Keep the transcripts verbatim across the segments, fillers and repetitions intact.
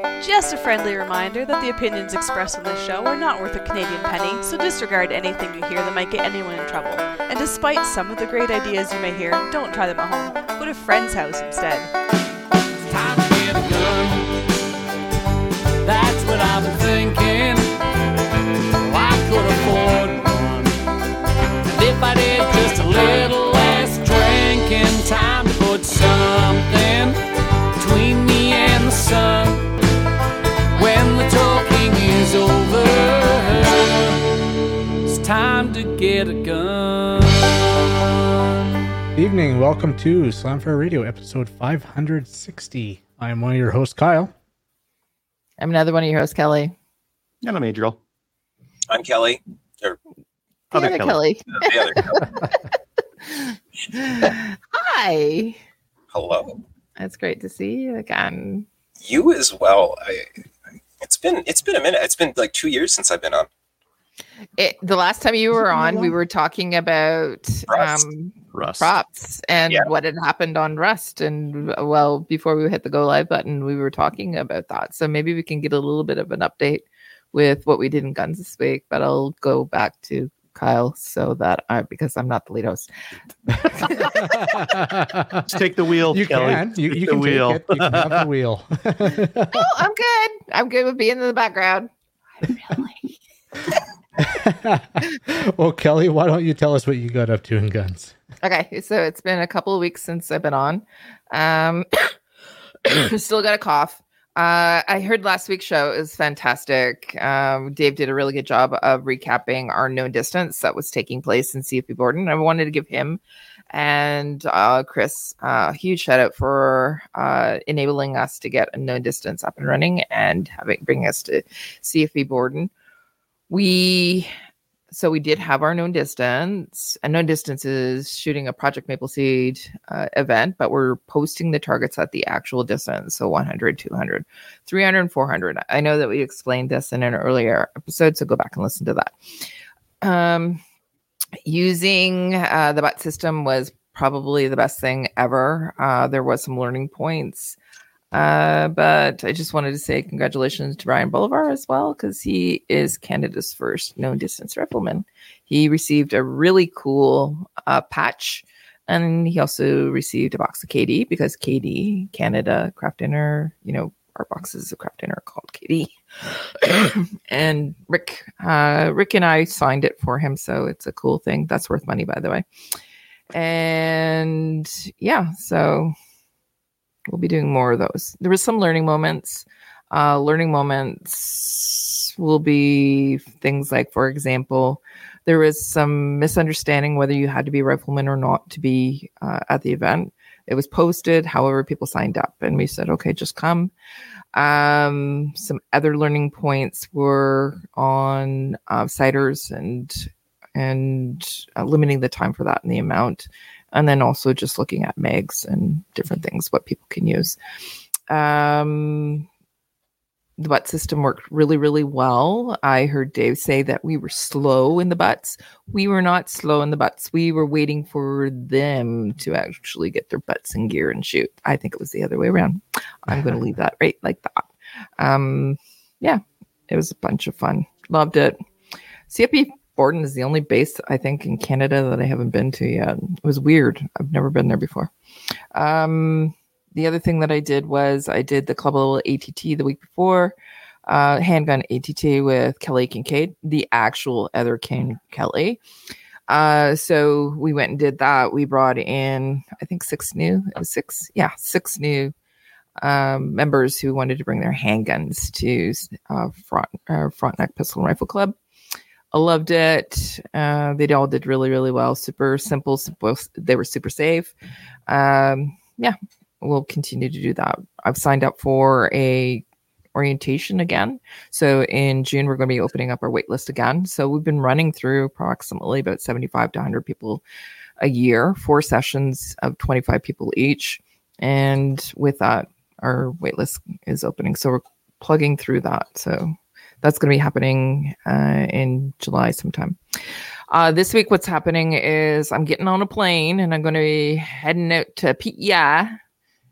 Just a friendly reminder that the opinions expressed on this show are not worth a Canadian penny, so disregard anything you hear that might get anyone in trouble. And despite some of the great ideas you may hear, don't try them at home. Go to a friend's house instead. It's time to get a gun. That's what I've been thinking. Well, I could afford one. And if I did just a little less drinking, time to put something between me and the sun. When the talking is over, it's time to get a gun. Evening, welcome to Slamfire Radio, episode five hundred sixty. I am one of your hosts, Kyle. I'm another one of your hosts, Kelly. And I'm Adriel. I'm Kelly. Or The Other other Kelly. Kelly. the other Kelly. Hi. Hello. It's great to see you again. You as well. I, it's been it's been a minute. It's been like two years since I've been on. It, the last time you were been on, that we long? were talking about Rust. um, Rust. props and Yeah. what had happened on Rust. And well, before we hit the go live button, we were talking about that. So maybe we can get a little bit of an update with what we did in Guns this week. But I'll go back to Kyle so that I, because I'm not the lead host. Just take the wheel, You Kelly. can. You, Take you the can wheel. take it. You can have the wheel. Oh, I'm good. I'm good with being in the background. Really? Well, Kelly, why don't you tell us what you got up to in Guns? Okay, so it's been a couple of weeks since I've been on. Um, still got a cough. Uh, I heard last week's show. It was fantastic. Um, Dave did a really good job of recapping our known distance that was taking place in C F B Borden. I wanted to give him and uh, Chris uh, a huge shout out for uh, enabling us to get a known distance up and running and having bringing us to C F B Borden. We so we did have our known distance. And known distance is shooting a Project Maple Seed uh, event, but we're posting the targets at the actual distance. So one hundred, two hundred, three hundred, four hundred. I know that we explained this in an earlier episode, so go back and listen to that. Um, using uh, the B U T system was probably the best thing ever. Uh, there was some learning points. Uh, but I just wanted to say congratulations to Brian Bolivar as well, because he is Canada's first known distance rifleman. He received a really cool uh, patch, and he also received a box of K D because K D, Canada Craft Dinner, you know, our boxes of Craft Dinner are called K D. And Rick, uh, Rick and I signed it for him, so it's a cool thing. That's worth money, by the way. And yeah, so we'll be doing more of those. There was some learning moments. Uh, learning moments will be things like, for example, there was some misunderstanding whether you had to be a rifleman or not to be uh, at the event. It was posted, however, people signed up, and we said, okay, just come. Um, some other learning points were on uh, ciders and and uh, limiting the time for that and the amount. And then also just looking at mags and different things, what people can use. Um, the B U T system worked really, really well. I heard Dave say that we were slow in the B U Ts. We were not slow in the B U Ts. We were waiting for them to actually get their butts in gear and shoot. I think it was the other way around. I'm going to leave that right like that. Um, yeah, it was a bunch of fun. Loved it. C F B Borden is the only base, I think, in Canada that I haven't been to yet. It was weird. I've never been there before. Um, the other thing that I did was I did the Club Level A T T the week before, uh, handgun A T T with Kelly Kincaid, the actual other King Kelly. Uh, so we went and did that. We brought in, I think, six new, it was six, yeah, six new um, members who wanted to bring their handguns to uh, front, uh, Frontenac Pistol and Rifle Club. I loved it. Uh, they all did really, really well. Super simple. simple. They were super safe. Um, yeah, we'll continue to do that. I've signed up for a orientation again. So in June, we're going to be opening up our wait list again. So we've been running through approximately about seventy-five to one hundred people a year, four sessions of twenty-five people each. And with that, our wait list is opening. So we're plugging through that. So that's going to be happening uh, in July sometime. Uh, this week, what's happening is I'm getting on a plane and I'm going to be heading out to P E I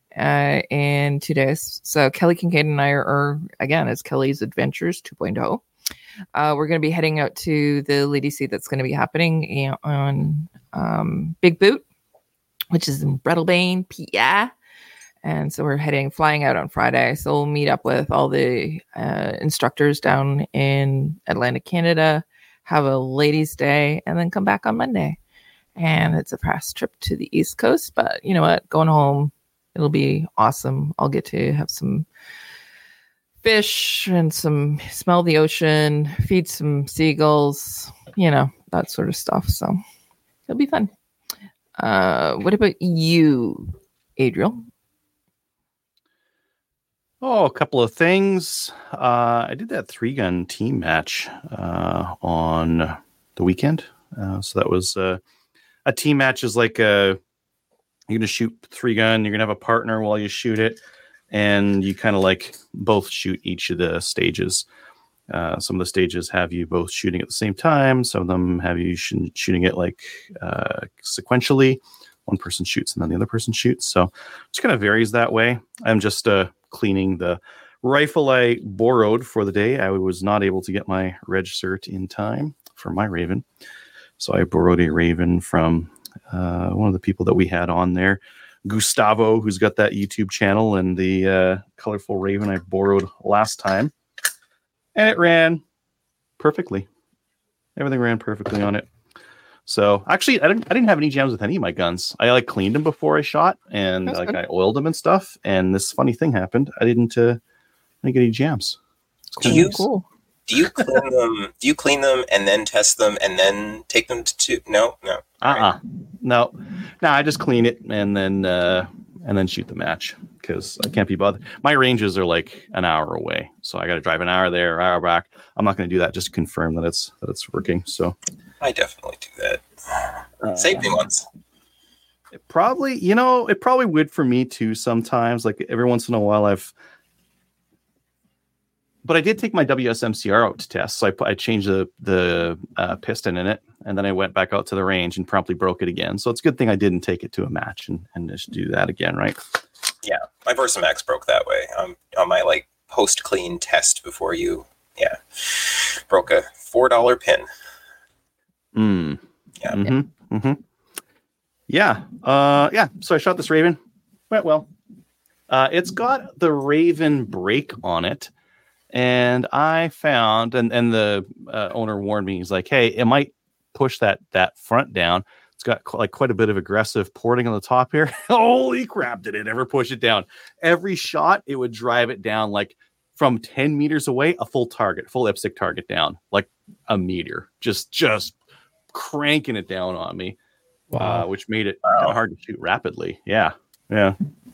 uh, in two days. So Kelly Kincaid and I are, are again, it's Kelly's Adventures two point oh. Uh, we're going to be heading out to the Lady Seat that's going to be happening on um, Big Boot, which is in Breadalbane, P I. And so we're heading, flying out on Friday. So we'll meet up with all the uh, instructors down in Atlantic, Canada, have a ladies' day, and then come back on Monday. And it's a fast trip to the East Coast. But you know what? Going home, it'll be awesome. I'll get to have some fish and some smell the ocean, feed some seagulls, you know, that sort of stuff. So it'll be fun. Uh, what about you, Adriel? Oh, a couple of things. Uh, I did that three gun team match uh, on the weekend. Uh, so that was uh, a team match is like a, you're going to shoot three gun. You're going to have a partner while you shoot it. And you kind of like both shoot each of the stages. Uh, some of the stages have you both shooting at the same time. Some of them have you sh- shooting it like uh, sequentially. One person shoots and then the other person shoots. So it just kind of varies that way. I'm just uh, cleaning the rifle I borrowed for the day. I was not able to get my Reg Cert in time for my Raven. So I borrowed a Raven from uh, one of the people that we had on there, Gustavo, who's got that YouTube channel, and the uh, colorful Raven I borrowed last time. And it ran perfectly. Everything ran perfectly on it. So actually, I didn't. I didn't have any jams with any of my guns. I like cleaned them before I shot, and That's like good. I oiled them and stuff. And this funny thing happened. I didn't. Uh, I didn't get any jams. It's Do kinda you nice. Cool. do you clean them? Do you clean them and then test them and then take them to two? No, no. Uh-uh. No, no. I just clean it and then uh, and then shoot the match because I can't be bothered. My ranges are like an hour away, so I got to drive an hour there, hour back. I'm not going to do that just to confirm that it's that it's working. So I definitely do that. uh, Safety ones. It probably, you know, it probably would for me too sometimes. Like every once in a while, I've. But I did take my W S M C R out to test, so I put, I changed the the uh, piston in it, and then I went back out to the range and promptly broke it again. So it's a good thing I didn't take it to a match and, and just do that again, right? Yeah, my Versamax broke that way. Um, on my like post clean test before you, yeah, broke a four dollar pin. Mm. Yeah. Mm-hmm. Mm-hmm. Yeah. Uh, yeah. So I shot this Raven. Went well. Uh, it's got the Raven brake on it. And I found, and, and the uh, owner warned me, he's like, hey, it might push that that front down. It's got qu- like quite a bit of aggressive porting on the top here. Holy crap, did it ever push it down? Every shot, it would drive it down like from ten meters away, a full target, full I P S C target down, like a meter, just just cranking it down on me, Wow. uh, which made it kind of hard to shoot rapidly. Yeah, yeah.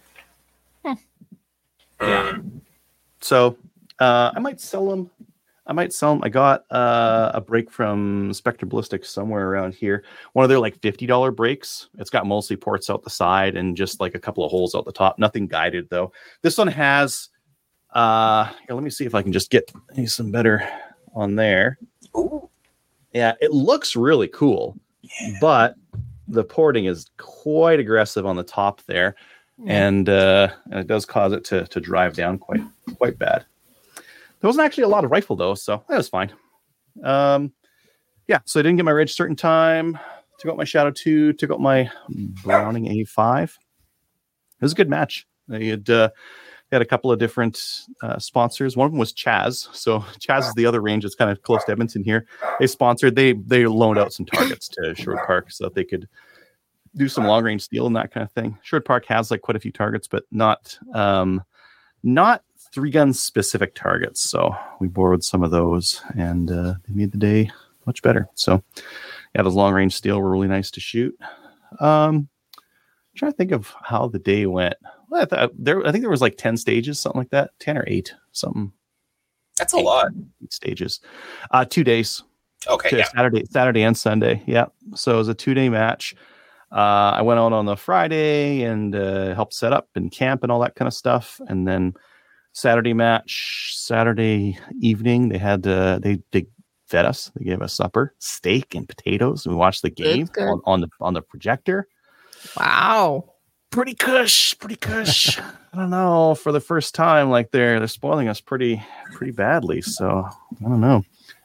Mm. So uh, I might sell them. I might sell them. I got uh, a brake from Spectre Ballistics somewhere around here. One of their like fifty dollars brakes. It's got mostly ports out the side and just like a couple of holes out the top. Nothing guided though. This one has. Uh, here, let me see if I can just get some better on there. Ooh. Yeah, it looks really cool, Yeah. but the porting is quite aggressive on the top there, and uh, and it does cause it to to drive down quite quite bad. There wasn't actually a lot of rifle though, so that was fine. Um, yeah, so I didn't get my Reg Cert in time. Took out my Shadow two. Took out my Browning A five. It was a good match. They had uh, they had a couple of different uh, sponsors. One of them was Chaz. So Chaz is the other range that's kind of close to Edmonton here. They sponsored. They they loaned out some targets to Sherwood Park so that they could do some long range steel and that kind of thing. Sherwood Park has like quite a few targets, but not um, not three gun specific targets. So we borrowed some of those, and uh, they made the day much better. So yeah, those long range steel were really nice to shoot. Um, I'm trying to think of how the day went. Well, I, thought there, I think there was like ten stages, something like that, ten or eight, something. That's a lot. Eight stages, uh, two days. Okay, to yeah. Saturday, Saturday and Sunday. Yeah. So it was a two day match. Uh, I went out on the Friday and uh, helped set up and camp and all that kind of stuff. And then Saturday match, Saturday evening, they had uh, they they fed us. They gave us supper, steak and potatoes. And we watched the game good. on, on the on the projector. Wow. pretty cush, pretty cush. I don't know. For the first time, like they're they're spoiling us pretty pretty badly. So I don't know.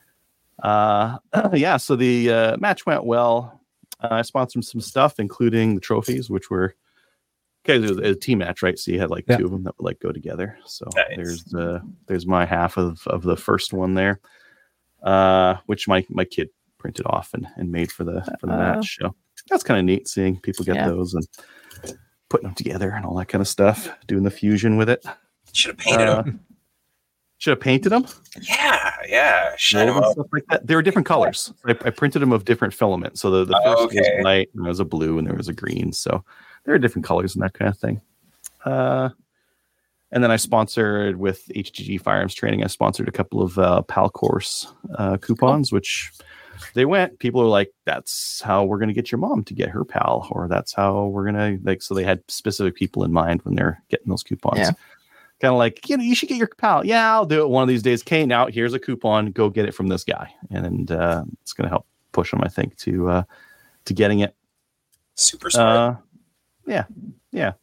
Uh, yeah. So the uh, match went well. Uh, I sponsored some stuff, including the trophies, which were okay. It was a team match, right? So you had like Yeah. two of them that would like go together. So Nice. there's uh, there's my half of of the first one there, uh, which my my kid printed off and, and made for the for the Uh, match. So that's kind of neat seeing people get Yeah. those and putting them together and all that kind of stuff, doing the fusion with it. Should have painted Uh, them. should have painted them, Yeah, yeah. Shine them up. stuff like that. They were different colors. I, I printed them of different filament. So the, the Oh, first okay. was white, and there was a blue, and there was a green. So there are different colors and that kind of thing. Uh, and then I sponsored with H G G Firearms Training. I sponsored a couple of uh, PAL course uh, coupons, which they went. People are like, "That's how we're going to get your mom to get her PAL," or "That's how we're going to like." So they had specific people in mind when they're getting those coupons. Yeah. Kind of like, you know, you should get your PAL. Yeah, I'll do it one of these days. Okay, now here's a coupon. Go get it from this guy, and uh, it's going to help push them, I think, to uh, to getting it. Super smart. Uh, yeah, yeah,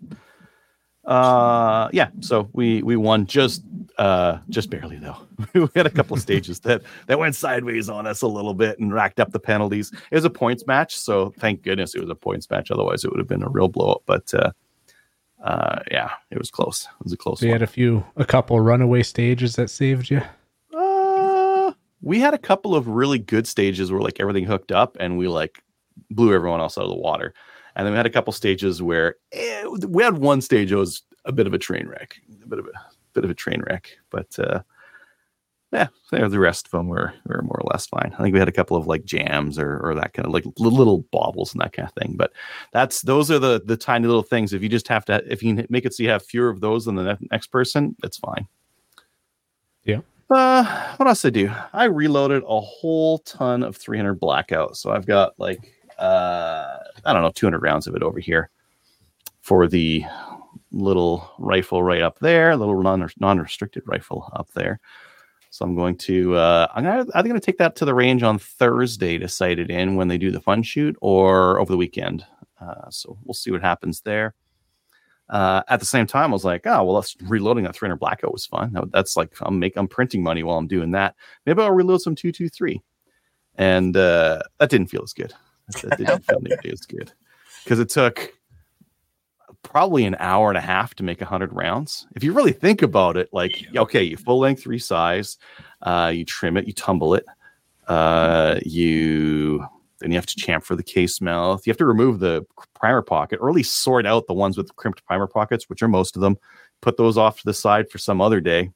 uh, yeah. So we we won just uh, just barely though. We had a couple of stages that that went sideways on us a little bit and racked up the penalties. It was a points match, so thank goodness it was a points match. Otherwise, it would have been a real blowout. But uh, uh, yeah, it was close. It was a close So you one. had a few, a couple runaway stages that saved you. Uh, we had a couple of really good stages where like everything hooked up and we like blew everyone else out of the water. And then we had a couple stages where eh, we had one stage that was a bit of a train wreck, a bit of a bit of a train wreck. But uh, yeah, the rest of them were, were more or less fine. I think we had a couple of like jams or, or that kind of like little baubles and that kind of thing. But that's those are the the tiny little things. If you just have to, if you can make it so you have fewer of those than the ne- next person, it's fine. Yeah. Uh, what else did I do? I reloaded a whole ton of three hundred Blackout. So I've got like, uh, I don't know, two hundred rounds of it over here for the little rifle right up there, little non non-restricted rifle up there. So I'm going to, uh, I'm gonna, I'm going to take that to the range on Thursday to sight it in when they do the fun shoot or over the weekend. Uh, so we'll see what happens there. Uh, at the same time, I was like, oh, well, that's reloading that three hundred Blackout was fun. That, that's like, I'm making, I'm printing money while I'm doing that. Maybe I'll reload some two two three. And uh, that didn't feel as good. That didn't feel nearly as good because it took probably an hour and a half to make one hundred rounds. If you really think about it, like, okay, you full length resize, uh, you trim it, you tumble it, uh, you then you have to chamfer the case mouth. You have to remove the primer pocket, or at least sort out the ones with crimped primer pockets, which are most of them. Put those off to the side for some other day.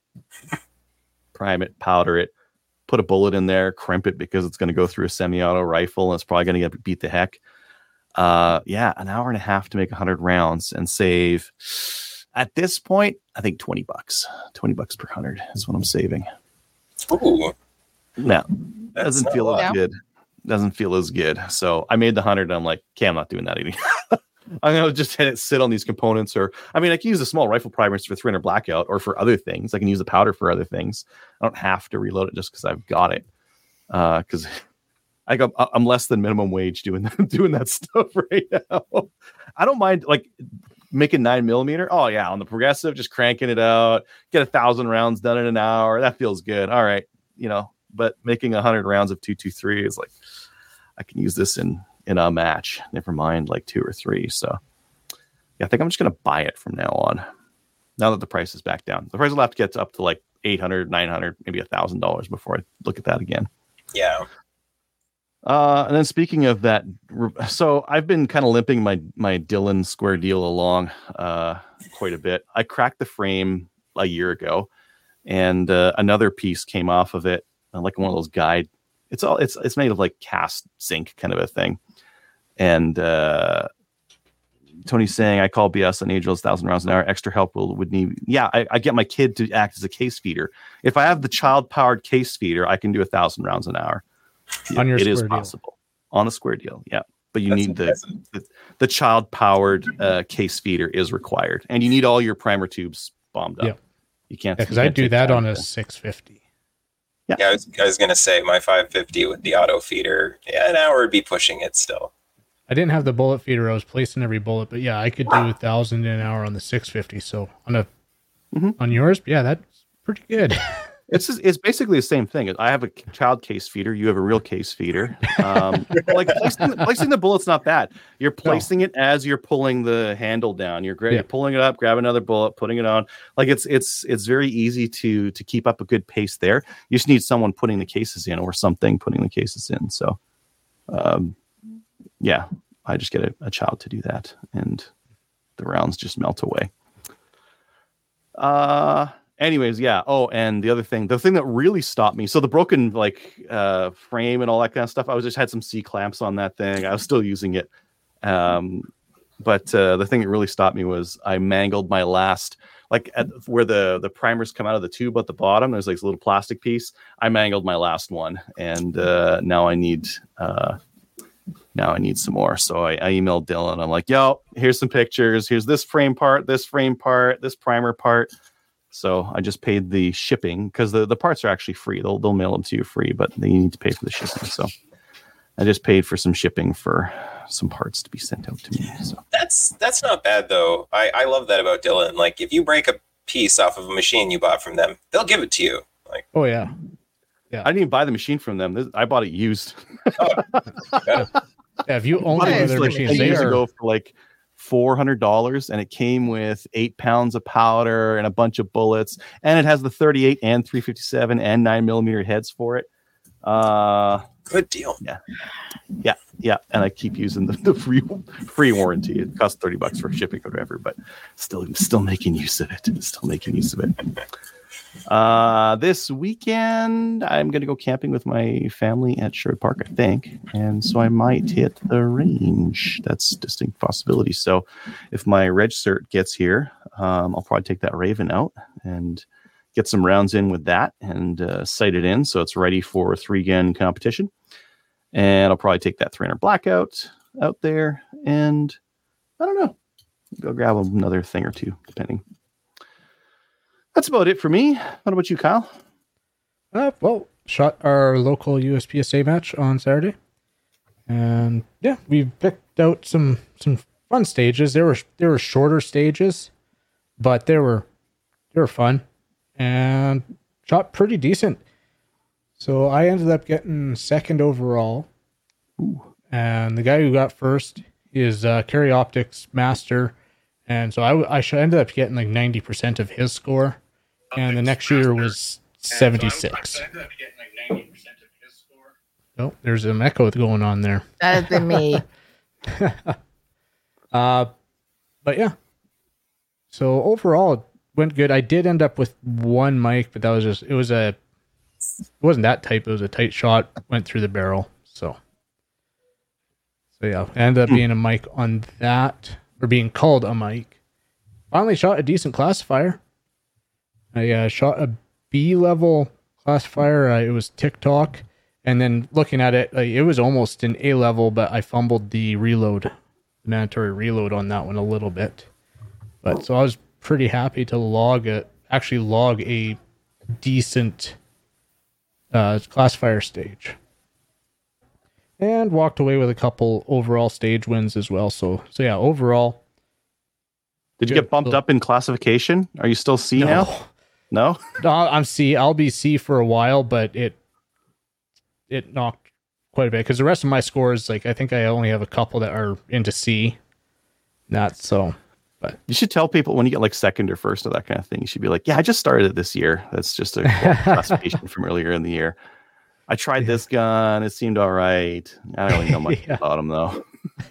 Prime it, powder it, put a bullet in there, crimp it because it's going to go through a semi-auto rifle and it's probably going to get beat the heck. Uh, yeah, an hour and a half to make one hundred rounds and save. At this point, I think twenty bucks. twenty bucks per hundred is what I'm saving. Ooh, No, that's doesn't not feel a as lot. good. Doesn't feel as good. So I made the one hundred and I'm like, okay, I'm not doing that anymore. I'm going to just let it sit on these components. Or, I mean, I can use the small rifle primers for three hundred Blackout or for other things. I can use the powder for other things. I don't have to reload it just because I've got it. Because uh, I got, I'm less than minimum wage doing doing that stuff right now. I don't mind like making nine millimeter. Oh yeah, on the progressive, just cranking it out, get a thousand rounds done in an hour. That feels good. All right, you know. But making a hundred rounds of two two three is like, I can use this in in a match. Never mind like two or three. So yeah, I think I'm just gonna buy it from now on. Now that the price is back down, the price will have to get up to like eight hundred, nine hundred, maybe a thousand dollars before I look at that again. Yeah. Uh, and then speaking of that, so I've been kind of limping my my Dillon square deal along uh, quite a bit. I cracked the frame a year ago, and uh, another piece came off of it, uh, like one of those guide. It's all it's it's made of like cast zinc kind of a thing, and uh, Tony's saying I call B S on Angel's thousand rounds an hour. Extra help will would need. Yeah, I, I get my kid to act as a case feeder. If I have the child powered case feeder, I can do a thousand rounds an hour. On your it is square deal. possible on a square deal, yeah. But you That's need the, impressive. the the child powered uh, case feeder is required, and you need all your primer tubes bombed up. Yeah. You can't Yeah, because you I can't do take that on a out. six fifty. Yeah, I was, I was gonna say my five fifty with the auto feeder. Yeah, an hour would be pushing it still. I didn't have the bullet feeder. I was placing every bullet, but yeah, I could do a thousand an hour on the six fifty. So on a mm-hmm. on yours, yeah, that's pretty good. It's it's basically the same thing. I have a child case feeder. You have a real case feeder. Um, like placing, placing the bullet's not bad. You're placing no. it as you're pulling the handle down. You're, gra- yeah. you're pulling it up, grab another bullet, putting it on. Like it's it's it's very easy to to keep up a good pace there. You just need someone putting the cases in or something putting the cases in. So, um, yeah, I just get a, a child to do that, and the rounds just melt away. Uh. Anyways, yeah. Oh, and the other thing, the thing that really stopped me, so the broken like uh, frame and all that kind of stuff, I was just had some C clamps on that thing. I was still using it. Um, but uh, the thing that really stopped me was I mangled my last, like at where the, the primers come out of the tube at the bottom, there's like this little plastic piece. I mangled my last one. And uh, now I need, uh, now I need some more. So I, I emailed Dylan. I'm like, yo, here's some pictures. Here's this frame part, this frame part, this primer part. So I just paid the shipping because the, the parts are actually free. They'll they'll mail them to you free, but you need to pay for the shipping. So I just paid for some shipping for some parts to be sent out to me. So that's that's not bad though. I, I love that about Dylan. Like if you break a piece off of a machine you bought from them, they'll give it to you. Like oh yeah, yeah. I didn't even buy the machine from them. I bought it used. Oh, yeah, if you own one of their like machines, they years are... ago for like four hundred dollars, and it came with eight pounds of powder and a bunch of bullets, and it has the thirty-eight and three fifty-seven and nine millimeter heads for it. Uh, Good deal. Yeah, yeah, yeah. And I keep using the, the free free warranty. It costs thirty bucks for shipping or whatever, but still, still making use of it. Still making use of it. Uh, this weekend, I'm going to go camping with my family at Sherwood Park, I think. And so I might hit the range. That's a distinct possibility. So if my Reg Cert gets here, um, I'll probably take that Raven out and get some rounds in with that and uh, sight it in so it's ready for a three-gun competition. And I'll probably take that three hundred Blackout out there. And I don't know. Go grab another thing or two, depending. That's about it for me. What about you, Kyle? Uh, well, shot our local U S P S A match on Saturday. And yeah, we picked out some some fun stages. There were there were shorter stages, but they were they were fun and shot pretty decent. So I ended up getting second overall. Ooh. And the guy who got first is uh, Carry Optics Master. And so I, I ended up getting like ninety percent of his score. And the next shooter was seventy-six. Oh, there's an echo going on there. That is me. uh, but yeah. So overall, it went good. I did end up with one mic, but that was just, it was a, it wasn't that tight. It was a tight shot, went through the barrel. So, so yeah, I ended up being a mic on that, or being called a mic. Finally shot a decent classifier. I uh, shot a B level classifier. Uh, it was TikTok, and then looking at it, like, it was almost an A level, but I fumbled the reload, the mandatory reload on that one a little bit. But so I was pretty happy to log it, actually log a decent uh, classifier stage, and walked away with a couple overall stage wins as well. So, so yeah, overall. Did you get bumped up in classification? Are you still C no. now? No? No, I'm C. I'll be C for a while, but it it knocked quite a bit because the rest of my scores, like I think I only have a couple that are into C. Not so, but you should tell people when you get like second or first or that kind of thing. You should be like, "Yeah, I just started it this year. That's just a classification from earlier in the year. I tried yeah. this gun. It seemed all right. I don't really know much yeah. about them though."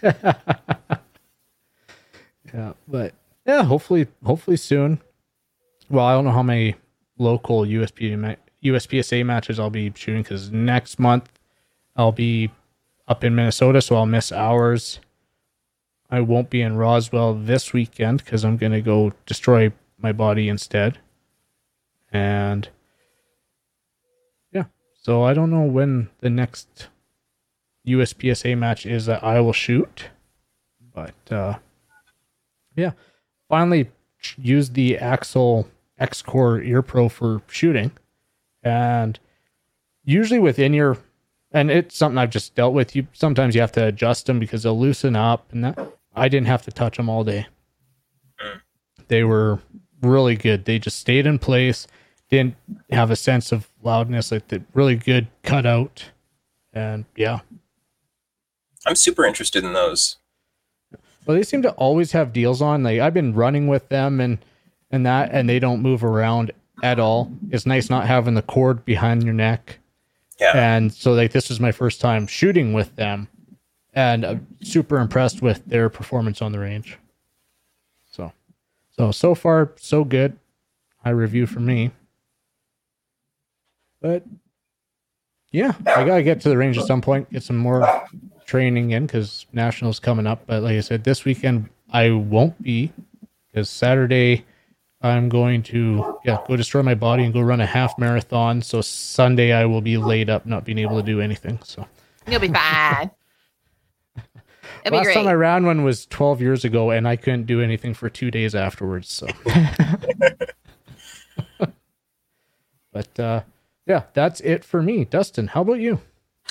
Yeah, but yeah, hopefully, hopefully soon. Well, I don't know how many local U S P U S P S A matches I'll be shooting because next month I'll be up in Minnesota, so I'll miss hours. I won't be in Roswell this weekend because I'm going to go destroy my body instead. And yeah, so I don't know when the next U S P S A match is that I will shoot. But uh, yeah, finally used the Axel X-Core Ear Pro for shooting. And usually with in-ear and it's something I've just dealt with. You sometimes you have to adjust them because they'll loosen up, and that I didn't have to touch them all day. They were really good. They just stayed in place. Didn't have a sense of loudness. Like the really good cutout, and yeah. I'm super interested in those. Well, they seem to always have deals on. Like I've been running with them and and that, and they don't move around at all. It's nice not having the cord behind your neck. Yeah. And so like this was my first time shooting with them, and I'm super impressed with their performance on the range. So, so so far so good. High review for me. But yeah, I gotta get to the range at some point. Get some more training in because Nationals coming up. But like I said, this weekend I won't be because Saturday I'm going to yeah go destroy my body and go run a half marathon. So Sunday I will be laid up, not being able to do anything. So You'll be fine. It'll last be great. time I ran one was twelve years ago, and I couldn't do anything for two days afterwards. So, but uh, yeah, that's it for me. Dustin, how about you?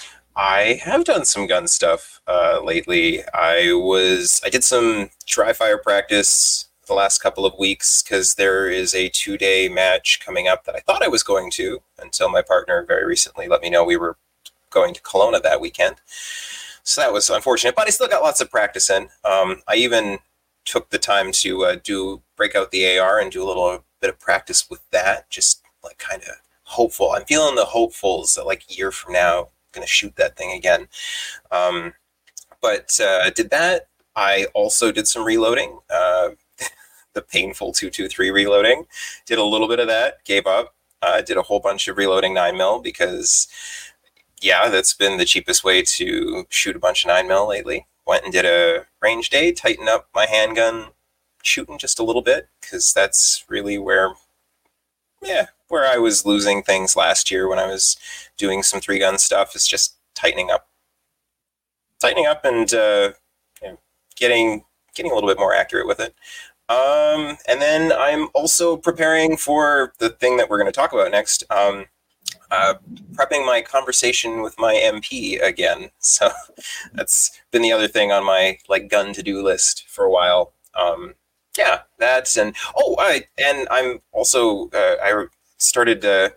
I have done some gun stuff uh, lately. I was I did some dry fire practice the last couple of weeks because there is a two-day match coming up that I thought I was going to until my partner very recently let me know we were going to Kelowna that weekend. So that was unfortunate, but I still got lots of practice in. Um, I even took the time to uh, do break out the A R and do a little bit of practice with that, just like kind of hopeful. I'm feeling the hopefuls that like a year from now going to shoot that thing again. Um, but uh, did that. I also did some reloading, uh, the painful two two three reloading. Did a little bit of that, gave up. Uh, did a whole bunch of reloading nine mil because, yeah, that's been the cheapest way to shoot a bunch of nine mil lately. Went and did a range day, tightened up my handgun shooting just a little bit because that's really where, yeah, where I was losing things last year when I was doing some three gun stuff is just tightening up, tightening up and uh, you know, getting getting a little bit more accurate with it. Um, and then I'm also preparing for the thing that we're going to talk about next. Um, uh, prepping my conversation with my M P again. So that's been the other thing on my like gun to do list for a while. Um, yeah, that's and oh, I and I'm also uh, I started uh,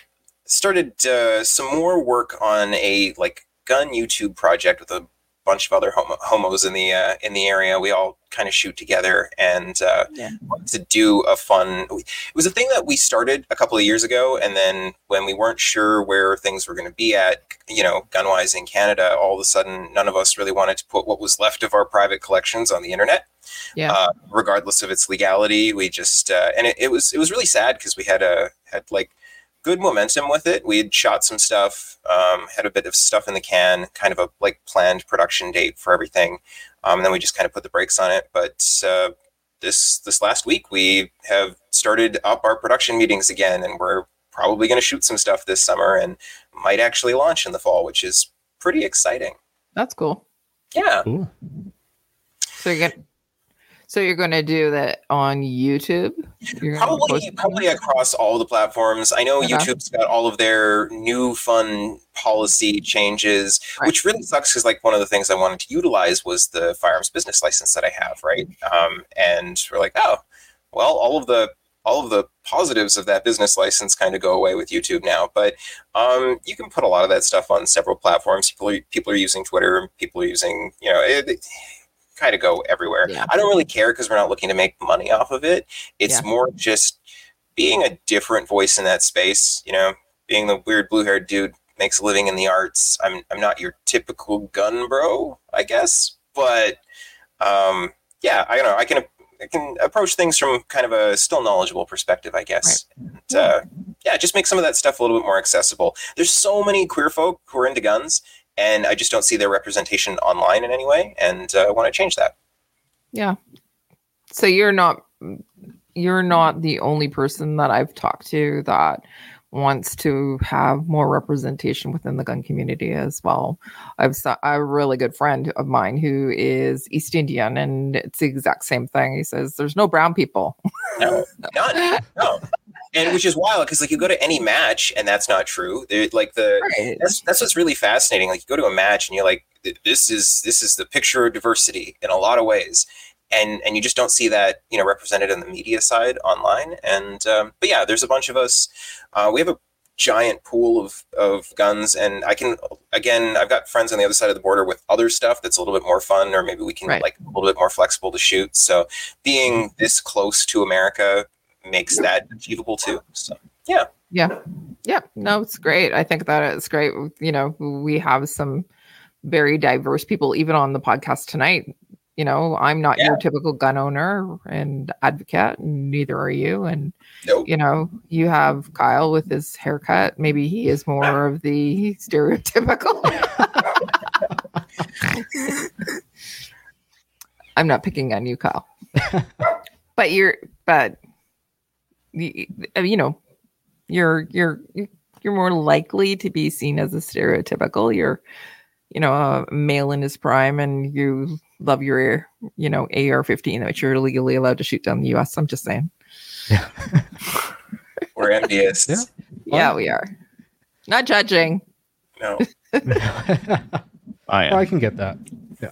started uh, some more work on a like gun YouTube project with a bunch of other homo- homos in the uh, in the area. We all kind of shoot together and uh, Yeah. wanted to do a fun. It was a thing that we started a couple of years ago, and then when we weren't sure where things were going to be at, you know, gun-wise in Canada, all of a sudden, none of us really wanted to put what was left of our private collections on the internet. Yeah. Uh, regardless of its legality, we just uh, and it, it was it was really sad because we had a had like good momentum with it. We had shot some stuff, um, had a bit of stuff in the can, kind of a like planned production date for everything, um, and then we just kind of put the brakes on it. But uh, this this last week we have started up our production meetings again, and we're probably going to shoot some stuff this summer and might actually launch in the fall, which is pretty exciting. That's cool. Yeah. Cool. So you're gonna so you're gonna do that on YouTube? You're gonna Probably, post it? probably across all the platforms. I know Okay. YouTube's got all of their new fun policy changes, Right. which really sucks because, like, one of the things I wanted to utilize was the firearms business license that I have, right? Um, and we're like, oh, well, all of the all of the positives of that business license kind of go away with YouTube now. But um, you can put a lot of that stuff on several platforms. People are, people are using Twitter. People are using, you know, it, it kind of go everywhere. Yeah. I don't really care because we're not looking to make money off of it. It's Yeah. more just being a different voice in that space, you know, being the weird blue-haired dude makes a living in the arts. I'm I'm not your typical gun bro, I guess, but um, yeah, I don't know. I can I can approach things from kind of a still knowledgeable perspective, I guess. And, uh, yeah, just make some of that stuff a little bit more accessible. There's so many queer folk who are into guns, and I just don't see their representation online in any way, and uh, I want to change that. Yeah. So you're not you're not the only person that I've talked to that wants to have more representation within the gun community as well. I've s- I have a really good friend of mine who is East Indian, and it's the exact same thing. He says there's no brown people. No, none. No. and which is wild because like you go to any match and that's not true. They're, like the Right. that's that's what's really fascinating. Like you go to a match and you're like, this is this is the picture of diversity in a lot of ways, and and you just don't see that, you know, represented in the media side online. And um, but yeah, there's a bunch of us. Uh, we have a giant pool of of guns, and I can again I've got friends on the other side of the border with other stuff that's a little bit more fun, or maybe we can Right. like a little bit more flexible to shoot. So being this close to America makes that achievable too. So yeah. Yeah. Yeah. No, it's great. I think that it's great. You know, we have some very diverse people, even on the podcast tonight. You know, I'm not Yeah. your typical gun owner and advocate, and neither are you. And, Nope. you know, you have Kyle with his haircut. Maybe he is more of the stereotypical. I'm not picking on you, Kyle. But you're, but, you, you know, you're, you're, you're more likely to be seen as a stereotypical. You're, you know, a male in his prime, and you love your, you know, A R fifteen, which you're legally allowed to shoot down the U S. I'm just saying. Yeah. We're envious. Yeah. Yeah, we are. Not judging. No. I am. Oh, I can get that. Yeah.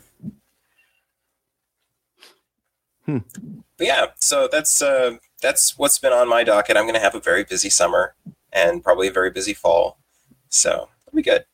But yeah, so that's uh, that's what's been on my docket. I'm going to have a very busy summer and probably a very busy fall. So it'll be good.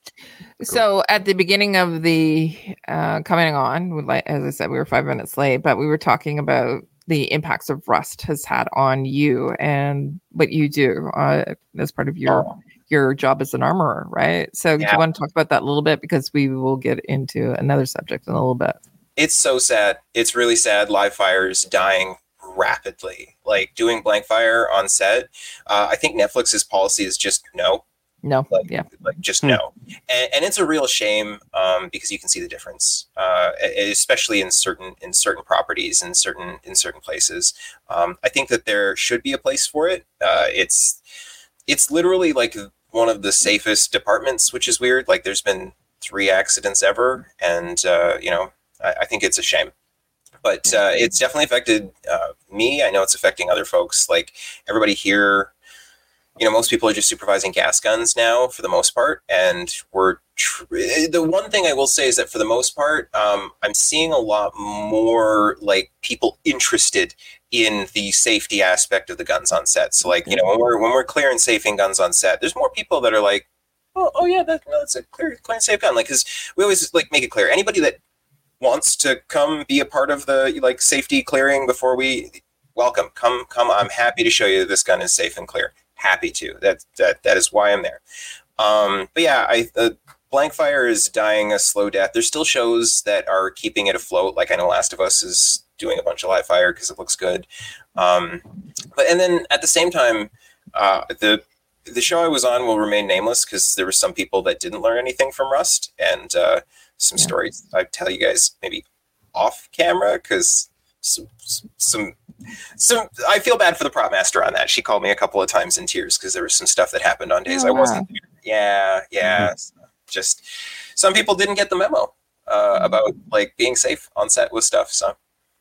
So at the beginning of the uh, coming on, with, like as I said, we were five minutes late, but we were talking about the impacts of Rust has had on you and what you do uh, as part of your Oh. your job as an armorer, right? So do Yeah. you want to talk about that a little bit, because we will get into another subject in a little bit. It's so sad. It's really sad. Live fires dying rapidly. Like doing blank fire on set. Uh, I think Netflix's policy is just no. No, Like, yeah, like just Hmm. no. And, and it's a real shame um, because you can see the difference, uh, e- especially in certain in certain properties in certain in certain places. Um, I think that there should be a place for it. Uh, it's it's literally like one of the safest departments, which is weird. Like there's been three accidents ever, and uh, you know I, I think it's a shame. But uh, it's definitely affected uh, me. I know it's affecting other folks. Like everybody here. You know, most people are just supervising gas guns now for the most part. And we're tr- the one thing I will say is that for the most part, um, I'm seeing a lot more like people interested in the safety aspect of the guns on set. So like, you know, when we're, when we're clear and safing guns on set, there's more people that are like, oh, oh yeah, that, no, that's a clear, clear and safe gun. Like, cause we always like make it clear. Anybody that wants to come be a part of the like safety clearing before we welcome, come, come. I'm happy to show you that this gun is safe and clear. Happy to. That that that is why I'm there. Um, but yeah, I uh, blank fire is dying a slow death. There's still shows that are keeping it afloat. Like I know Last of Us is doing a bunch of live fire because it looks good. Um, but and then at the same time, uh, the the show I was on will remain nameless because there were some people that didn't learn anything from Rust, and uh, some Yeah. stories I tell you guys maybe off camera because some some. So I feel bad for the prop master on that. She called me a couple of times in tears because there was some stuff that happened on days Oh, I wow. wasn't there. Yeah, yeah. Just some people didn't get the memo uh, about like being safe on set with stuff. So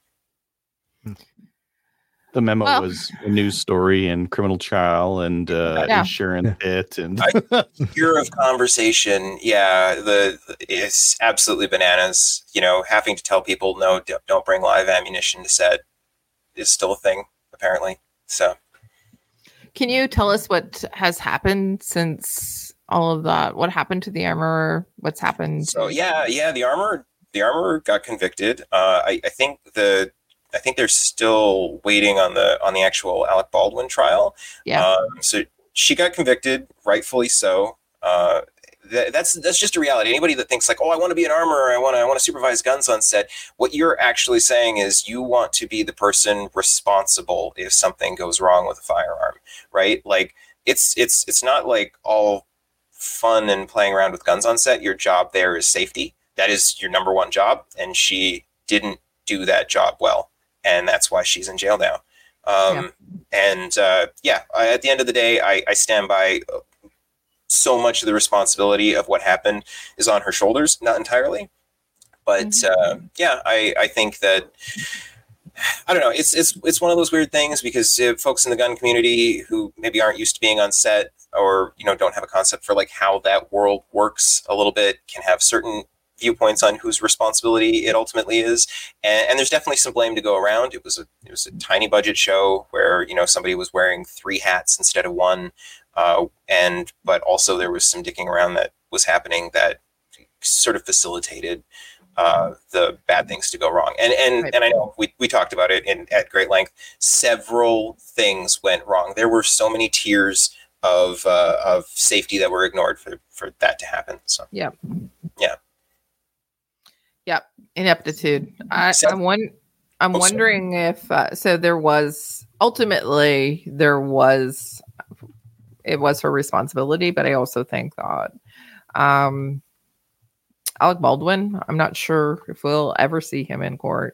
The memo Well- was a news story and criminal trial and uh, Yeah. insurance hit and year of conversation, yeah, the it's absolutely bananas. You know, having to tell people no, d- don't bring live ammunition to set is still a thing apparently. So. Can you tell us what has happened since all of that? What happened to the armorer? What's happened? So yeah, yeah, the armor, the armor got convicted. Uh, I, I think the, I think they're still waiting on the on the actual Alec Baldwin trial. Yeah. Um, so she got convicted, rightfully so. Uh, that, that's that's just a reality. Anybody that thinks like, oh, I want to be an armorer, I want to I want to supervise guns on set. What you're actually saying is you want to be the person responsible if something goes wrong with a firearm, right? Like it's it's it's not like all fun and playing around with guns on set. Your job there is safety. That is your number one job, and she didn't do that job well, and that's why she's in jail now. Um, And uh, yeah, I, at the end of the day, I, I stand by. Uh, so much of the responsibility of what happened is on her shoulders, not entirely, but uh, yeah, I, I think that I don't know. It's it's it's one of those weird things because uh, folks in the gun community who maybe aren't used to being on set or, you know, don't have a concept for like how that world works a little bit can have certain viewpoints on whose responsibility it ultimately is. And, and there's definitely some blame to go around. It was a it was a tiny budget show where, you know, somebody was wearing three hats instead of one. Uh, and but also there was some dicking around that was happening that sort of facilitated uh, the bad things to go wrong. And and Right. and I know we, we talked about it in at great length. Several things went wrong. There were so many tiers of uh, of safety that were ignored for for that to happen. So Yep. Yeah. Yep. Ineptitude. I, So- I'm one. I'm Oh, sorry. wondering if uh, so. There was ultimately there was it was her responsibility, but I also think that um, Alec Baldwin. I'm not sure if we'll ever see him in court.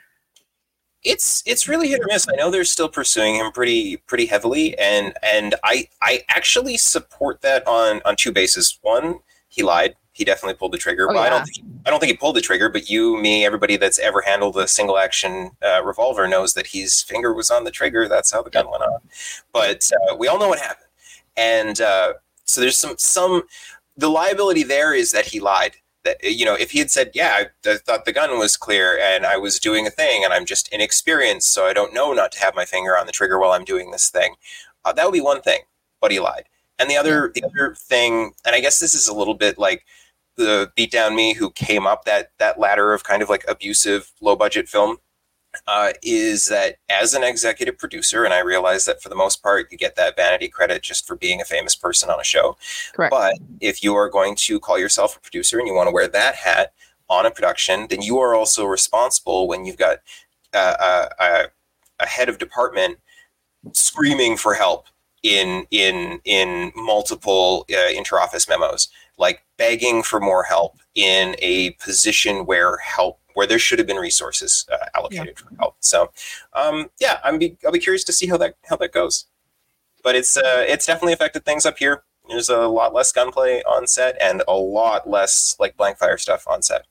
it's it's really hit or miss. I know they're still pursuing him pretty pretty heavily, and and I I actually support that on on two bases. One, he lied. He definitely pulled the trigger. Oh, Well, I yeah. don't think I don't think he pulled the trigger, but you, me, everybody that's ever handled a single action uh, revolver knows that his finger was on the trigger. That's how the gun went off. But uh, we all know what happened, and uh, so there's some some the liability there is that he lied. That, you know, if he had said, yeah, I, I thought the gun was clear and I was doing a thing and I'm just inexperienced, so I don't know not to have my finger on the trigger while I'm doing this thing, uh, that would be one thing, but he lied. And the other the other thing, and I guess this is a little bit like the Beat Down Me who came up that that ladder of kind of like abusive low budget film, uh, is that as an executive producer, and I realize that for the most part you get that vanity credit just for being a famous person on a show. Correct. But if you are going to call yourself a producer and you want to wear that hat on a production, then you are also responsible when you've got uh, a, a, a head of department screaming for help in in in multiple uh, interoffice memos, like begging for more help in a position where help where there should have been resources uh, allocated for help. So, um, yeah, I'm be, I'll be curious to see how that how that goes. But it's uh, it's definitely affected things up here. There's a lot less gunplay on set and a lot less like blank fire stuff on set.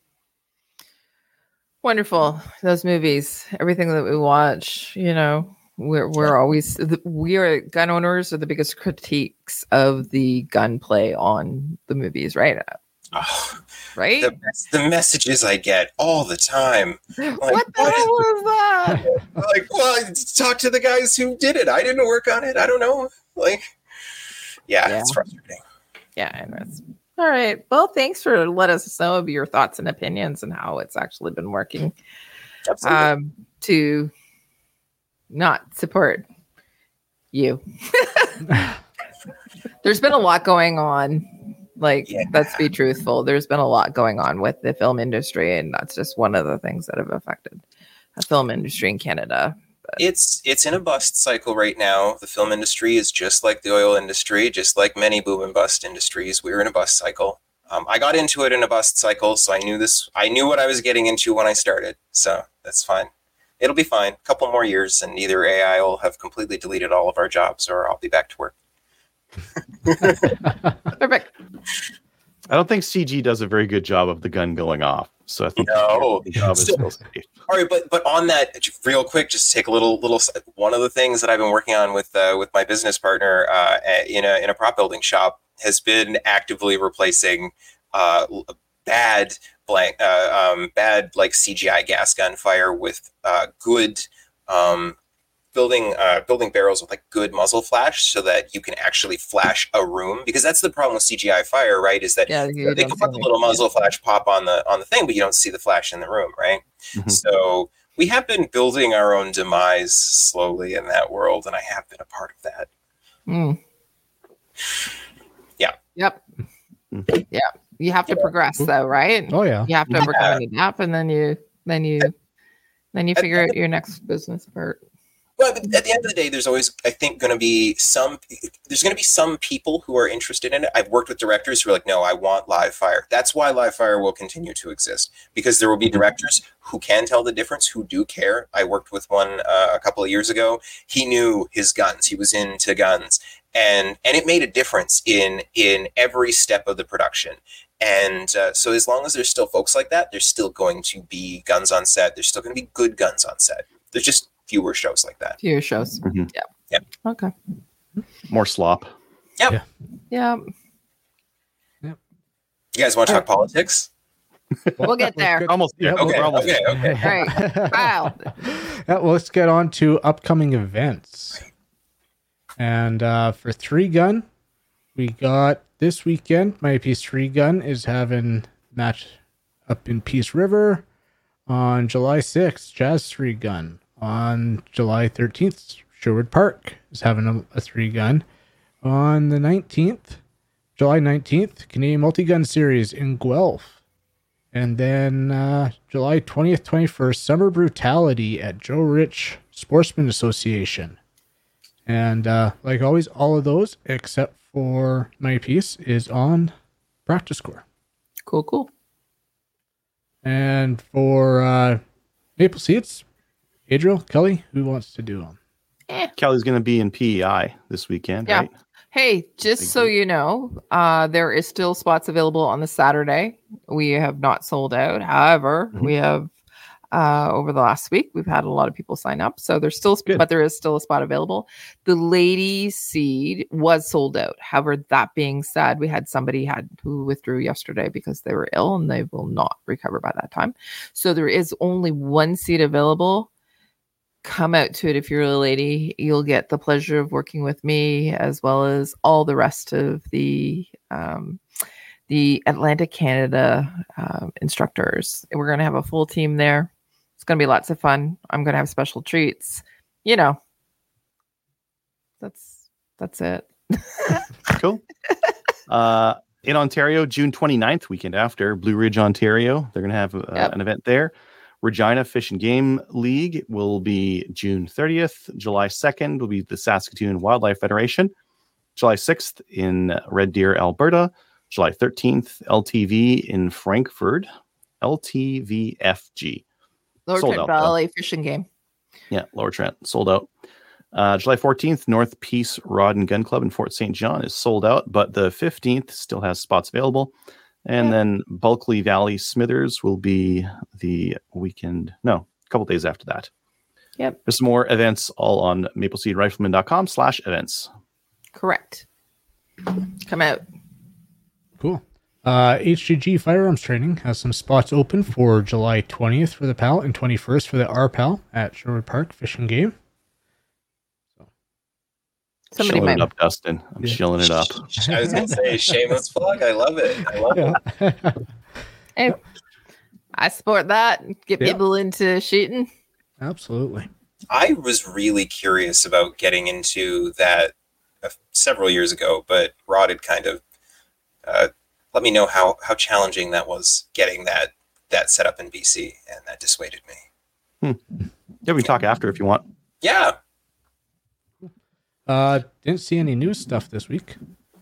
Wonderful. Those movies, everything that we watch, you know, we're we're always we are gun owners are the biggest critiques of the gunplay on the movies, right? Oh, Right? the, the messages I get all the time. Like, what the what is- hell was that? Like, well, talk to the guys who did it. I didn't work on it. I don't know. Like, yeah, Yeah. it's frustrating. Yeah, I know. It's- All right. Well, thanks for letting us know of your thoughts and opinions and how it's actually been working Absolutely. um, to not support you. There's been a lot going on. Like, Yeah. let's be truthful. There's been a lot going on with the film industry, and that's just one of the things that have affected the film industry in Canada. It's it's in a bust cycle right now. The film industry is just like the oil industry, just like many boom and bust industries. We're in a bust cycle. Um, I got into it in a bust cycle, so I knew this. I knew what I was getting into when I started, so that's fine. It'll be fine. A couple more years, and either A I will have completely deleted all of our jobs, or I'll be back to work. Perfect. I don't think C G does a very good job of the gun going off. So I think No. the job is So- still safe. All right, but but on that, real quick, just take a little little. One of the things that I've been working on with uh, with my business partner uh, in a in a prop building shop has been actively replacing uh, bad blank uh, um, bad like C G I gas gun fire with uh, good um, building uh, building barrels with like good muzzle flash, so that you can actually flash a room. Because that's the problem with C G I fire, right? Is that Yeah, you they don't can see put the me. little muzzle flash pop on the on the thing, but you don't see the flash in the room, right? Mhm. So we have been building our own demise slowly in that world, and I have been a part of that. Mm. Yeah. Yep. Mhm. Yeah. You have to progress though, right? Oh yeah. You have to Yeah. overcome any gap, and then you then you then you figure out your next business part. Well, but at the end of the day, there's always, I think, going to be some. There's going to be some people who are interested in it. I've worked with directors who are like, "No, I want live fire." That's why live fire will continue to exist, because there will be directors who can tell the difference, who do care. I worked with one uh, a couple of years ago. He knew his guns. He was into guns, and and it made a difference in in every step of the production. And uh, so as long as there's still folks like that, there's still going to be guns on set. There's still going to be good guns on set. There's just fewer shows like that. Fewer shows. Mhm. Yeah. Yeah. Okay. More slop. Yep. Yeah. Yeah. You guys want to talk politics? We'll get there. Almost there. Yeah, Okay, We're almost okay, there. okay. All right. Kyle. Yeah, well, let's get on to upcoming events. And uh, for Three Gun, we got this weekend, Mighty Peace Three Gun is having match up in Peace River. On July sixth, Jazz Three Gun. On July thirteenth, Sherwood Park is having a, a Three Gun. On the nineteenth, July nineteenth, Canadian Multi-Gun Series in Guelph. And then uh, July twentieth, twenty-first, Summer Brutality at Joe Rich Sportsman Association. And uh, like always, all of those, except for my piece, is on Practice Core. Cool, cool. And for uh, Maple Seeds, Adriel, Kelly, who wants to do them? Kelly's going to be in P E I this weekend, Yeah. right? Hey, just so you know, uh, there is still spots available on the Saturday. We have not sold out. However, Mhm. we have uh, over the last week, we've had a lot of people sign up. So there's still, Good. but there is still a spot available. The Lady Seed was sold out. However, that being said, we had somebody had who withdrew yesterday because they were ill and they will not recover by that time. So there is only one seat available. Come out to it if you're a lady. You'll get the pleasure of working with me as well as all the rest of the um, the Atlantic Canada uh, instructors. We're going to have a full team there. It's going to be lots of fun. I'm going to have special treats. You know, that's that's it. Cool. uh, in Ontario, June twenty-ninth, weekend after, Blue Ridge, Ontario. They're going to have uh, Yep. an event there. Regina Fish and Game League will be June thirtieth. July second will be the Saskatoon Wildlife Federation. July sixth in Red Deer, Alberta. July thirteenth, L T V in Frankfurt. L T V F G. Lower Sold Trent out, though. Valley Fishing Game. Yeah, Lower Trent, sold out. Uh, July fourteenth, North Peace Rod and Gun Club in Fort Saint John is sold out, but the fifteenth still has spots available. And Yeah. then Bulkley Valley Smithers will be the weekend, no, a couple days after that. Yep. There's some more events all on mapleseedrifleman.com slash events. Correct. Come out. Cool. Uh, H G G Firearms Training has some spots open for July twentieth for the P A L and twenty-first for the R P A L at Sherwood Park Fish and Game. Somebody Shilling might. it up, Dustin. I'm Yeah. shilling it up. I was going to say, shameless plug. I love it. I love it. Yeah. Hey, I support that. Get Yeah. people into shooting. Absolutely. I was really curious about getting into that uh, several years ago, but Rod had kind of uh, let me know how, how challenging that was getting that that set up in B C, and that dissuaded me. Yeah, we can talk after if you want. Yeah. Uh, didn't see any news stuff this week.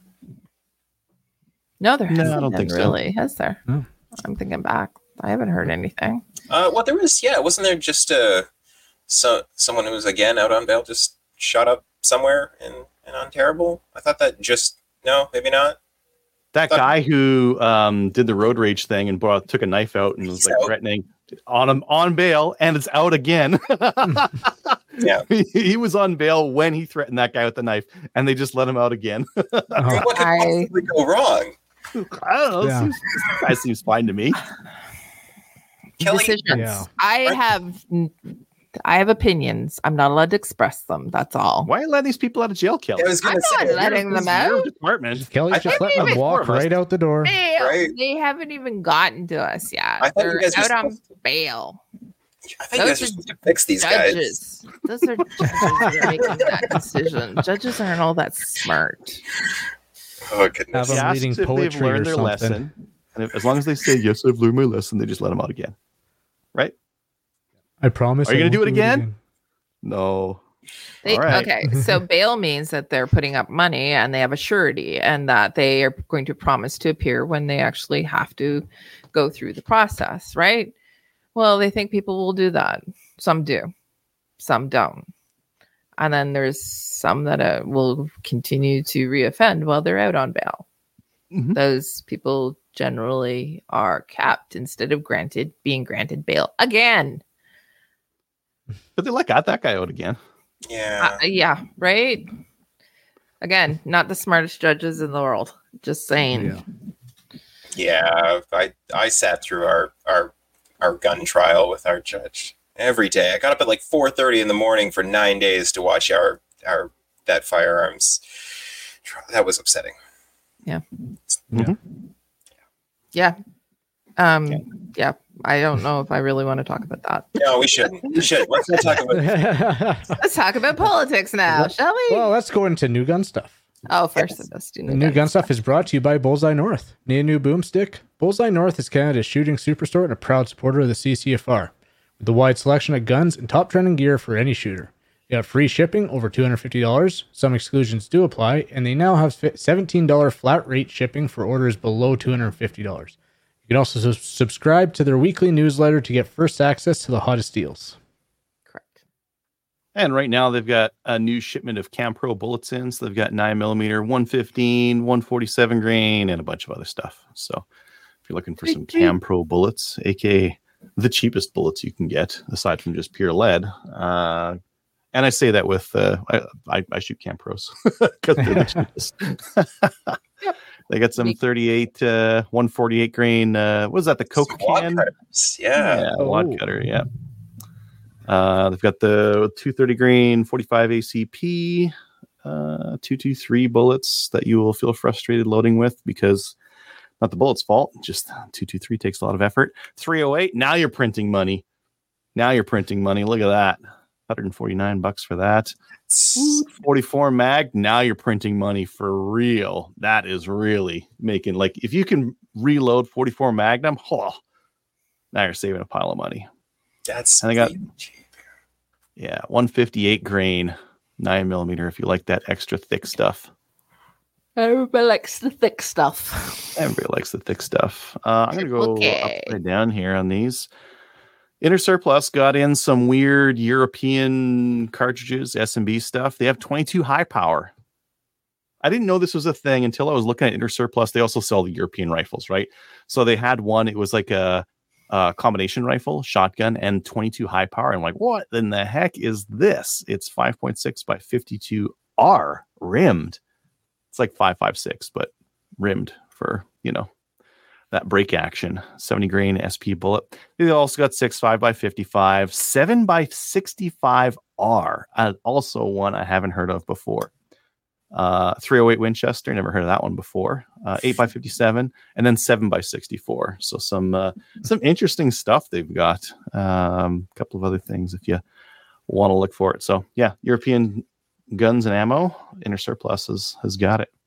No, there No, I hasn't don't been think so. really, has there? No. I'm thinking back. I haven't heard anything. Uh, well, there was, yeah, wasn't there just uh, so, someone who was, again, out on bail just shot up somewhere in, in Ontario? I thought that just, no, maybe not. That guy who um, did the road rage thing and brought, took a knife out and was He's like out. threatening on him on bail, and it's out again. Yeah. he, he was on bail when he threatened that guy with the knife, and they just let him out again. Oh, What could I- possibly go wrong? I don't know. Yeah. Seems, this guy seems fine to me. Kelly, Decisions. Yeah. I have I have opinions. I'm not allowed to express them. That's all. Why let these people out of jail, Kelly? I was going I'm to not say, letting This them is your out. department. Kelly I just thought let them maybe walk four of us- right out the door. They, Right. they haven't even gotten to us yet. I thought you They're guys were out on supposed to- bail. I think you guys Those are are supposed to fix these guys. Judges. Those are judges that are making that decision. Judges aren't all that smart. Oh, goodness. Have He them asks reading if they've poetry or learned their something. lesson, and if, as long as they say yes, I've learned my lesson, they just let him out again. Right? I promise. Are you I gonna do won't it again? No. They, All right. Okay, so bail means that they're putting up money and they have a surety and that they are going to promise to appear when they actually have to go through the process, right? Well, they think people will do that. Some do, some don't. And then there's some that uh, will continue to reoffend while they're out on bail. Mhm. Those people generally are capped instead of granted being granted bail again. But they let got that guy out again. Yeah. Uh, yeah, right? Again, not the smartest judges in the world. Just saying. Yeah. Yeah, I I sat through our our our gun trial with our judge every day. I got up at like four thirty in the morning for nine days to watch our our that firearms trial. That was upsetting. Yeah. Mhm. Yeah. Um, yeah. I don't know if I really want to talk about that. No, we shouldn't. We should. Let's not talk about. Let's talk about politics now, shall we? Well, let's go into new gun stuff. Oh, first of us, do The new gun stuff is brought to you by Bullseye North. Need a new boomstick? Bullseye North is Canada's shooting superstore and a proud supporter of the C C F R. With a wide selection of guns and top trending gear for any shooter. You have free shipping over two hundred fifty dollars. Some exclusions do apply, and they now have seventeen dollars flat rate shipping for orders below two hundred fifty dollars. You can also su- subscribe to their weekly newsletter to get first access to the hottest deals. Correct. And right now they've got a new shipment of Cam Pro bullets in. So they've got nine millimeter, one fifteen, one forty-seven grain, and a bunch of other stuff. So if you're looking for some Cam Pro bullets, aka the cheapest bullets you can get, aside from just pure lead. Uh, and I say that with uh, I, I, I shoot Cam Pros because they're the cheapest. Yep. They got some thirty-eight, uh, one forty-eight grain. Uh, what is that? The Coke Wad can? cutters. Yeah. Yeah, Oh. wad cutter. Yeah. Uh, they've got the two thirty grain, forty-five A C P, uh, two twenty-three bullets that you will feel frustrated loading with because not the bullet's fault. Just two twenty-three takes a lot of effort. three oh eight. Now you're printing money. Now you're printing money. Look at that. one hundred forty-nine bucks for that. forty-four mag. Now you're printing money for real. That is really making, like, if you can reload forty-four Magnum, oh, now you're saving a pile of money. That's And I got- pretty cheap. Yeah, one fifty-eight grain, nine millimeter. If you like that extra thick stuff, Everybody likes the thick stuff. everybody likes the thick stuff. Uh, I'm gonna go Okay. upside down here on these. Inner Surplus got in some weird European cartridges, S M B stuff. They have twenty-two high power. I didn't know this was a thing until I was looking at Inner Surplus. They also sell the European rifles, right? So they had one. It was like a, a combination rifle, shotgun, and twenty-two high power. I'm like, what in the heck is this? It's five point six by fifty-two R rimmed. It's like five five six, but rimmed for, you know, that break action. seventy grain S P bullet. They also got six five by fifty-five, seven by sixty-five R. Uh, also one I haven't heard of before. Uh, three oh eight Winchester, never heard of that one before. Uh, eight by fifty-seven, and then seven by sixty-four. So some uh, some interesting stuff they've got. Um, a couple of other things if you want to look for it. So yeah, European guns and ammo. Inner Surplus has, has got it.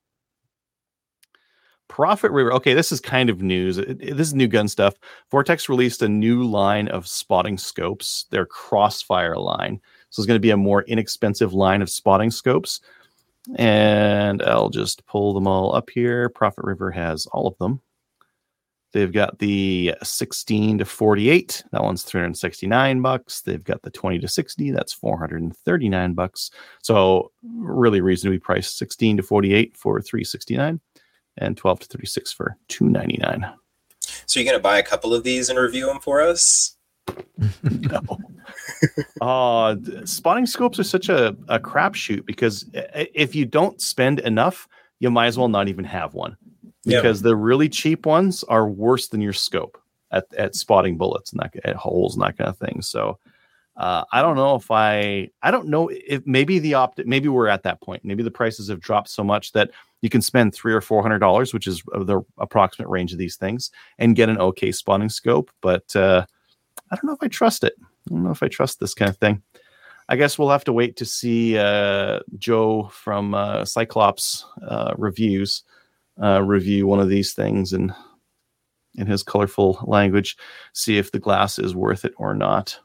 Profit River. Okay, this is kind of news. It, it, this is new gun stuff. Vortex released a new line of spotting scopes, their Crossfire line. So it's going to be a more inexpensive line of spotting scopes. And I'll just pull them all up here. Profit River has all of them. They've got the sixteen to forty-eight. That one's three hundred sixty-nine bucks. They've got the twenty to sixty. That's four hundred thirty-nine bucks. So really reasonably priced. sixteen to forty-eight for three hundred sixty-nine, and twelve to thirty-six for two hundred ninety-nine. So you're gonna buy a couple of these and review them for us? No. uh, spotting scopes are such a, a crapshoot because if you don't spend enough, you might as well not even have one. Because yep. the really cheap ones are worse than your scope at, at spotting bullets and that, at holes and that kind of thing. So uh, I don't know if I, I don't know if maybe the opt, maybe we're at that point. Maybe the prices have dropped so much that you can spend three or four hundred dollars, which is the approximate range of these things, and get an okay spotting scope. But uh, I don't know if I trust it. I don't know if I trust this kind of thing. I guess we'll have to wait to see uh, Joe from uh, Cyclops uh, reviews. Uh, review one of these things and in his colorful language, see if the glass is worth it or not.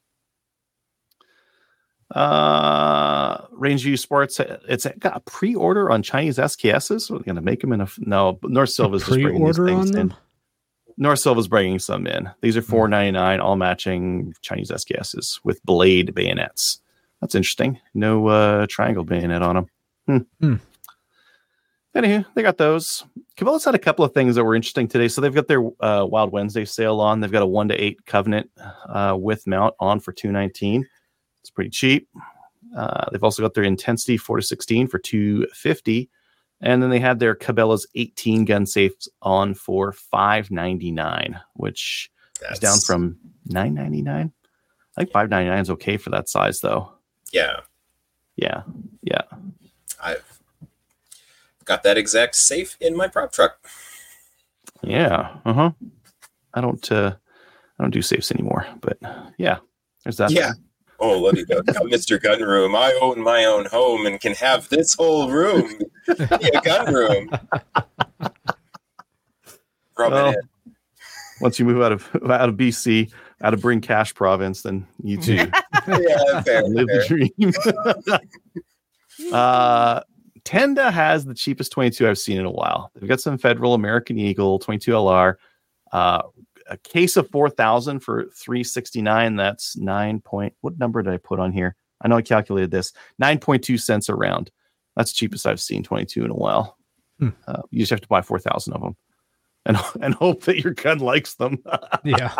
Uh, Rangeview Sports, it's got a pre-order on Chinese S K Ss. We're going to make them in a no. North Silva's just bringing these things in. North Silva's bringing some in. These are four ninety-nine, all matching Chinese S K Ss with blade bayonets. That's interesting. No uh, triangle bayonet on them. Hmm. Hmm. Anywho, they got those. Cabela's had a couple of things that were interesting today. So they've got their uh, Wild Wednesday sale on. They've got a one to eight Covenant uh, with mount on for two nineteen. It's pretty cheap. Uh, they've also got their Intensity four to sixteen for two fifty, and then they had their Cabela's eighteen gun safes on for five ninety-nine, which That's, is down from nine ninety-nine. I think five ninety-nine is okay for that size, though. Yeah, Yeah, yeah. I've got that exact safe in my prop truck. Yeah. Uh huh. I don't. Uh, I don't do safes anymore. But yeah, there's that. Yeah. Oh, let me go, go, Mister Gun Room. I own my own home and can have this whole room be a gun room. Rub Well, it in. Once you move out of out of B C, out of Bring Cash province, then you too Yeah, fair, live fair. the dream. uh, Tenda has the cheapest twenty-two I've seen in a while. They've got some Federal American Eagle twenty-two L R. Uh, a case of four thousand for three sixty-nine. That's nine point. What number did I put on here? I know I calculated this. nine point two cents a round. That's the cheapest I've seen twenty-two in a while. Hmm. Uh, you just have to buy four thousand of them and, and hope that your gun likes them. Yeah.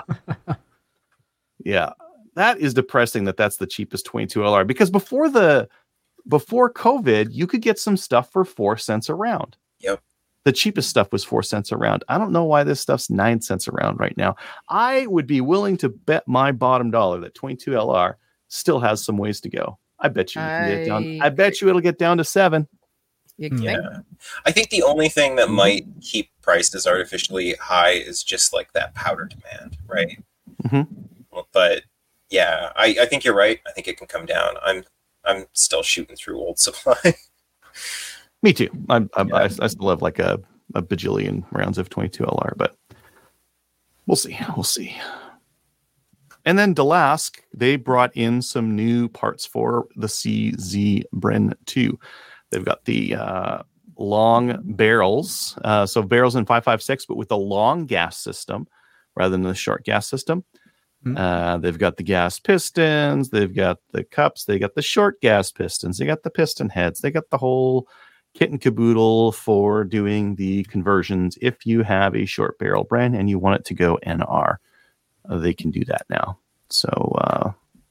Yeah. That is depressing that that's the cheapest twenty-two L R, because before the before COVID, you could get some stuff for four cents a round. Yep. The cheapest stuff was four cents a round. I don't know why this stuff's nine cents a round right now. I would be willing to bet my bottom dollar that twenty-two L R still has some ways to go. I bet you, you can get it down. I I bet you it'll get down to seven. You Hmm. think? Yeah. I think the only thing that might keep prices artificially high is just like that powder demand, right? Mhm. Well, but yeah, I, I think you're right. I think it can come down. I'm I'm still shooting through old supply. Me too. I'm, I'm, Yeah. I, I still have like a, a bajillion rounds of twenty-two L R, but we'll see. We'll see. And then Delask, they brought in some new parts for the C Z Bren two. They've got the uh, long barrels, uh, so barrels in five five six, but with a long gas system rather than the short gas system. Hmm. Uh, they've got the gas pistons, they've got the cups, they got the short gas pistons, they got the piston heads, they got the whole kit and caboodle for doing the conversions. If you have a short barrel Bren and you want it to go N R, uh, they can do that now. So uh,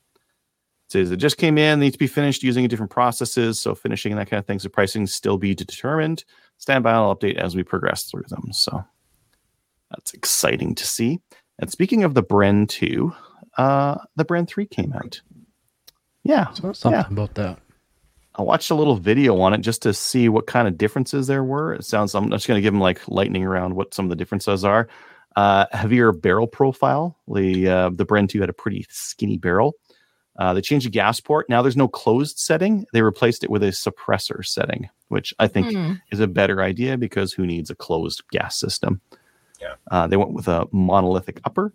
it says it just came in, needs to be finished using different processes. So finishing and that kind of thing. So pricing still be determined. Stand by, I'll update as we progress through them. So that's exciting to see. And speaking of the Bren two, uh, the Bren three came out. Yeah. So something Yeah. about that. I watched a little video on it just to see what kind of differences there were. It sounds, I'm just going to give them like lightning around what some of the differences are. Uh, heavier barrel profile. The uh, the Bren two had a pretty skinny barrel. Uh, they changed the gas port. Now there's no closed setting. They replaced it with a suppressor setting, which I think Hmm. is a better idea because who needs a closed gas system? Yeah. Uh, they went with a monolithic upper.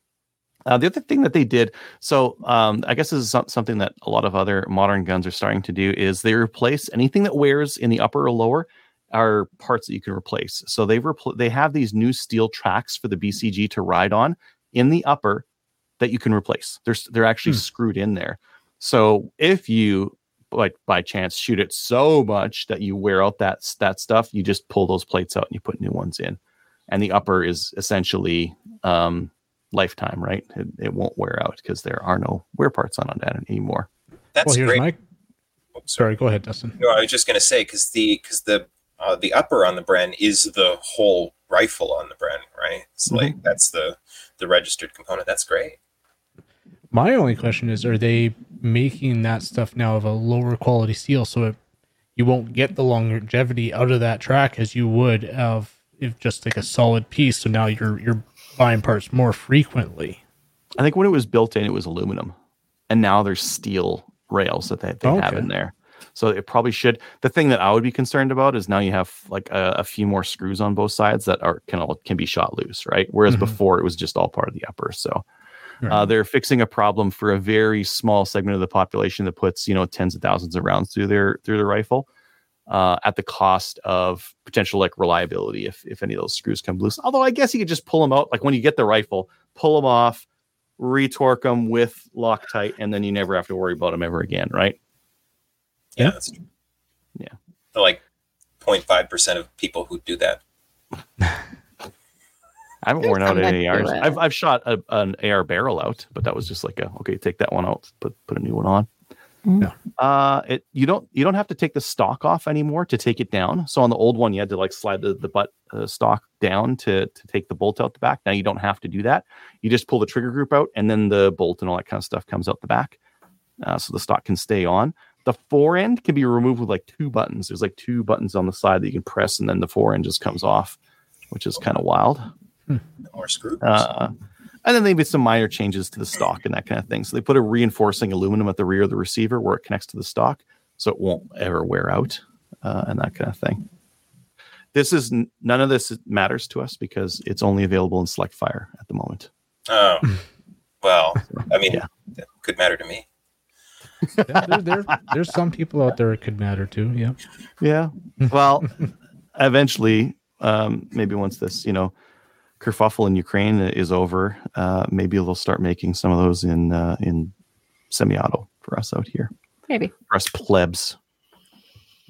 Uh, the other thing that they did, so um, I guess this is some- something that a lot of other modern guns are starting to do, is they replace anything that wears in the upper or lower are parts that you can replace. So they've repl- they have these new steel tracks for the B C G to ride on in the upper that you can replace. They're they're actually Hmm. screwed in there. So if you like by chance shoot it so much that you wear out that that stuff, you just pull those plates out and you put new ones in. And the upper is essentially um, lifetime, right? It, it won't wear out because there are no wear parts on that anymore. That's Well, here's great. my. Oh, Sorry, go ahead, Dustin. No, I was just going to say because the because the uh, the upper on the Bren is the whole rifle on the Bren, right? It's Mhm. like that's the the registered component. That's great. My only question is, are they making that stuff now of a lower quality steel so it, you won't get the longevity out of that track as you would of if just like a solid piece? So now you're you're buying parts more frequently. I think when it was built in, it was aluminum, and now there's steel rails that they, they have Okay. in there. So it probably should. The thing that I would be concerned about is now you have like a, a few more screws on both sides that are can all, can be shot loose, right? Whereas Mhm. before it was just all part of the upper. So Right. uh, they're fixing a problem for a very small segment of the population that puts you know tens of thousands of rounds through their through their rifle. Uh, at the cost of potential like reliability if if any of those screws come loose. Although I guess you could just pull them out, like when you get the rifle, pull them off, retorque them with Loctite, and then you never have to worry about them ever again, right? Yeah, Yeah. that's true. Yeah. For like zero point five percent of people who do that. I haven't worn out Come back any to A Rs. it. I've I've shot a, an A R barrel out, but that was just like a okay, take that one out, put put a new one on. Mm. Uh, it you don't you don't have to take the stock off anymore to take it down. So on the old one, you had to like slide the the butt uh, stock down to to take the bolt out the back. Now you don't have to do that. You just pull the trigger group out, and then the bolt and all that kind of stuff comes out the back, uh, so the stock can stay on. The fore end can be removed with like two buttons. There's like two buttons on the side that you can press, and then the fore end just comes off, which is kind of wild. No more screws. Uh, and then they made some minor changes to the stock and that kind of thing. So they put a reinforcing aluminum at the rear of the receiver where it connects to the stock, so it won't ever wear out, uh, and that kind of thing. This is none of this matters to us because it's only available in Select Fire at the moment. Oh, well, I mean, Yeah. that could matter to me. Yeah, there, there, there's some people out there it could matter to. Yeah. Yeah. Well, eventually, um, maybe once this, you know, kerfuffle in Ukraine is over, uh, maybe they'll start making some of those in uh, in semi-auto for us out here. Maybe. For us plebs. We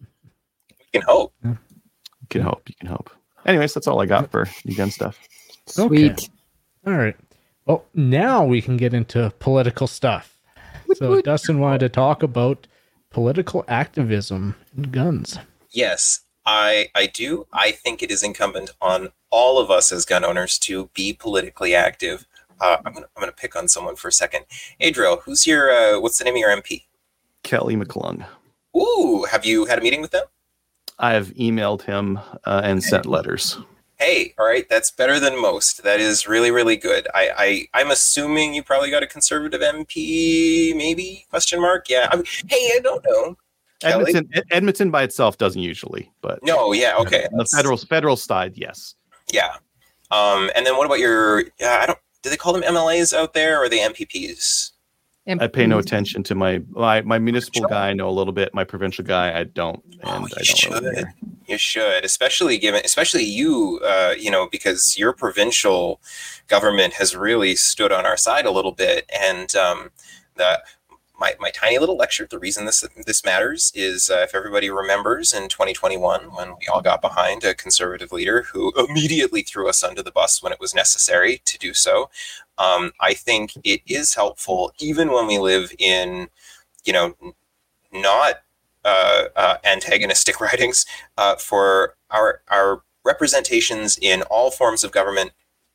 can hope. You can hope. You can hope. Anyways, that's all I got for new gun stuff. Okay. Sweet. All right. Well, now we can get into political stuff. So Dustin wanted to talk about political activism and guns. Yes, I I do. I think it is incumbent on all of us as gun owners to be politically active. Uh, I'm gonna I'm gonna pick on someone for a second. Adriel, who's your uh, what's the name of your M P? Kelly McClung. Ooh, have you had a meeting with them? I've emailed him uh, and sent letters. Hey, all right, that's better than most. That is really, really good. I, I, I'm assuming you probably got a conservative M P, maybe? Question mark. Yeah. I mean, hey, I don't know. Kelly? Edmonton, Ed- Edmonton by itself doesn't usually, but No. Yeah. Okay. on the federal federal side, yes. Yeah. Um. And then what about your? Yeah. I don't. Do they call them M L As out there, or are they M P Ps? I pay no attention to my my, my municipal guy. I know a little bit. My provincial guy, I don't, and Oh, you I don't should. really care. You should, especially given, especially you, uh, you know, because your provincial government has really stood on our side a little bit. And um, the my my tiny little lecture. The reason this this matters is uh, if everybody remembers in twenty twenty-one when we all got behind a conservative leader who immediately threw us under the bus when it was necessary to do so. Um, I think it is helpful, even when we live in, you know, n- not uh, uh, antagonistic writings, uh, for our our representations in all forms of government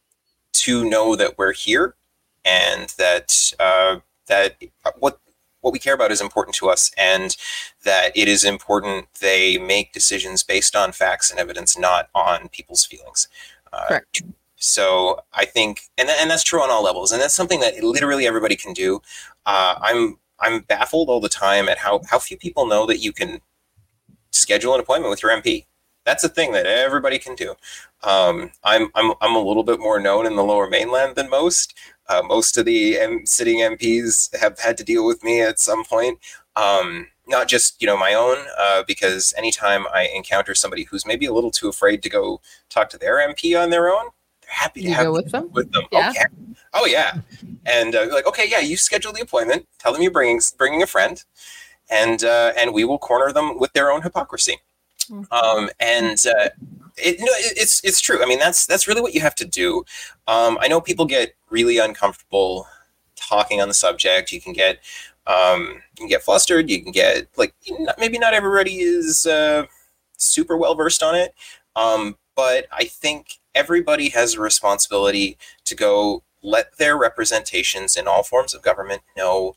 to know that we're here and that uh, that what what we care about is important to us, and that it is important they make decisions based on facts and evidence, not on people's feelings. Uh, Correct. So I think, and and that's true on all levels, and that's something that literally everybody can do. Uh, I'm I'm baffled all the time at how how few people know that you can schedule an appointment with your M P. That's a thing that everybody can do. Um, I'm I'm I'm a little bit more known in the Lower Mainland than most. Uh, most of the M- sitting M Ps have had to deal with me at some point. Um, not just, you know, my own, uh, because anytime I encounter somebody who's maybe a little too afraid to go talk to their M P on their own, they're happy to You have go me with them? With them. Yeah. Okay. Oh yeah. And uh, like, okay, yeah, you schedule the appointment. Tell them you're bringing bringing a friend, and uh, and we will corner them with their own hypocrisy. Um, and uh, it, no, it, it's it's true. I mean, that's that's really what you have to do. Um, I know people get really uncomfortable talking on the subject. You can get um, you can get flustered. You can get like maybe not everybody is uh, super well versed on it, um, but I think everybody has a responsibility to go let their representations in all forms of government know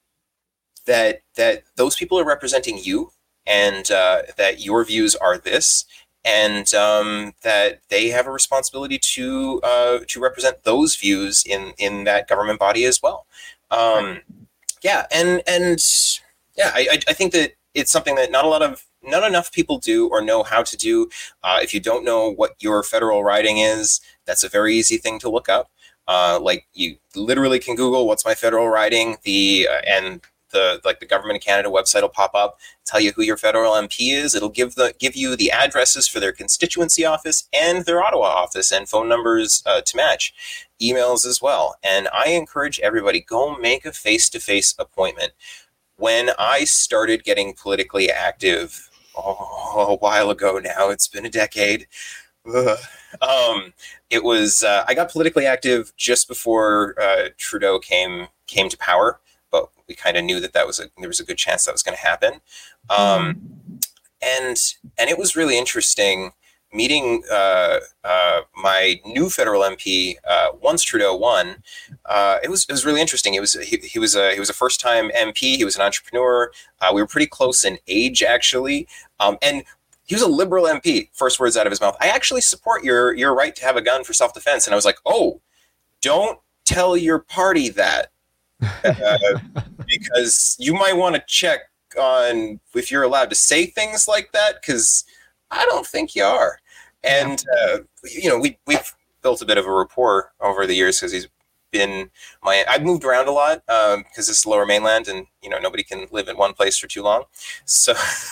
that that those people are representing you, and uh, that your views are this, and um, that they have a responsibility to uh, to represent those views in, in that government body as well. Um, yeah, and and yeah, I, I think that it's something that not a lot of not enough people do or know how to do. Uh, if you don't know what your federal riding is, that's a very easy thing to look up. Uh, like you literally can Google "what's my federal riding," the uh, and the like the Government of Canada website will pop up, tell you who your federal M P is. It'll give the give you the addresses for their constituency office and their Ottawa office and phone numbers uh, to match, emails as well. And I encourage everybody, go make a face-to-face appointment. When I started getting politically active oh, a while ago now, it's been a decade. Ugh. Um, it was uh, I got politically active just before uh, Trudeau came came to power, but we kind of knew that that was a there was a good chance that was going to happen, um, and and it was really interesting meeting uh, uh, my new federal M P uh, once Trudeau won. Uh, it was it was really interesting. It was he, he was a he was a first time M P. He was an entrepreneur. Uh, we were pretty close in age actually, um, and. He was a Liberal M P. First words out of his mouth, I actually support your your right to have a gun for self-defense. And I was like, oh, don't tell your party that. Uh, because you might want to check on if you're allowed to say things like that, because I don't think you are. And, uh, you know, we, we've built a bit of a rapport over the years because he's been my I've moved around a lot um because it's Lower Mainland, and you know nobody can live in one place for too long, so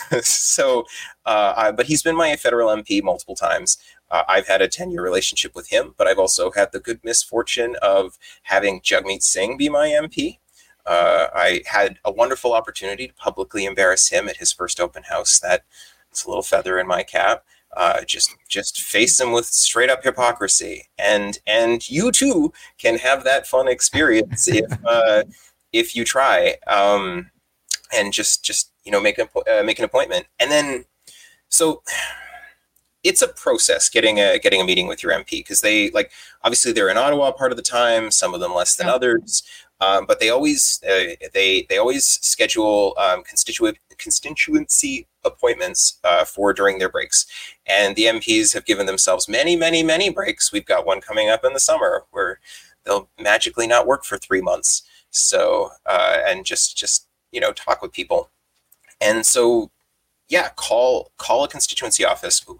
so uh I, but he's been my federal M P multiple times. uh, I've had a ten year relationship with him, but I've also had the good misfortune of having Jagmeet Singh be my M P. uh I had a wonderful opportunity to publicly embarrass him at his first open house. That's a little feather in my cap. Uh, just just face them with straight up hypocrisy, and and you too can have that fun experience if uh, if you try, um, and just just you know make an uh, make an appointment, and then so it's a process getting a getting a meeting with your M P, because they like obviously they're in Ottawa part of the time, some of them less than yeah. others. Um, but they always uh, they they always schedule um, constituent constituency appointments uh, for during their breaks, and the M Ps have given themselves many many many breaks. We've got one coming up in the summer where they'll magically not work for three months. So uh, and just just you know talk with people, and so yeah, call call a constituency office. Ooh,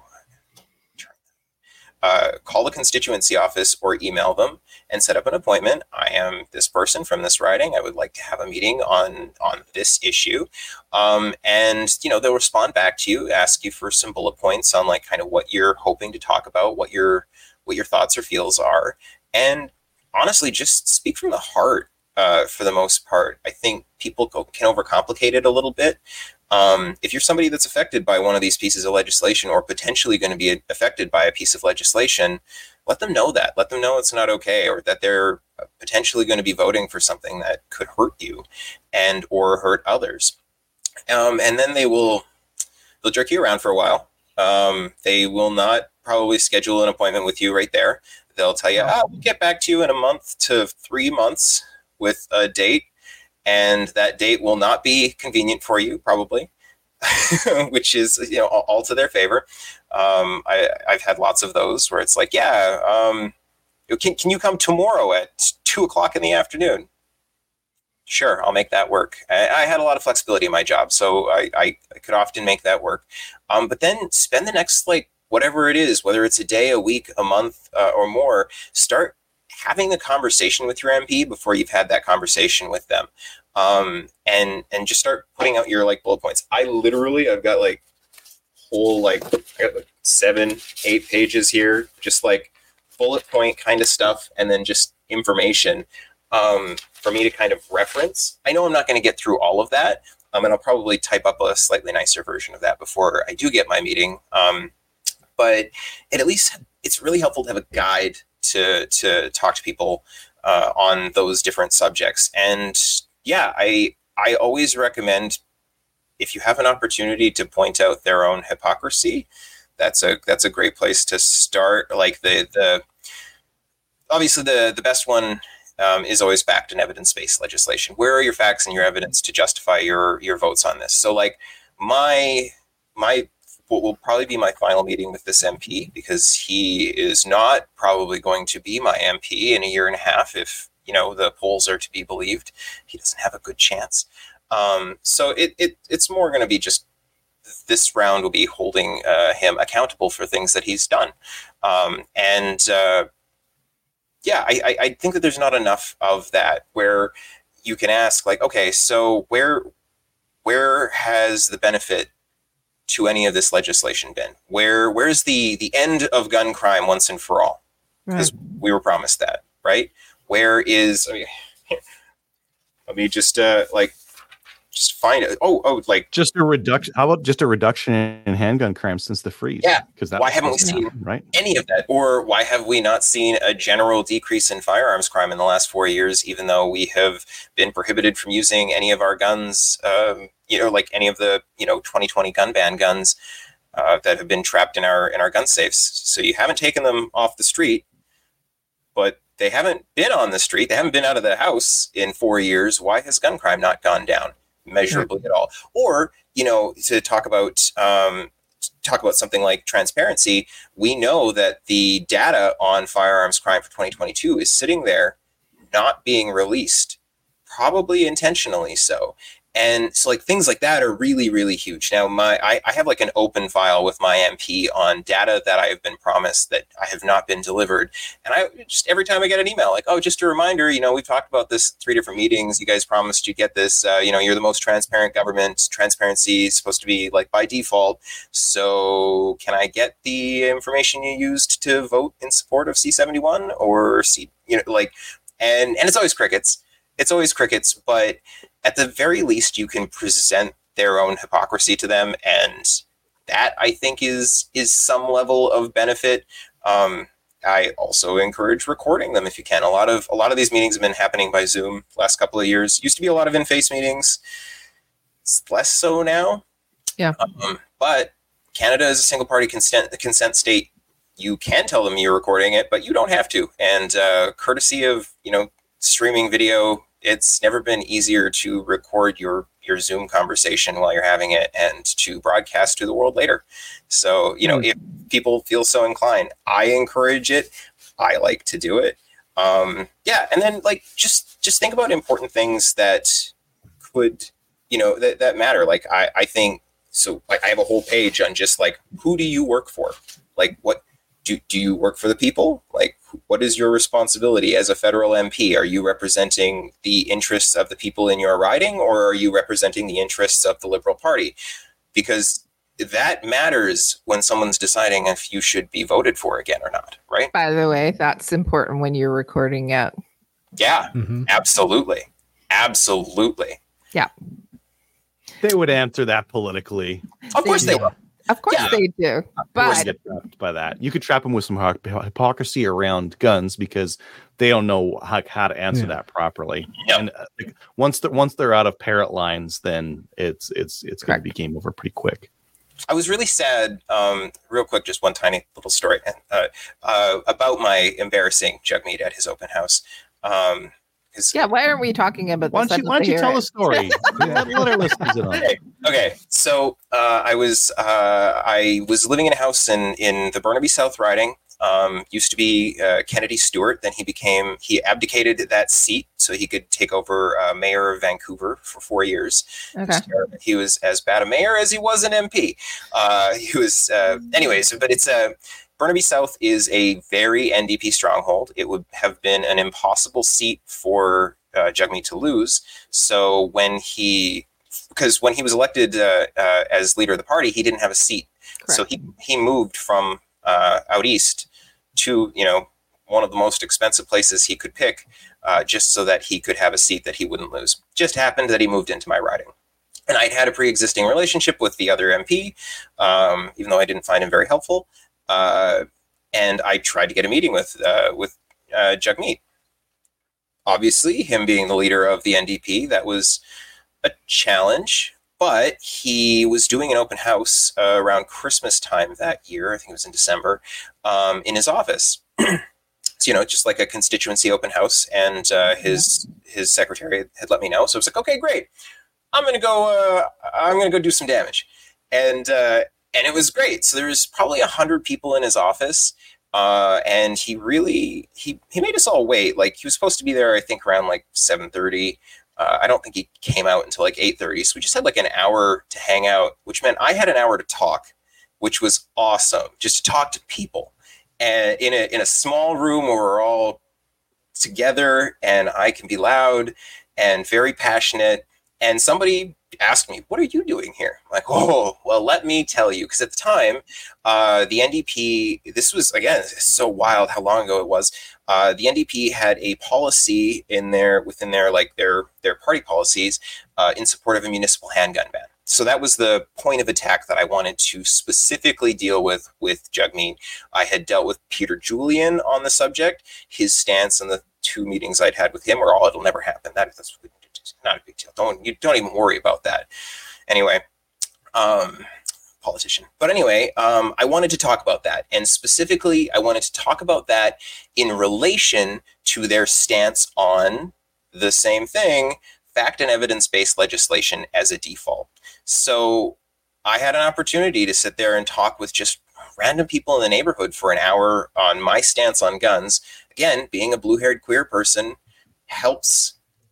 uh, call a constituency office or email them and set up an appointment. I am this person from this riding. I would like to have a meeting on on this issue. Um, and, you know, they'll respond back to you, ask you for some bullet points on like kind of what you're hoping to talk about, what your what your thoughts or feels are. And honestly, just speak from the heart uh, for the most part. I think people go, can overcomplicate it a little bit. Um, if you're somebody that's affected by one of these pieces of legislation or potentially going to be affected by a piece of legislation, let them know that. Let them know it's not okay, or that they're potentially going to be voting for something that could hurt you and or hurt others. Um, and then they will they'll jerk you around for a while. Um, they will not probably schedule an appointment with you right there. They'll tell you, oh, we'll get back to you in a month to three months with a date. And that date will not be convenient for you, probably, which is, you know, all, all to their favor. Um, I, I've had lots of those where it's like, yeah, um, can, can you come tomorrow at two o'clock in the afternoon? Sure, I'll make that work. I, I had a lot of flexibility in my job, so I, I, I could often make that work. Um, but then spend the next, like, whatever it is, whether it's a day, a week, a month, uh, or more, start having the conversation with your M P before you've had that conversation with them. Um, and, and just start putting out your like bullet points. I literally, I've got like whole, like, I got like seven, eight pages here, just like bullet point kind of stuff. And then just information, um, for me to kind of reference. I know I'm not going to get through all of that. Um, and I'll probably type up a slightly nicer version of that before I do get my meeting. Um, but it at least, it's really helpful to have a guide to to talk to people uh, on those different subjects. And yeah, I I always recommend, if you have an opportunity to point out their own hypocrisy, that's a that's a great place to start. Like the the obviously the the best one um, is always backed in evidence-based legislation. Where are your facts and your evidence to justify your your votes on this? So like my my what will probably be my final meeting with this M P, because he is not probably going to be my M P in a year and a half if, you know, the polls are to be believed. He doesn't have a good chance. Um, so it, it it's more going to be just this round will be holding uh, him accountable for things that he's done. Um, and uh, yeah, I, I think that there's not enough of that where you can ask, like, okay, so where where has the benefit to any of this legislation been? Where where's the the end of gun crime once and for all? Because Right. we were promised that, right? Where is? I mean, let me just uh, like just find it. Oh, oh, like Just a reduction. How about just a reduction in handgun crime since the freeze? Yeah. Because that Why was haven't we supposed to seen- happen, right? any of that, or why have we not seen a general decrease in firearms crime in the last four years, even though we have been prohibited from using any of our guns, um, you know, like any of the, you know, twenty twenty gun ban guns uh, that have been trapped in our in our gun safes. So you haven't taken them off the street, but they haven't been on the street. They haven't been out of the house in four years. Why has gun crime not gone down measurably at all? Or, you know, to talk about um, talk about something like transparency, we know that the data on firearms crime for twenty twenty-two is sitting there not being released, probably intentionally so. And so like things like that are really, really huge. Now, my I, I have like an open file with my M P on data that I have been promised that I have not been delivered. And I just every time I get an email like, oh, just a reminder, you know, we've talked about this three different meetings. You guys promised you get this. Uh, you know, you're the most transparent government. Transparency is supposed to be like by default. So can I get the information you used to vote in support of C seventy-one or C, you know, like, and and it's always crickets. It's always crickets, but at the very least, you can present their own hypocrisy to them, and that I think is is some level of benefit. Um, I also encourage recording them if you can. A lot of a lot of these meetings have been happening by Zoom last couple of years. Used to be a lot of in-face meetings. It's less so now. Yeah. Um, but Canada is a single-party consent consent state. You can tell them you're recording it, but you don't have to. And uh, courtesy of you know streaming video, it's never been easier to record your your Zoom conversation while you're having it and to broadcast to the world later. So, you know, Mm. if people feel so inclined, I encourage it. I like to do it. Um, yeah. And then like, just, just think about important things that could, you know, that, that matter. Like, I, I think, so like, I have a whole page on just like, who do you work for? Like, what, Do, do you work for the people? Like, what is your responsibility as a federal M P? Are you representing the interests of the people in your riding, or are you representing the interests of the Liberal Party? Because that matters when someone's deciding if you should be voted for again or not, right? By the way, that's important when you're recording it. Yeah, Mm-hmm. absolutely. Absolutely. They would answer that politically. Of course they will. Of course Yeah. they do. Of course But you get trapped by that. You could trap them with some hyp- hypocrisy around guns because they don't know how, how to answer Yeah. that properly. Yeah. And uh, like, once they're once they're out of parrot lines, then it's it's it's going to Correct. be game over pretty quick. I was really sad, um, real quick, just one tiny little story uh, uh, about my embarrassing Jugmeat at his open house. Um, 'cause- yeah, why aren't we talking about Why this? don't I'd you, love why don't to you hear tell it. a story? let, let our listeners in on it. Okay. Okay. So uh, I was uh, I was living in a house in in the Burnaby South riding. Um, used to be uh, Kennedy Stewart. Then he became he abdicated that seat so he could take over uh, mayor of Vancouver for four years. Okay. He was as bad a mayor as he was an M P. Uh, he was, uh, anyways. But it's a. Uh, Burnaby South is a very N D P stronghold. It would have been an impossible seat for uh, Jugmeat to lose. So when he, because when he was elected uh, uh, as leader of the party, he didn't have a seat. So he he moved from uh, out east to you know one of the most expensive places he could pick, uh, just so that he could have a seat that he wouldn't lose. Just happened that he moved into my riding. And I'd had a pre-existing relationship with the other M P, um, even though I didn't find him very helpful. Uh, and I tried to get a meeting with uh, with uh, Jugmeat. Obviously, him being the leader of the N D P, that was a challenge. But he was doing an open house uh, around Christmas time that year. I think it was in December, um, in his office. So, you know, just like a constituency open house. And uh, his his secretary had let me know. So I was like, okay, great. I'm gonna go. Uh, I'm gonna go do some damage. And uh, And it was great. So there was probably a hundred people in his office, uh, and he really he he made us all wait. Like he was supposed to be there, I think, around like seven thirty. Uh, I don't think he came out until like eight thirty. So we just had like an hour to hang out, which meant I had an hour to talk, which was awesome, just to talk to people, and in a in a small room where we're all together, and I can be loud. and very passionate. And somebody asked me, what are you doing here? I'm like, oh, well, let me tell you. Because at the time, uh, the N D P, this was, again, so wild how long ago it was. Uh, the N D P had a policy in their, within their, like their, their party policies uh, in support of a municipal handgun ban. So that was the point of attack that I wanted to specifically deal with with Jagmeet. I had dealt with Peter Julian on the subject. His stance in the two meetings I'd had with him were all, it'll never happen. That, that's not a big deal. Don't you don't even worry about that. Anyway, um, politician. But anyway, um, I wanted to talk about that. And specifically, I wanted to talk about that in relation to their stance on the same thing, fact and evidence-based legislation as a default. So I had an opportunity to sit there and talk with just random people in the neighborhood for an hour on my stance on guns. Again, being a blue-haired queer person helps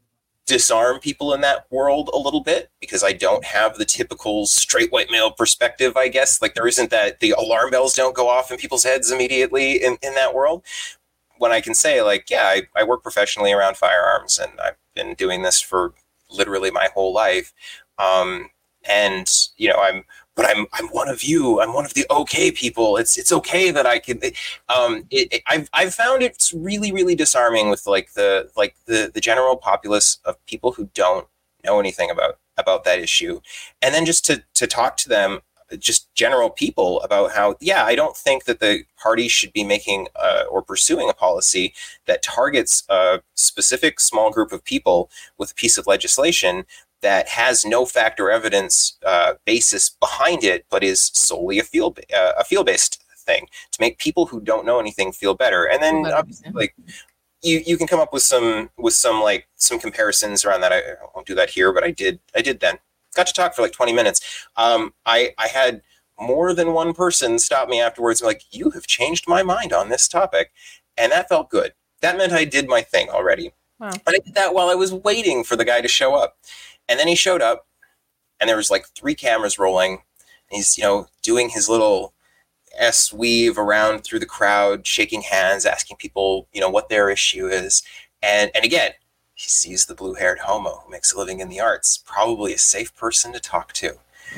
disarm people in that world a little bit, because I don't have the typical straight white male perspective, I guess. Like, there isn't that, the alarm bells don't go off in people's heads immediately in, in that world. When I can say, like, yeah, I, I work professionally around firearms, and I've been doing this for literally my whole life. Um, and, you know, I'm, but I'm, I'm one of you. I'm one of the okay people. It's, it's okay that I can, um, it, it, I've, I've found it's really, really disarming with like the, like the, the general populace of people who don't know anything about, about that issue. And then just to, to talk to them, just general people, about how, yeah, I don't think that the party should be making uh, or pursuing a policy that targets a specific small group of people with a piece of legislation that has no fact or evidence uh, basis behind it, but is solely a field uh, a field based thing to make people who don't know anything feel better. And then better, obviously, yeah. like you, you can come up with some with some like some comparisons around that. I won't do that here, but I did I did then. Got to talk for like twenty minutes. Um, I I had more than one person stop me afterwards and be like, you have changed my mind on this topic, and that felt good. That meant I did my thing already. Wow. And I did that while I was waiting for the guy to show up. And then he showed up, and there was like three cameras rolling. And he's, you know, doing his little S weave around through the crowd, shaking hands, asking people, you know, what their issue is. And and again, he sees the blue-haired homo who makes a living in the arts, probably a safe person to talk to,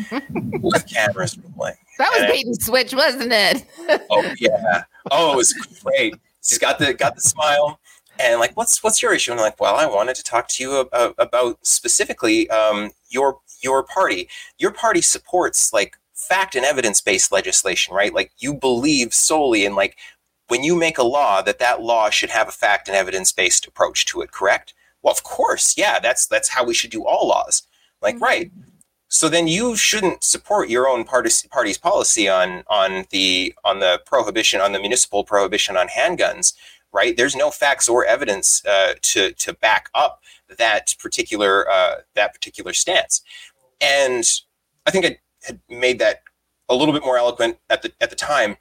with cameras rolling. That was And- bait and switch, wasn't it? Oh yeah. Oh, it was great. He's got the got the smile. And like, what's what's your issue? And I'm like, well, I wanted to talk to you about, about specifically um, your your party. Your party supports like fact and evidence based legislation, right? Like, you believe solely in like, when you make a law, that that law should have a fact and evidence based approach to it, correct? Well, of course, yeah. That's that's how we should do all laws. Like, right. So then you shouldn't support your own party, party's policy on on the on the prohibition on the municipal prohibition on handguns. Right? There's no facts or evidence uh, to to back up that particular uh, that particular stance, and I think I had made that a little bit more eloquent at the at the time.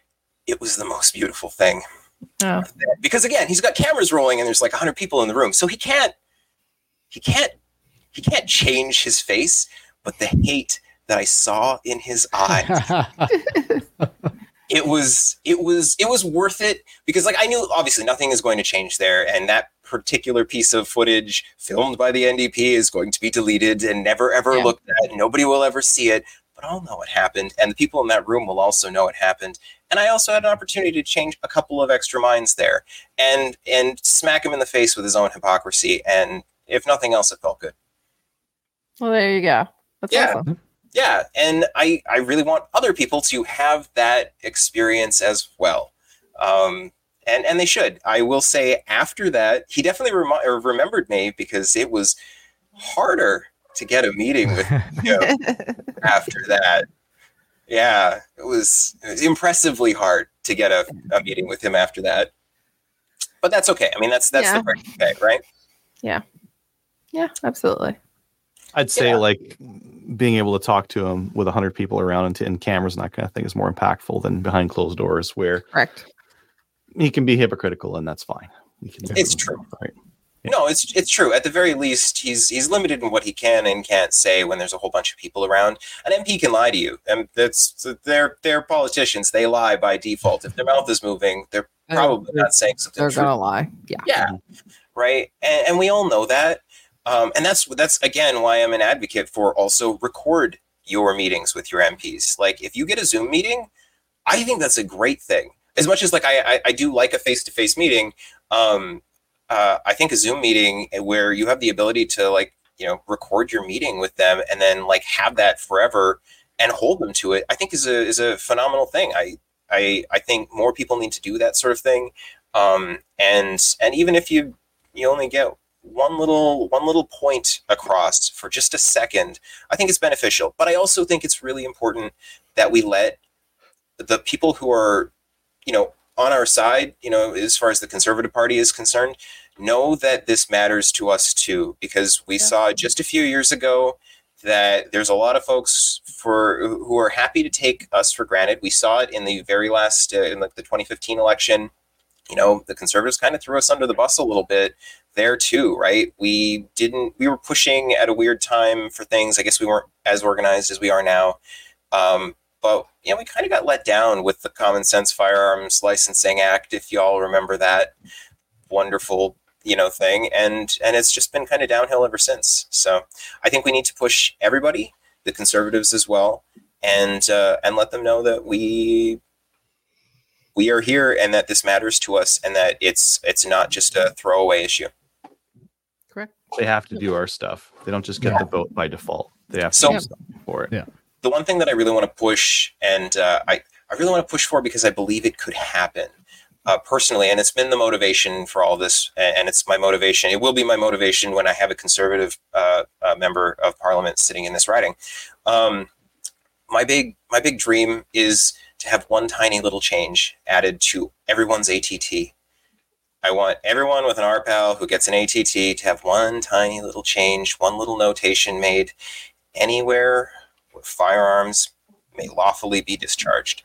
It was the most beautiful thing, Oh. because again, he's got cameras rolling and there's like a hundred people in the room, so he can't he can't he can't change his face, but the hate that I saw in his eyes. It was, it was, it was worth it, because like, I knew obviously nothing is going to change there. And that particular piece of footage filmed by the N D P is going to be deleted and never, ever Yeah. looked at. Nobody will ever see it, but I'll know what happened. And the people in that room will also know what happened. And I also had an opportunity to change a couple of extra minds there and, and smack him in the face with his own hypocrisy. And if nothing else, it felt good. Well, there you go. That's Yeah. awesome. Yeah, and I, I really want other people to have that experience as well. Um, and, and they should. I will say after that, he definitely rem- or remembered me, because it was harder to get a meeting with him after that. Yeah, it was, it was impressively hard to get a, a meeting with him after that. But that's okay. I mean, that's that's Yeah. the price to pay, right? Yeah, absolutely. I'd say Yeah. like being able to talk to him with a hundred people around and, to, and cameras and that kind of thing is more impactful than behind closed doors, where Correct. he can be hypocritical, and that's fine. He can, It's true. right? No, it's it's true. At the very least, he's he's limited in what he can and can't say when there's a whole bunch of people around. An M P can lie to you, and that's they're they're politicians. They lie by default. If their mouth is moving, they're probably not saying something They're true. gonna lie. Yeah. Yeah, right. And, and we all know that. Um, and that's that's again why I'm an advocate for also record your meetings with your M Ps. Like if you get a Zoom meeting, I think that's a great thing. As much as like I I, I do like a face-to-face meeting, um, uh, I think a Zoom meeting where you have the ability to like you know record your meeting with them and then like have that forever and hold them to it, I think is a is a phenomenal thing. I I I think more people need to do that sort of thing. Um, and and even if you you only get one little one little point across for just a second, I think it's beneficial. But I also think it's really important that we let the people who are, you know, on our side, you know, as far as the Conservative Party is concerned, know that this matters to us too, because we yeah. saw just a few years ago that there's a lot of folks for who are happy to take us for granted. We saw it in the very last, uh, in like the twenty fifteen election. You know, the Conservatives kind of threw us under the bus a little bit there too, right? We didn't, we were pushing at a weird time for things. I guess we weren't as organized as we are now. Um, but, you know, we kind of got let down with the Common Sense Firearms Licensing Act, if y'all remember that wonderful, you know, thing. And, and it's just been kind of downhill ever since. So I think we need to push everybody, the Conservatives as well, and, uh, and let them know that we, we are here and that this matters to us and that it's it's not just a throwaway issue. Correct. They have to do our stuff. They don't just get Yeah. the vote by default. They have to So- do something for it. Yeah. The one thing that I really want to push, and uh, I, I really want to push for because I believe it could happen uh, personally, and it's been the motivation for all this, and it's my motivation. It will be my motivation when I have a Conservative uh, uh, member of Parliament sitting in this riding. Um, my big my big dream is to have one tiny little change added to everyone's A T T. I want everyone with an R P A L who gets an A T T to have one tiny little change, one little notation made anywhere where firearms may lawfully be discharged.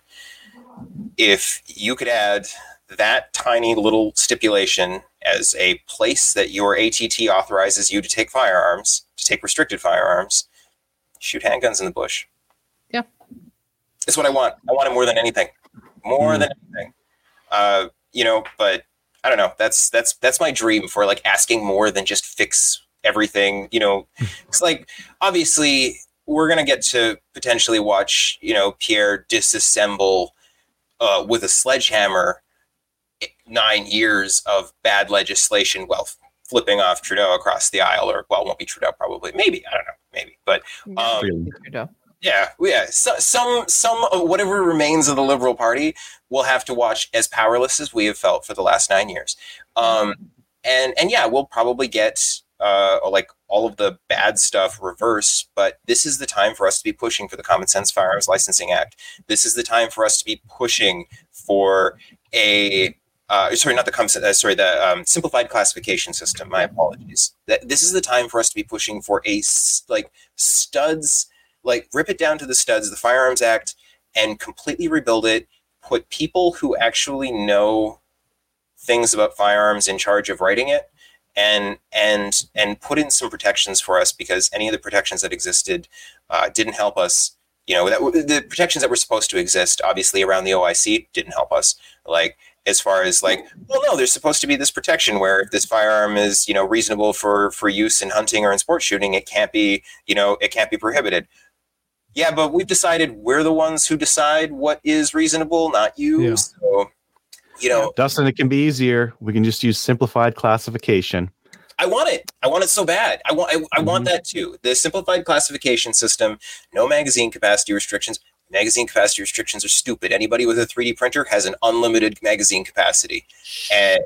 If you could add that tiny little stipulation as a place that your A T T authorizes you to take firearms, to take restricted firearms, shoot handguns in the bush. Yeah. It's what I want. I want it more than anything. More mm. than anything. Uh, you know, but I don't know. That's that's that's my dream for like asking more than just fix everything. You know, it's like obviously we're gonna get to potentially watch, you know, Pierre disassemble uh, with a sledgehammer nine years of bad legislation while flipping off Trudeau across the aisle, or well, it won't be Trudeau probably. Maybe I don't know. Maybe, but um, Really? Trudeau. Yeah, yeah. So, some some of whatever remains of the Liberal Party will have to watch as powerless as we have felt for the last nine years. Um, and and yeah, we'll probably get uh, like all of the bad stuff reversed. But this is the time for us to be pushing for the Common Sense Firearms Licensing Act. This is the time for us to be pushing for a uh, sorry, not the Common uh, sorry the um, simplified classification system. My apologies. That this is the time for us to be pushing for a like studs. Like rip it down to the studs, the Firearms Act, and completely rebuild it. Put people who actually know things about firearms in charge of writing it, and and and put in some protections for us, because any of the protections that existed uh, didn't help us. You know, that the protections that were supposed to exist, obviously around the O I C, didn't help us. Like as far as like, well, no, there's supposed to be this protection where if this firearm is, you know, reasonable for for use in hunting or in sport shooting, it can't be, you know, it can't be prohibited. Yeah, but we've decided we're the ones who decide what is reasonable, not you. Yeah. So, you know, Dustin, it can be easier. We can just use simplified classification. I want it. I want it so bad. I want. I, I want Mhm. that too. The simplified classification system. No magazine capacity restrictions. Magazine capacity restrictions are stupid. Anybody with a three D printer has an unlimited magazine capacity. And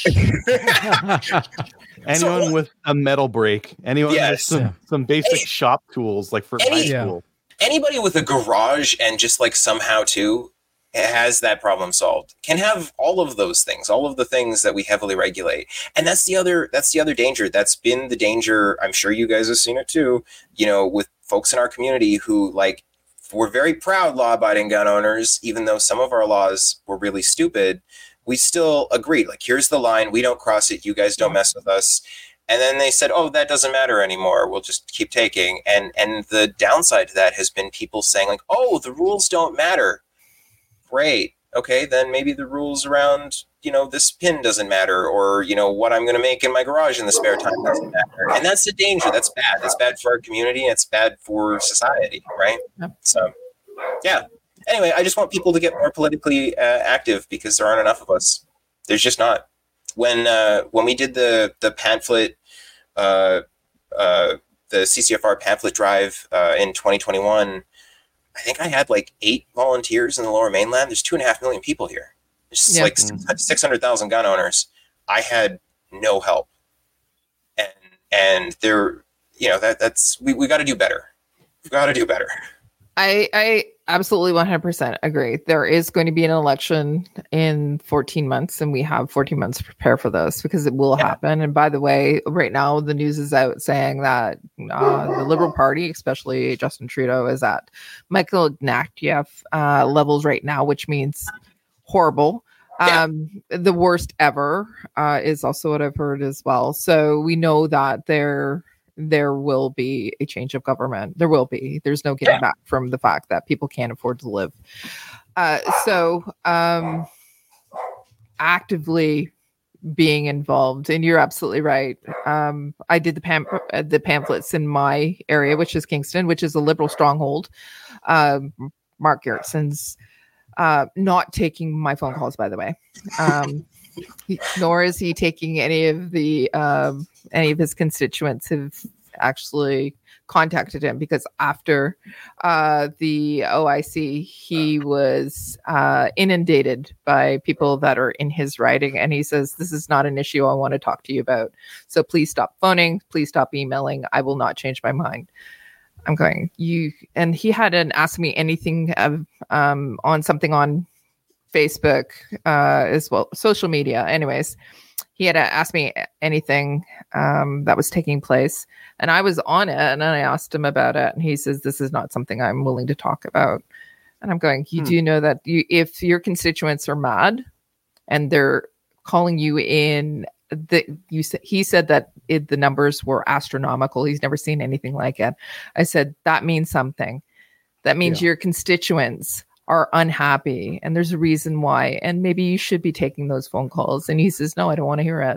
Anyone So- with a metal brake, anyone with Yes. some, Yeah. some basic Any- shop tools like for any- high Yeah. school. anybody with a garage and just like somehow too has that problem solved, can have all of those things, all of the things that we heavily regulate. And that's the other, that's the other danger. That's been the danger. I'm sure you guys have seen it too, you know, with folks in our community who like, we're very proud law abiding gun owners, even though some of our laws were really stupid. We still agreed, like, here's the line. We don't cross it. You guys don't mess with us. And then they said, oh, that doesn't matter anymore. We'll just keep taking. And and the downside to that has been people saying like, oh, the rules don't matter. Great. okay, then maybe the rules around, you know, this pin doesn't matter, or, you know, what I'm going to make in my garage in the spare time doesn't matter. And that's the danger. That's bad. That's bad for our community. It's bad for society, right? Yep. So, yeah. Anyway, I just want people to get more politically uh, active because there aren't enough of us. There's just not. When uh, when we did the, the pamphlet, uh, uh, the C C F R pamphlet drive uh, in twenty twenty-one, I think I had like eight volunteers in the Lower Mainland. There's two and a half million people here. There's Yeah. like six hundred thousand gun owners. I had no help, and and there, you know, that that's we we got to do better. We got to do better. I I absolutely one hundred percent agree. There is going to be an election in fourteen months, and we have fourteen months to prepare for this because it will Yeah. happen. And by the way, right now the news is out saying that uh, the Liberal Party, especially Justin Trudeau, is at Michael Ignatieff uh, levels right now, which means horrible. Yeah. Um, the worst ever uh, is also what I've heard as well. So we know that there there will be a change of government. There will be. There's no getting Yeah. back from the fact that people can't afford to live. Uh, so um, actively being involved, and you're absolutely right. Um, I did the pam- uh, the pamphlets in my area, which is Kingston, which is a Liberal stronghold. Um, Mark Gerritson's uh, not taking my phone calls, by the way. Um, he, nor is he taking any of the um, any of his constituents have actually contacted him, because after uh, the O I C, he was uh, inundated by people that are in his riding, and he says, this is not an issue I want to talk to you about, so please stop phoning, please stop emailing, I will not change my mind. I'm going, you, and he hadn't asked me anything of, um, on something on Facebook uh, as well, social media. Anyways, he had asked me anything um, that was taking place, and I was on it, and I asked him about it, and he says, this is not something I'm willing to talk about. And I'm going, you Hmm. do know that you, if your constituents are mad and they're calling you in, the you said he said that it, the numbers were astronomical. He's never seen anything like it. I said, that means something. That means Yeah. your constituents are unhappy, and there's a reason why, and maybe you should be taking those phone calls. And he says, no, I don't want to hear it.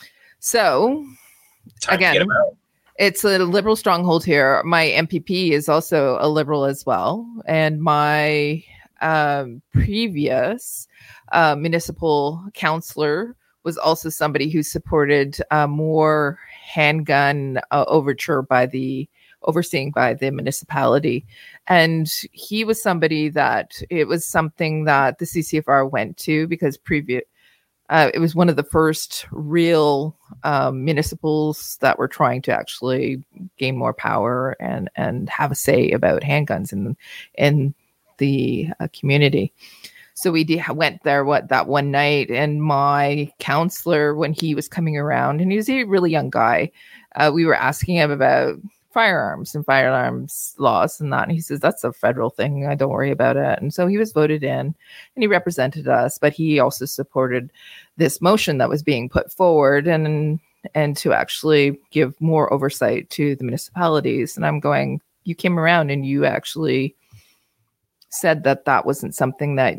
So Time Again, to get 'em out. it's a Liberal stronghold here. My M P P is also a Liberal as well, and my um, previous uh, municipal councillor was also somebody who supported uh, more handgun uh, overture by the overseeing by the municipality. And he was somebody that it was something that the C C F R went to, because previous uh, it was one of the first real um, municipals that were trying to actually gain more power and and have a say about handguns in in the uh, community. So we de- went there what that one night, and my counselor, when he was coming around, and he was a really young guy, uh, we were asking him about firearms and firearms laws and that, and he says, that's a federal thing, I don't worry about it. And so he was voted in, and he represented us, but he also supported this motion that was being put forward, and and to actually give more oversight to the municipalities. And I'm going, you came around and you actually said that that wasn't something that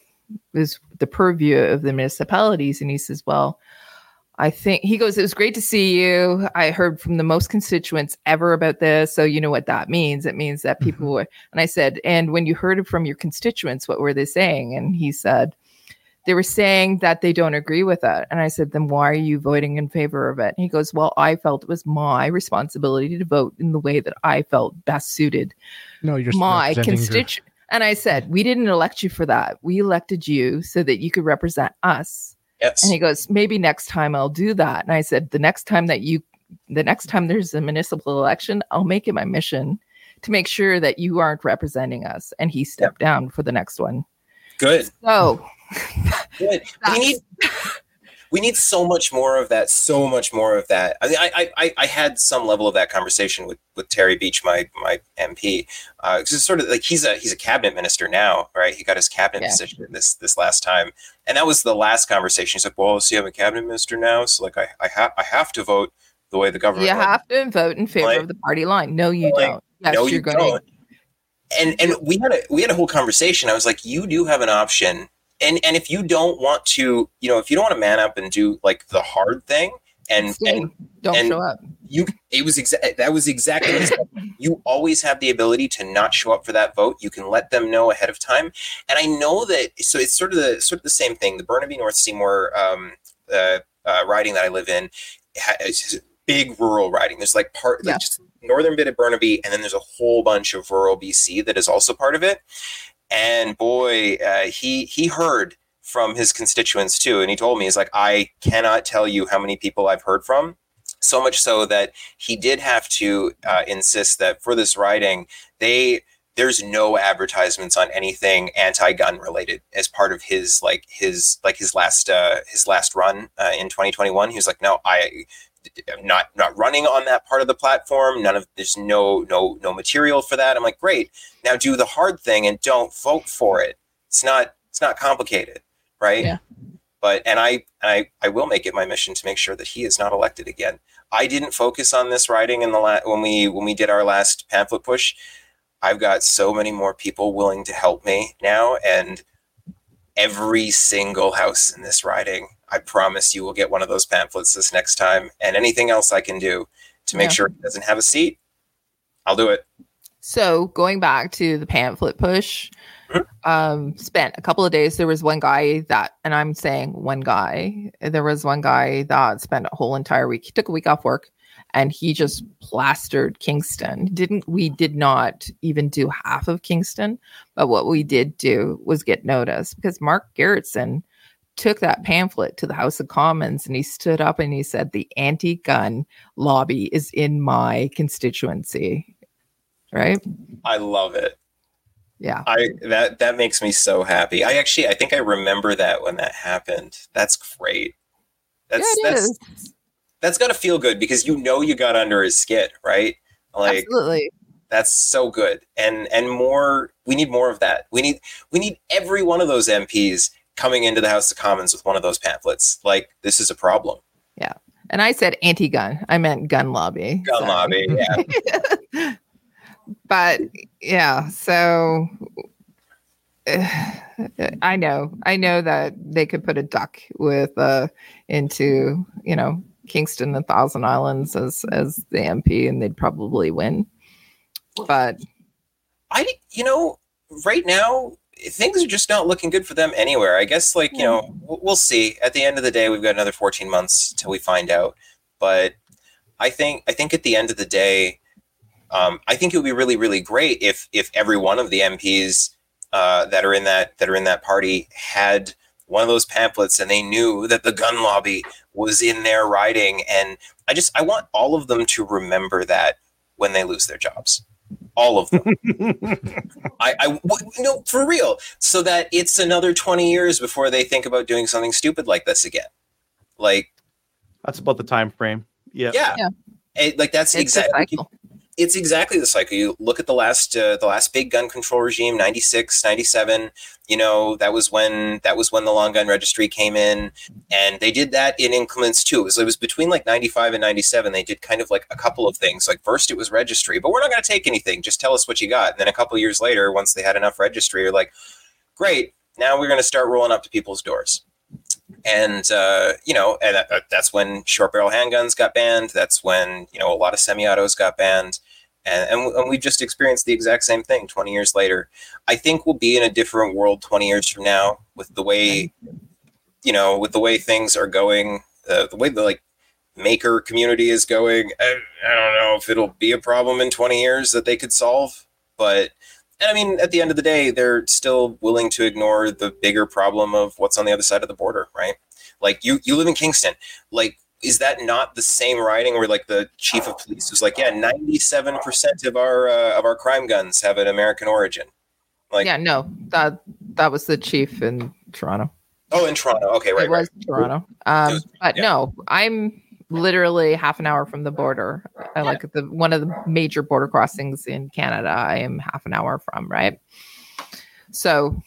was the purview of the municipalities. And he says, well, I think, he goes, it was great to see you. I heard from the most constituents ever about this. So you know what that means. It means that people Mhm. were, and I said, and when you heard it from your constituents, what were they saying? And he said, they were saying that they don't agree with it. And I said, then why are you voting in favor of it? And he goes, well, I felt it was my responsibility to vote in the way that I felt best suited No, you're my representing your- constituent. And I said, we didn't elect you for that. We elected you so that you could represent us. Yes. And he goes, maybe next time I'll do that. And I said, the next time that you, the next time there's a municipal election, I'll make it my mission to make sure that you aren't representing us. And he stepped down for the next one. Good. So Good. We need we need so much more of that. So much more of that. I mean, I I, I had some level of that conversation with, with Terry Beach, my my M P. Uh, it's sort of like he's a he's a cabinet minister now, right? He got his cabinet Yeah. position this this last time, and that was the last conversation. He's like, "Well, see, I'm a cabinet minister now, so like I I have I have to vote the way the government." you like, have to vote in favor Like- of the party line. No, you like, don't. Yes, no, you're you going don't. And and we had a we had a whole conversation. I was like, you do have an option and and if you don't want to, you know, if you don't want to man up and do like the hard thing, and Stay. and Don't and show up. you, it was exa- that was exactly what it said. You always have the ability to not show up for that vote. You can let them know ahead of time, and I know that. So it's sort of the sort of the same thing. The Burnaby North Seymour um, uh, uh, riding that I live in, it's a big rural riding. There's like part Yeah. like just northern bit of Burnaby, and then there's a whole bunch of rural B C that is also part of it. And boy, uh, he he heard from his constituents too, and he told me, he's like, I cannot tell you how many people I've heard from. So much so that he did have to uh, insist that for this riding, they there's no advertisements on anything anti-gun related as part of his like his like his last uh, his last run uh, in twenty twenty-one. He was like, no, I. I'm not not running on that part of the platform. None of there's no no no material for that. I'm like, great. Now do the hard thing and don't vote for it. It's not it's not complicated, right? Yeah. But and I I I will make it my mission to make sure that he is not elected again. I didn't focus on this riding in the la- when we when we did our last pamphlet push. I've got so many more people willing to help me now, and every single house in this riding, I promise you will get one of those pamphlets this next time. And anything else I can do to make Yeah. sure he doesn't have a seat, I'll do it. So going back to the pamphlet push, um, spent a couple of days. There was one guy that, and I'm saying one guy, there was one guy that spent a whole entire week. He took a week off work and he just plastered Kingston. Didn't we did not even do half of Kingston, but what we did do was get noticed because Mark Gerritsen took that pamphlet to the House of Commons and he stood up and he said, the anti-gun lobby is in my constituency. Right? I love it. Yeah. I that that makes me so happy. I actually I think I remember that when that happened. That's great. That's Yeah, it that's is. that's gotta feel good because you know you got under his skin, right? Like Absolutely. that's so good. And and more we need more of that. We need we need every one of those M Ps coming into the House of Commons with one of those pamphlets. Like, this is a problem. Yeah. And I said anti-gun. I meant gun lobby. Gun Sorry. lobby, yeah. But yeah, so uh, I know, I know that they could put a duck with uh into, you know, Kingston and Thousand Islands as as the M P, and they'd probably win. But I, you know, right now things are just not looking good for them anywhere. I guess, like, you know, we'll we'll see. At the end of the day, we've got another fourteen months till we find out. But I think, I think at the end of the day, um, I think it would be really, really great if if every one of the M Ps uh, that are in that that are in that party had one of those pamphlets and they knew that the gun lobby was in their riding. And I just I want all of them to remember that when they lose their jobs. All of them. I, I w- no, for real. So that it's another twenty years before they think about doing something stupid like this again. Like, That's about the time frame. Yeah. yeah, Yeah. It- like that's it's a exactly. cycle. It's exactly the cycle. You look at the last, uh, the last big gun control regime, ninety-six, ninety-seven. You know, that was when that was when the long gun registry came in, and they did that in increments too. It was, it was between like ninety-five and ninety-seven. They did kind of like a couple of things. Like, first it was registry, but we're not going to take anything. Just tell us what you got. And then a couple of years later, once they had enough registry, you're like, great. Now we're going to start rolling up to people's doors. And, uh, you know, and that, that's when short barrel handguns got banned. That's when, you know, a lot of semi-autos got banned. And, and, and we've just experienced the exact same thing twenty years later. I think we'll be in a different world twenty years from now with the way, you know, with the way things are going, uh, the way the, like, maker community is going. I, I don't know if it'll be a problem in twenty years that they could solve. But, I mean, at the end of the day, they're still willing to ignore the bigger problem of what's on the other side of the border, right? Like, you, you live in Kingston. Like, is that not the same riding where, like, the chief of police was like, yeah, ninety-seven percent of our uh, of our crime guns have an American origin? Like, Yeah, no, that that was the chief in Toronto. oh, in Toronto. Okay, right, it was right. Toronto. Um, It was- but yeah. no, I'm literally half an hour from the border. I like the one of the major border crossings in Canada. I am half an hour from, right? So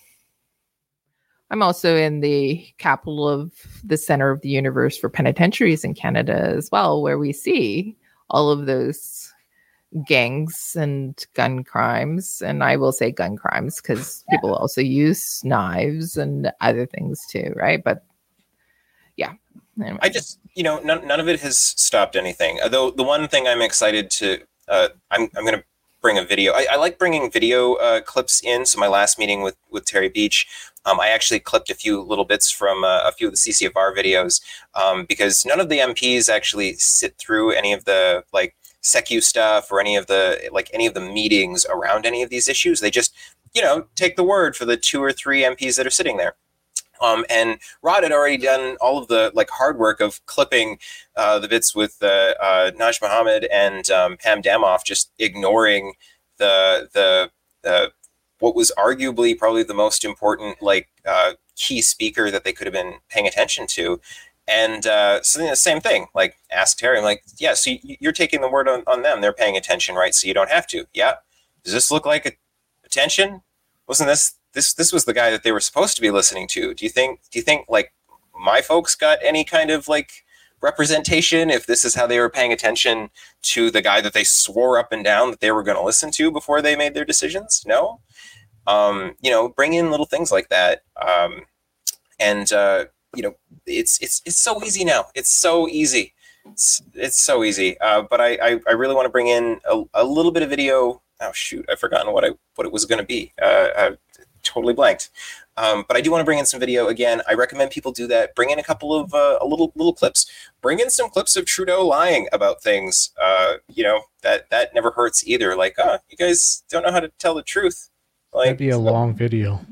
I'm also in the capital of the center of the universe for penitentiaries in Canada as well, where we see all of those gangs and gun crimes. And I will say gun crimes because people also use knives and other things too, right? But yeah. Anyway. I just, you know, none, none of it has stopped anything. Although the one thing I'm excited to, uh, I'm, I'm going to bring a video. I, I like bringing video uh, clips in. So my last meeting with, with Terry Beach, um, I actually clipped a few little bits from uh, a few of the C C F R videos um, because none of the M Ps actually sit through any of the like SecU stuff or any of the like any of the meetings around any of these issues. They just, you know, take the word for the two or three M Ps that are sitting there. Um, and Rod had already done all of the like hard work of clipping uh, the bits with uh, uh, Naj Mohammed and um, Pam Damoff, just ignoring the the the what was arguably probably the most important like uh, key speaker that they could have been paying attention to. And uh, so the same thing, like ask Terry, I'm like, yeah, so you're taking the word on, on them. They're paying attention, right? So you don't have to. Yeah. Does this look like a, attention? Wasn't this? This this was the guy that they were supposed to be listening to. Do you think do you think like my folks got any kind of like representation if this is how they were paying attention to the guy that they swore up and down that they were going to listen to before they made their decisions? No. Um, you know, bring in little things like that. Um, and uh, you know, it's it's it's so easy now. It's so easy. It's it's so easy. Uh, but I, I I really want to bring in a, a little bit of video. Oh shoot, I've forgotten what I what it was going to be. Uh, I totally blanked. Um, but I do want to bring in some video again. I recommend people do that. Bring in a couple of uh, a little little clips. Bring in some clips of Trudeau lying about things. Uh, you know that that never hurts either. Like, uh, you guys don't know how to tell the truth. Like, That'd be a so- long video.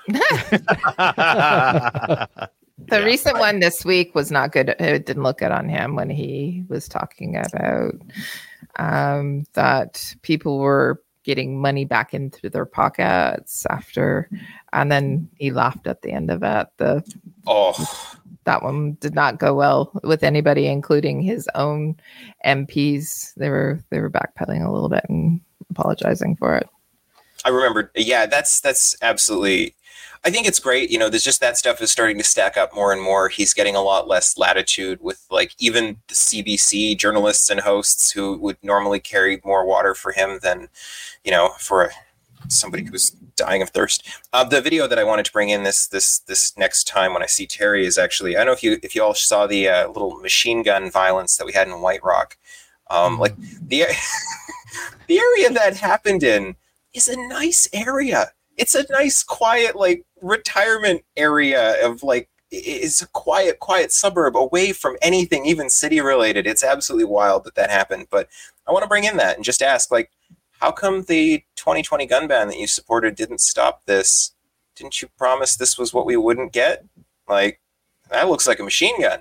The Yeah, recent one this week was not good. It didn't look good on him when he was talking about um, that people were getting money back into their pockets after, and then he laughed at the end of it. The Oh, that one did not go well with anybody, including his own M Ps. They were they were backpedaling a little bit and apologizing for it. I remembered. Yeah, that's that's absolutely. I think it's great. You know, there's just that stuff is starting to stack up more and more. He's getting a lot less latitude with like even the C B C journalists and hosts who would normally carry more water for him than, you know, for a, somebody who's dying of thirst. Uh, the video that I wanted to bring in this this this next time when I see Terry is actually, I don't know if you if you all saw the uh, little machine gun violence that we had in White Rock. Um, like the the area that happened in is a nice area. It's a nice, quiet, like retirement area of like, it's a quiet, quiet suburb away from anything, even city related. It's absolutely wild that that happened. But I want to bring in that and just ask, like, how come the twenty twenty gun ban that you supported didn't stop this? Didn't you promise this was what we wouldn't get? Like, that looks like a machine gun.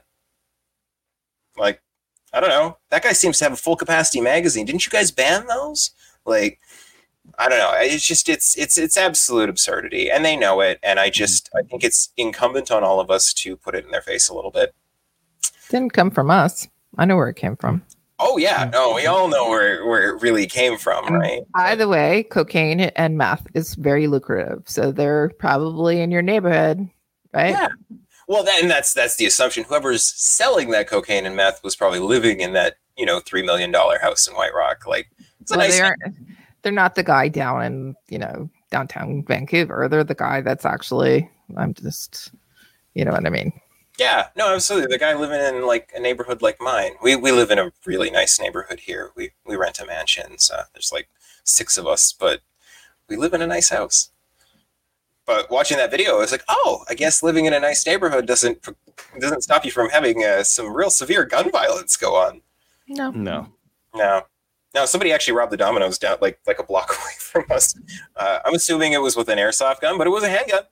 Like, I don't know. That guy seems to have a full capacity magazine. Didn't you guys ban those? Like, I don't know. It's just it's it's it's absolute absurdity, and they know it. And I just I think it's incumbent on all of us to put it in their face a little bit. Didn't come from us. I know where it came from. Oh yeah, no, we all know where where it really came from, right? Either way, cocaine and meth is very lucrative, so they're probably in your neighborhood, right? Yeah. Well, that, and that's that's the assumption. Whoever's selling that cocaine and meth was probably living in that you know three million dollar house in White Rock. Like, it's a Well, nice. they aren't. They're not the guy down in, you know, downtown Vancouver. They're the guy that's actually, I'm just, you know what I mean? Yeah, no, absolutely. The guy living in like a neighborhood like mine. We we live in a really nice neighborhood here. We we rent a mansion. So there's like six of us, but we live in a nice house. But watching that video, I was like, oh, I guess living in a nice neighborhood doesn't doesn't stop you from having uh, some real severe gun violence go on. No. No. No. No, somebody actually robbed the Domino's down like like a block away from us. Uh, I'm assuming it was with an airsoft gun, but it was a handgun.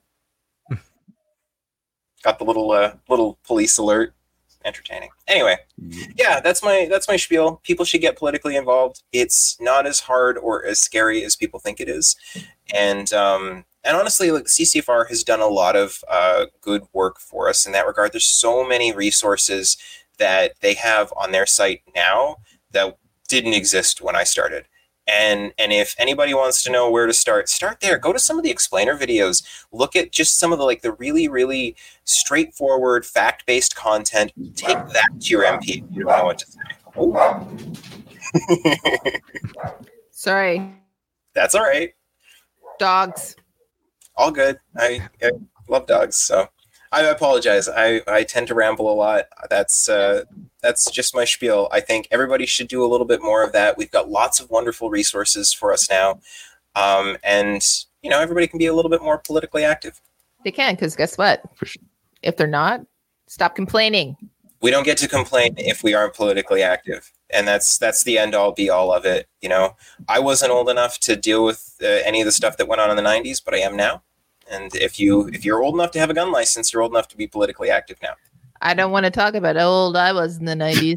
Got the little uh, little police alert. Entertaining. Anyway, yeah, that's my that's my spiel. People should get politically involved. It's not as hard or as scary as people think it is, and um, and honestly, like C C F R has done a lot of uh, good work for us in that regard. There's so many resources that they have on their site now that didn't exist when I started. And and if anybody wants to know where to start, start there. Go to some of the explainer videos. Look at just some of the like the really, really straightforward, fact-based content. Take that to your M P if you don't know what to say. Oh. Sorry, That's all right. dogs. All good. I, I love dogs, so I apologize. I, I tend to ramble a lot. That's uh, that's just my spiel. I think everybody should do a little bit more of that. We've got lots of wonderful resources for us now, um, and you know everybody can be a little bit more politically active. They can, because guess what? For sure. If they're not, stop complaining. We don't get to complain if we aren't politically active, and that's that's the end all be all of it. You know, I wasn't old enough to deal with uh, any of the stuff that went on in the nineties, but I am now. And if you if you're old enough to have a gun license, you're old enough to be politically active now. I don't want to talk about how old I was in the nineties.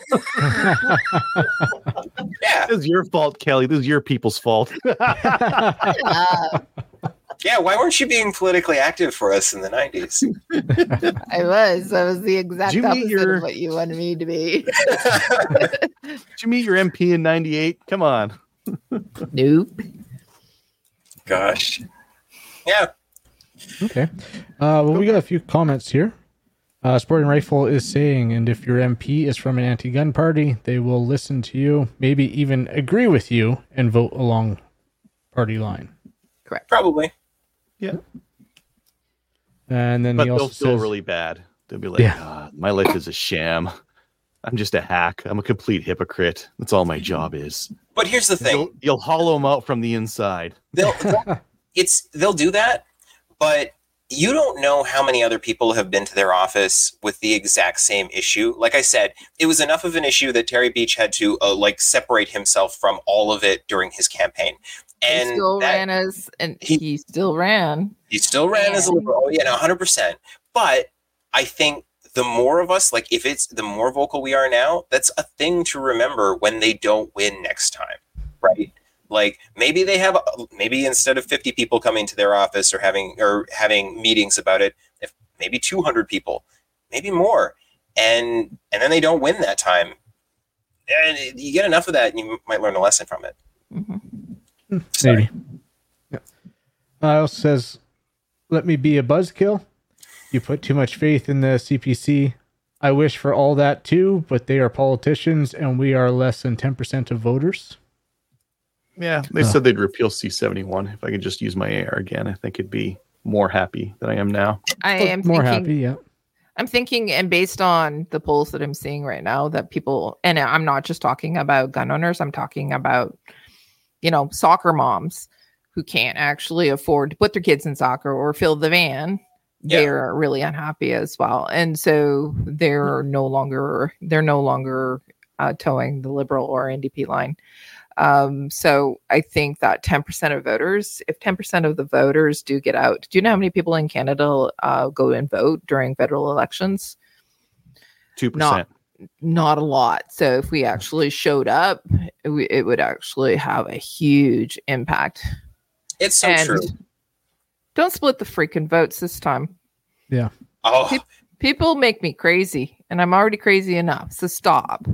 Yeah, This is your fault, Kelly. This is your people's fault. uh, yeah. Why weren't you being politically active for us in the nineties? I was. I was the exact Did you meet opposite your- of what you wanted me to be. Did you meet your M P in ninety-eight? Come on. Nope. Gosh. Yeah. Okay. Uh, well, we got a few comments here. Uh, Sporting Rifle is saying, and if your M P is from an anti-gun party, they will listen to you, maybe even agree with you, and vote along party line. Correct. Probably. Yeah. And then But he they'll also feel says, really bad. They'll be like, Yeah. "Ah, my life is a sham. I'm just a hack. I'm a complete hypocrite. That's all my job is." But here's the thing. You'll, you'll hollow them out from the inside. They'll, they'll it's they'll do that, but you don't know how many other people have been to their office with the exact same issue. Like I said, it was enough of an issue that Terry Beach had to uh, like separate himself from all of it during his campaign. And he still that- ran as, and he- he, still ran. He still ran as a liberal. Oh, yeah, no, one hundred percent. But I think the more of us, like if it's the more vocal we are now, that's a thing to remember when they don't win next time, right? Like maybe they have, maybe instead of fifty people coming to their office or having or having meetings about it, if maybe two hundred people, maybe more, and and then they don't win that time, and you get enough of that, and you might learn a lesson from it. Mm-hmm. Sorry. maybe. Yeah. Uh, it also says, let me be a buzzkill. You put too much faith in the C P C. I wish for all that too, but they are politicians and we are less than ten percent of voters. Yeah, they Oh. said they'd repeal C seventy-one. If I could just use my A R again, I think it'd be more happy than I am now. I am More thinking, happy, yeah. I'm thinking, and based on the polls that I'm seeing right now, that people, and I'm not just talking about gun owners, I'm talking about, you know, soccer moms who can't actually afford to put their kids in soccer or fill the van. Yeah. They're really unhappy as well, and so they're no longer they're no longer uh, towing the Liberal or N D P line. Um, so I think that ten percent of voters, if ten percent of the voters do get out, do you know how many people in Canada uh, go and vote during federal elections? Two percent. Not a lot. So if we actually showed up, it, w- it would actually have a huge impact. It's so And true. don't split the freaking votes this time. Oh, Peop- People make me crazy, and I'm already crazy enough. So stop.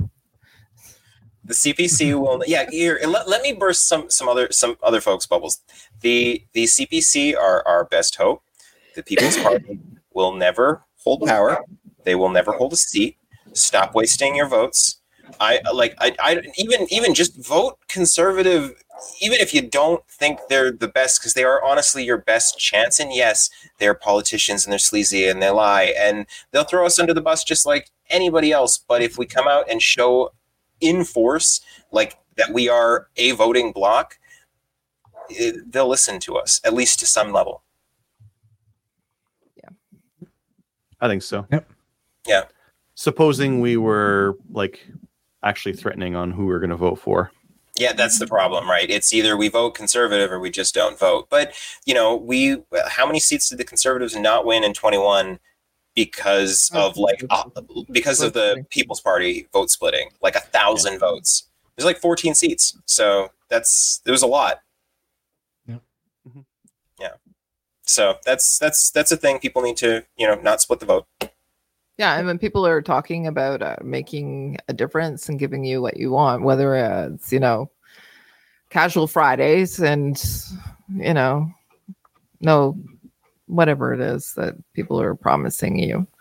the C P C will. Yeah, here. and Let, let me burst some some other some other folks' bubbles. The the C P C are our best hope. The People's Party will never hold power. They will never hold a seat. Stop wasting your votes. I like. I, I even even just vote conservative. Even if you don't think they're the best, because they are honestly your best chance. And yes, they're politicians and they're sleazy and they lie and they'll throw us under the bus just like anybody else. But if we come out and show in force like that we are a voting bloc, it, they'll listen to us at least to some level. I think so. Yep. Yeah. Supposing we were like actually threatening on who we're going to vote for. Yeah, that's the problem, right? It's either we vote conservative or we just don't vote. But, you know, we how many seats did the Conservatives not win in twenty-one because of like uh, because of the People's Party vote splitting? Like a thousand votes. There's like fourteen seats. So that's there was a lot. Yeah. Mhm. Yeah. So that's that's that's a thing people need to, you know, not split the vote. Yeah, and when people are talking about uh, making a difference and giving you what you want, whether it's, you know, casual Fridays and, you know, no, whatever it is that people are promising you,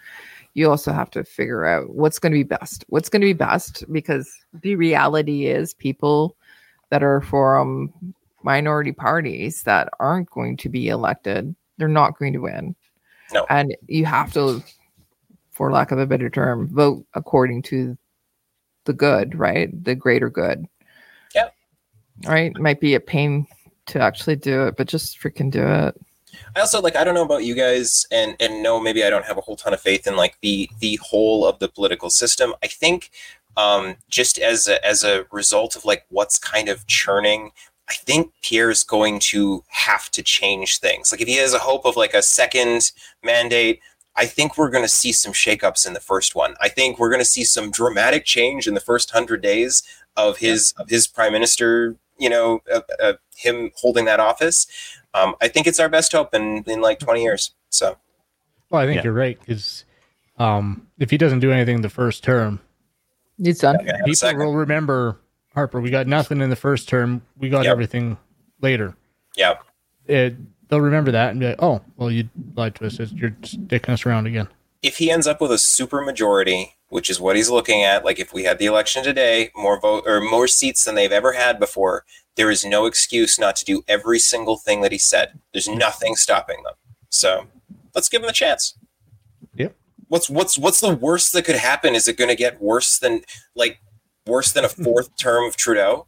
you also have to figure out what's going to be best. What's going to be best, because the reality is people that are from minority parties that aren't going to be elected, they're not going to win. No. And you have to, for lack of a better term, vote according to the good, right? The greater good. Yeah. Right? It might be a pain to actually do it, but just freaking do it. I also like, I don't know about you guys, and and no, maybe I don't have a whole ton of faith in like the the whole of the political system. I think um, just as a, as a result of like what's kind of churning, I think Pierre's going to have to change things. Like if he has a hope of like a second mandate, I think we're going to see some shakeups in the first one. I think we're going to see some dramatic change in the first hundred days of his of his prime minister. You know, uh, uh, him holding that office. Um, I think it's our best hope in, in like twenty years. So, well, I think Yeah. you're right, because um, if he doesn't do anything the first term, It's done. yeah, have a people second. will remember, Harper, we got nothing in the first term. We got Yep. everything later. Yeah. It, they'll remember that and be like, oh, well, you lied to us. It's- You're sticking us around again. If he ends up with a super majority, which is what he's looking at, like if we had the election today, more vote or more seats than they've ever had before, there is no excuse not to do every single thing that he said. There's nothing stopping them. So let's give him a chance. Yep. What's what's what's the worst that could happen? Is it going to get worse than like worse than a fourth term of Trudeau?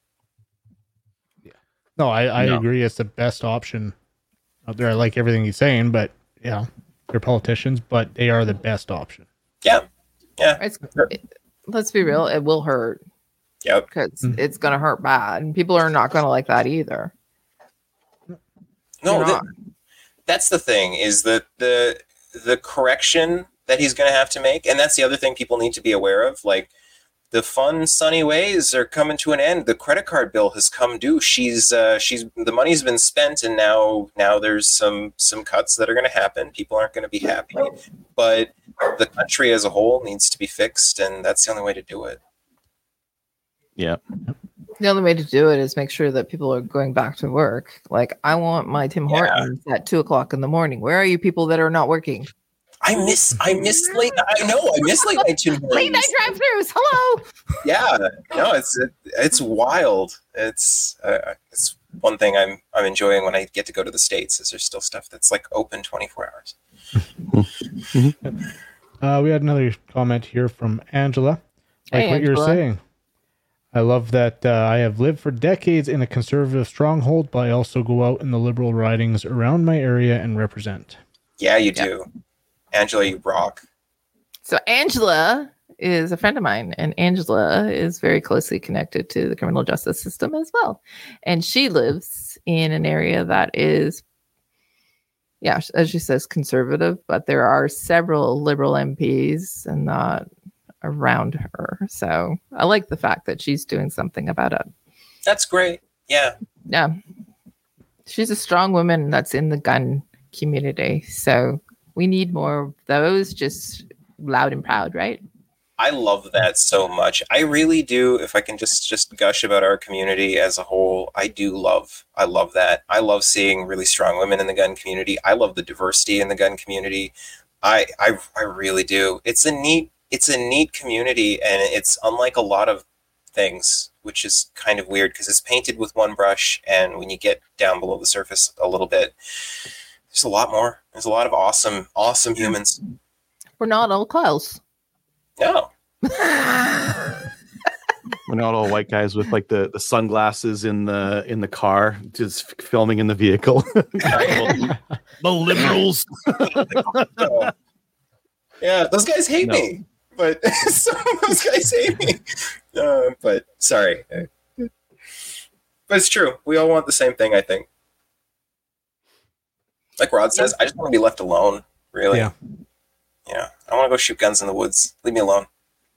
No, I, I No. agree. It's the best option out there. I like everything he's saying, but yeah, they're politicians, but they are the best option. Yeah. Yeah. It's, it, let's be real, it will hurt Yep. because Mhm. it's going to hurt bad. And people are not going to like that either. No, They're that, not. that's the thing is that the the correction that he's going to have to make, and that's the other thing people need to be aware of. Like the fun sunny ways are coming to an end. The credit card bill has come due. She's uh, she's the money's been spent, and now now there's some some cuts that are going to happen. People aren't going to be happy, but the country as a whole needs to be fixed, and that's the only way to do it. Yeah. The only way to do it is make sure that people are going back to work. Like, I want my Tim Yeah. Hortons at two o'clock in the morning. Where are you people that are not working? I miss I miss late. I know I miss late night Tim Late night Hortons. drive-throughs. Hello. Yeah, no, it's it, it's wild. It's uh, it's one thing I'm I'm enjoying when I get to go to the States. Is there's still stuff that's like open twenty-four hours. Uh, we had another comment here from Angela. Like Hey, what you're Angela. saying. I love that uh, I have lived for decades in a conservative stronghold, but I also go out in the liberal ridings around my area and represent. Yeah, you do, Angela. You rock. So Angela is a friend of mine, and Angela is very closely connected to the criminal justice system as well. And she lives in an area that is, yeah, as she says, conservative, but there are several liberal M Ps and not around her. So I like the fact that she's doing something about it. That's great. Yeah, Yeah. She's a strong woman that's in the gun community. So we need more of those, just loud and proud, right? I love that so much. I really do. If I can just just gush about our community as a whole, I do love. I love that. I love seeing really strong women in the gun community. I love the diversity in the gun community. I I, I really do. It's a neat. It's a neat community, and it's unlike a lot of things, which is kind of weird because it's painted with one brush, and when you get down below the surface a little bit, there's a lot more. There's a lot of awesome, awesome humans. We're not all close. No. We're not all white guys with like the, the sunglasses in the in the car, just f- filming in the vehicle. The liberals. No. Yeah, those guys hate No. me, but some of those guys hate me. Uh, but sorry, but it's true. We all want the same thing, I think. Like Rod says, I just want to be left alone. Really. Yeah. Yeah. I want to go shoot guns in the woods. Leave me alone.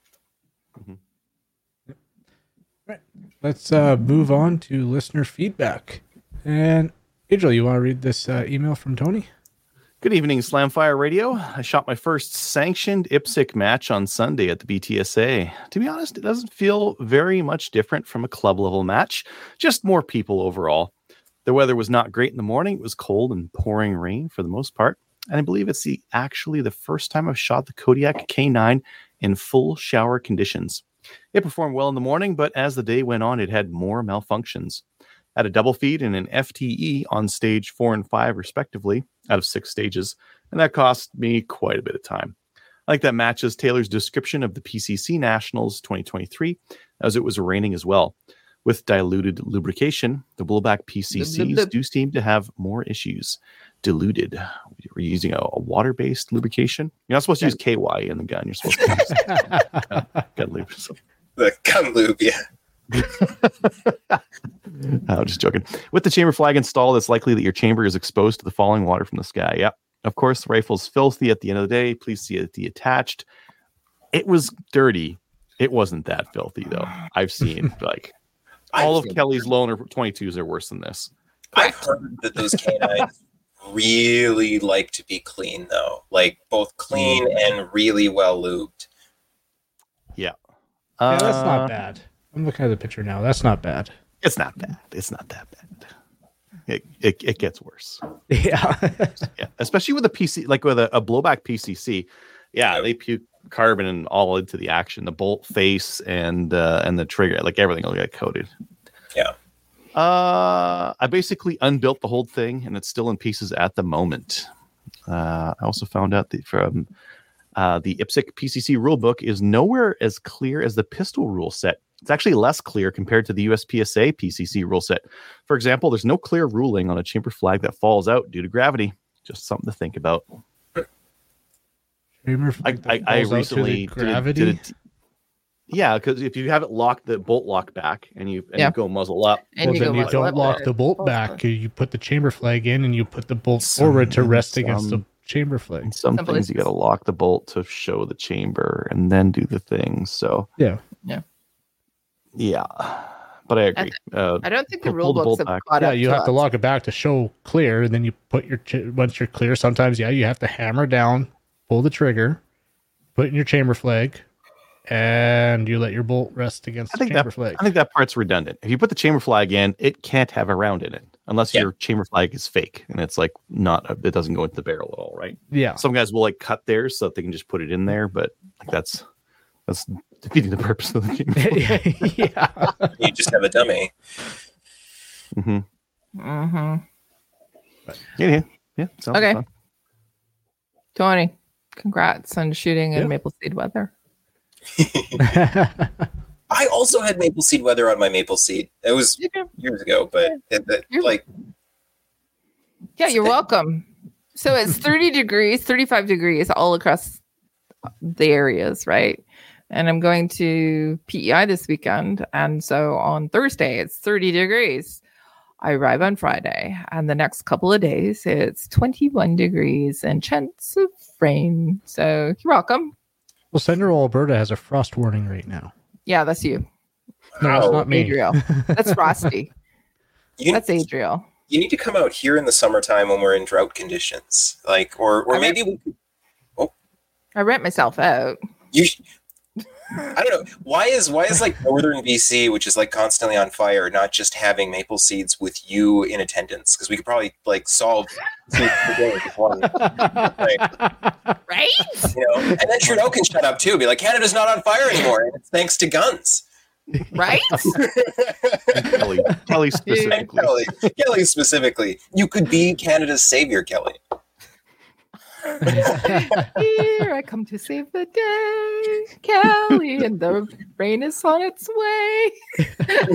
Let's uh, move on to listener feedback. And Angel, you want to read this uh, email from Tony? Good evening, Slamfire Radio. I shot my first sanctioned I P S C match on Sunday at the B T S A. To be honest, it doesn't feel very much different from a club level match, just more people overall. The weather was not great in the morning. It was cold and pouring rain for the most part. And I believe it's the actually the first time I've shot the Kodiak K nine in full shower conditions. It performed well in the morning, but as the day went on, it had more malfunctions. Had a double feed and an F T E on stage four and five, respectively, out of six stages, and that cost me quite a bit of time. I think that matches Taylor's description of the P C C Nationals twenty twenty-three, as it was raining as well. With diluted lubrication, the blowback P C Cs do seem to have more issues. Diluted. We're using a, a water-based lubrication. You're not supposed to use K Y in the gun. You're supposed to use gun, gun lube. So. The gun lube, yeah. I'm just joking. With the chamber flag installed, it's likely that your chamber is exposed to the falling water from the sky. Yep. Of course, the rifle's filthy at the end of the day. Please see it attached. It was dirty. It wasn't that filthy, though. I've seen, like, all of Kelly's loaner twenty-twos are worse than this. I've heard that those canines really like to be clean, though. Like, both clean and really well lubed. Yeah. Yeah, that's Uh, not bad. I'm looking at the picture now. That's not bad. It's not bad. It's not that bad. It it, it gets worse. Yeah. Yeah, especially with a P C, like with a, a blowback P C C. Yeah, they puke carbon and all into the action. The bolt face and uh, and the trigger, like everything will get coated. Yeah. Uh, I basically unbuilt the whole thing, and it's still in pieces at the moment. Uh, I also found out that from uh, the I P S C P C C rulebook is nowhere as clear as the pistol rule set. It's actually less clear compared to the U S P S A P C C rule set. For example, there's no clear ruling on a chamber flag that falls out due to gravity. Just something to think about. I, I, I recently gravity. Did, did it, yeah, because if you have it locked, the bolt lock back, and you and Yeah. you go muzzle up, And Well, you then go you muzzle don't up lock there. the bolt Bolt back. back. You put the chamber flag in, and you put the bolt Some- forward to rest against the some- chamber flag. some Some things you got places. to lock the bolt to show the chamber, and then do the thing. So Yeah. yeah, but I agree. Uh, I don't think the Pull- rule pull the books bolt have back. caught Yeah, up you to have to us. lock it back to show clear, and then you put your ch- once you're clear. Sometimes, yeah, you have to hammer down, pull the trigger, put in your chamber flag, and you let your bolt rest against I the think chamber that flag. I think that part's redundant. If you put the chamber flag in, it can't have a round in it unless Yeah. your chamber flag is fake and it's like not. It doesn't go into the barrel at all, right? Yeah, Some guys will like cut theirs so that they can just put it in there, but like that's that's defeating the purpose of the chamber flag. yeah. You just have a dummy. hmm Mm-hmm. Yeah, yeah, yeah. Sounds Okay. fun. Tony, congrats on shooting in Yeah. Maple Seed weather. I also had maple seed weather on my maple seed. It was years ago, but it, it, You're- like Yeah, you're welcome. So it's thirty degrees, thirty-five degrees all across the areas, right? And I'm going to P E I this weekend. And so on Thursday, it's thirty degrees. I arrive on Friday, and the next couple of days, it's twenty-one degrees and chance of rain. So you're welcome. Well, Central Alberta has a frost warning right now. Yeah, that's you. No, it's Wow, not me. Adriel. That's Frosty. you, That's Adriel. you need to come out here in the summertime when we're in drought conditions, like or or I maybe we could, I rent myself out. you. sh- I don't know why is why is like northern B C, which is like constantly on fire, not just having maple seeds with you in attendance, because we could probably like solve two today with one, right? Right? You know, and then Trudeau can shut up too, be like Canada's not on fire anymore, and it's thanks to guns. Right? Kelly, Kelly And specifically. Kelly, Kelly specifically, you could be Canada's savior, Kelly. Here I come to save the day, Kelly, and the rain is on its way.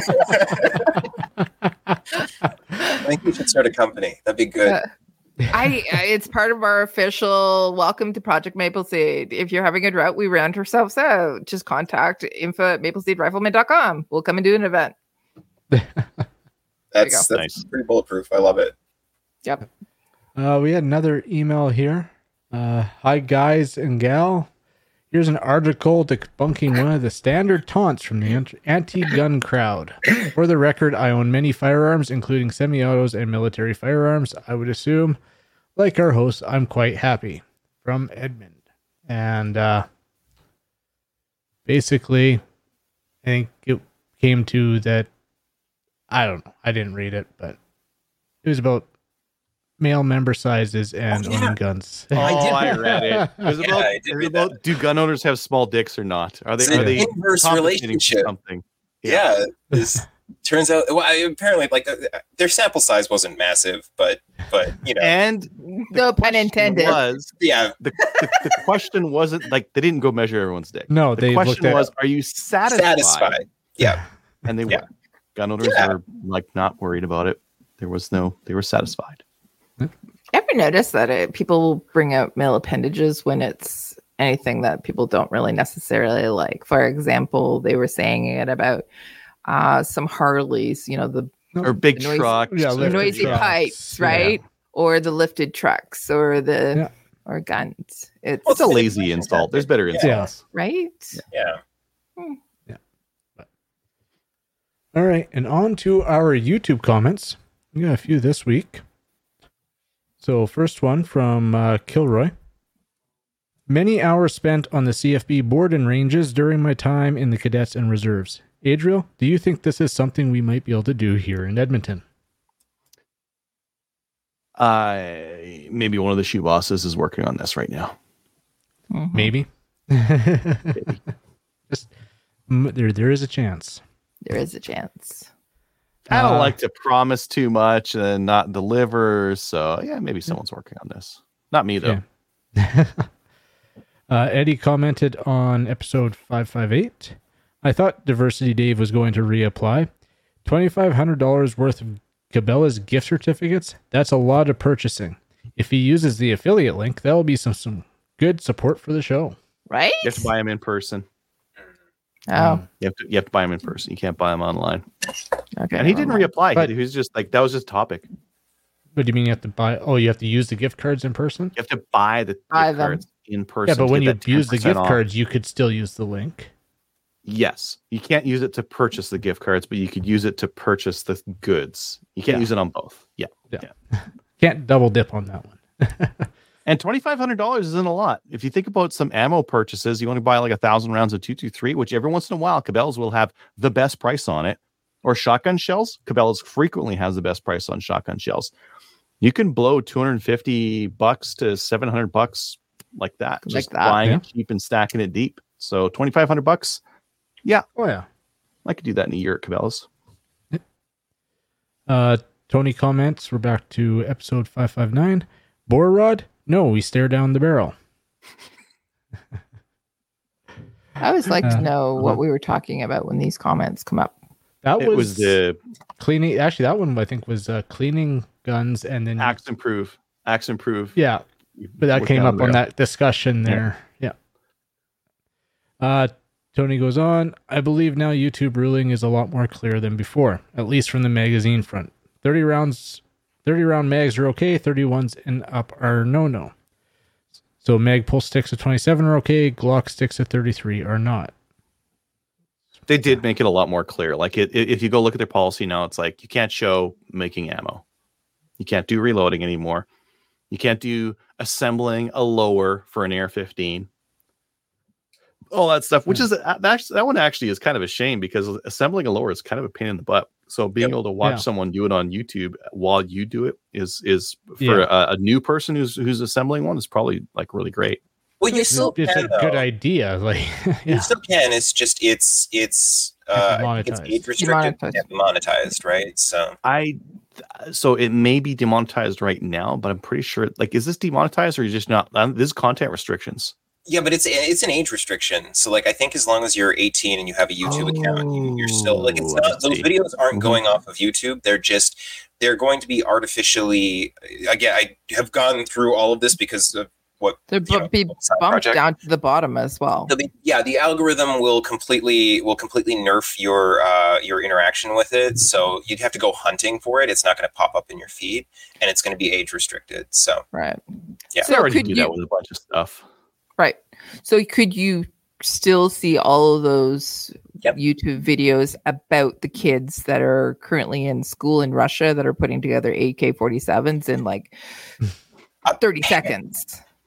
I think we should start a company. That'd be good. Uh, I, I it's part of our official welcome to Project Maple Seed. If you're having a drought, we rent ourselves out. Just contact info at maple seed rifleman dot com. We'll come and do an event. that's go. that's Nice. pretty bulletproof. I love it. Yep. Uh, we had another email here. Uh, Hi, guys and gal. Here's an article debunking one of the standard taunts from the ant- anti-gun crowd. For the record, I own many firearms, including semi-autos and military firearms. I would assume, like our host, I'm quite happy. From Edmund. And uh, basically, I think it came to that. I don't know. I didn't read it, but it was about male member sizes and Oh, yeah. owning guns. Oh, I I, did. read it. It was Yeah, about, I it did was read that. about do gun owners have small dicks or not? Are they It's are an they inverse compensating for relationship. something? Yeah, this turns out. Well, I, apparently, like uh, their sample size wasn't massive, but but you know, And No pun intended. was yeah, the, the, the question wasn't like they didn't go measure everyone's dick. No, The they looked question at was, are you satisfied? satisfied. Yeah, And they Yeah. were. Gun owners Yeah. were like not worried about it. There was no. They were satisfied. Ever notice that it, people bring out male appendages when it's anything that people don't really necessarily like? For example, they were saying it about uh, some Harleys, you know, the Or big The noisy- trucks. Yeah, or- lifted noisy trucks, pipes, yeah. right? Or the lifted trucks, or the Yeah. or guns. It's, Well, it's a lazy insult. There's better Yeah. insults. right. yeah. All right, and on to our YouTube comments. We got a few this week. So, first one from uh, Kilroy. Many hours spent on the C F B board and ranges during my time in the cadets and reserves. Adriel, do you think this is something we might be able to do here in Edmonton? Uh, maybe one of the shoe bosses is working on this right now. Mhm. Maybe. Just m- there, there is a chance. There is a chance. I don't Uh, like to promise too much and not deliver. So yeah, maybe someone's working on this. Not me though. Yeah. uh, Eddie commented on episode five fifty-eight. I thought Diversity Dave was going to reapply. twenty-five hundred dollars worth of Cabela's gift certificates? That's a lot of purchasing. If he uses the affiliate link, that will be some, some good support for the show. Right? You have to buy them in person. Oh, You have to you have to buy them in person. You can't buy them online. okay. And he didn't never mind. reapply. But- he was just like that was just topic. What do you mean you have to buy? Oh, you have to use the gift cards in person? You have to buy the Buy gift them. cards in person. Yeah, but to when get you that use the ten percent gift off. cards, you could still use the link. Yes, you can't use it to purchase the gift cards, but you could use it to purchase the goods. You can't Yeah. use it on both. Yeah, Can't double dip on that one. and twenty five hundred dollars isn't a lot. If you think about some ammo purchases, you want to buy like a thousand rounds of two two three, which every once in a while Cabela's will have the best price on it, or shotgun shells. Cabela's frequently has the best price on shotgun shells. You can blow two hundred fifty bucks to seven hundred bucks like that, Like just that, buying yeah. it cheap and stacking it deep. So twenty five hundred bucks. Yeah, Oh, yeah. I could do that in a year at Cabela's. Uh, Tony comments, we're back to episode five fifty-nine. Bore rod? No, we stare down the barrel. I always like Uh, to know what uh-huh. we were talking about when these comments come up. That It was, was the cleaning. Actually, that one I think was uh, cleaning guns, and then Axe Improve. Axe Improve. yeah, but that Work came down up the on barrel. that discussion there. Yeah. Uh, Tony goes on. I believe now YouTube ruling is a lot more clear than before, at least from the magazine front. Thirty rounds, thirty round mags are okay. Thirty ones and up are no no. So mag pull sticks at twenty-seven are okay. Glock sticks at thirty-three are not. They did make it a lot more clear. Like it, it- if you go look at their policy now, it's like you can't show making ammo. You can't do reloading anymore. You can't do assembling a lower for an A R fifteen. All that stuff, which is that actually, that one actually is kind of a shame because assembling a lower is kind of a pain in the butt. So being Yep. able to watch Yeah. someone do it on YouTube while you do it is is for Yeah. a, a new person who's who's assembling one is probably like really great. Well, you still It's can, a good though. idea. Like, You yeah. still can. It's just it's it's uh, I think it's Demonetized. age restricted Demonetized. and monetized, right? So I so it may be demonetized right now, but I'm pretty sure. Like, is this demonetized or is just not? Um, this is content restrictions. yeah, but it's it's an age restriction. So like I think as long as you're eighteen and you have a YouTube account, you, you're still like it's Oh, I not those see. videos aren't Mhm. going off of YouTube. They're just they're going to be artificially. Again, I have gone through all of this because of what They'll you know, be side bumped project. down to the bottom as well. So the, yeah, the algorithm will completely will completely nerf your uh, your interaction with it. So you'd have to go hunting for it. It's not going to pop up in your feed, and it's going to be age restricted. So Right. Yeah. They So already could do you that with a bunch of stuff. right? So could you still see all of those Yep. YouTube videos about the kids that are currently in school in Russia that are putting together A K forty-sevens in like thirty seconds?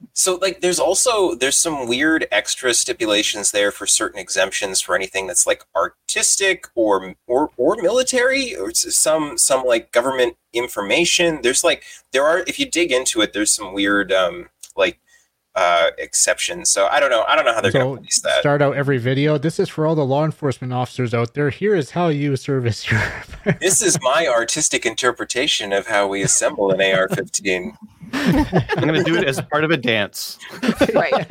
So, like, there's also there's some weird extra stipulations there for certain exemptions for anything that's like artistic or or or military or s- some some like government information. There's like there are if you dig into it, there's some weird um like uh exceptions. So I don't know. I don't know how they're So going to police that. start out every video. This is for all the law enforcement officers out there. Here is how you service your. This is my artistic interpretation of how we assemble an A R fifteen. I'm going to do it as part of a dance. Right.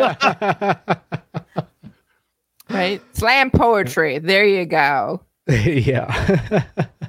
Right. Slam poetry. There you go. yeah.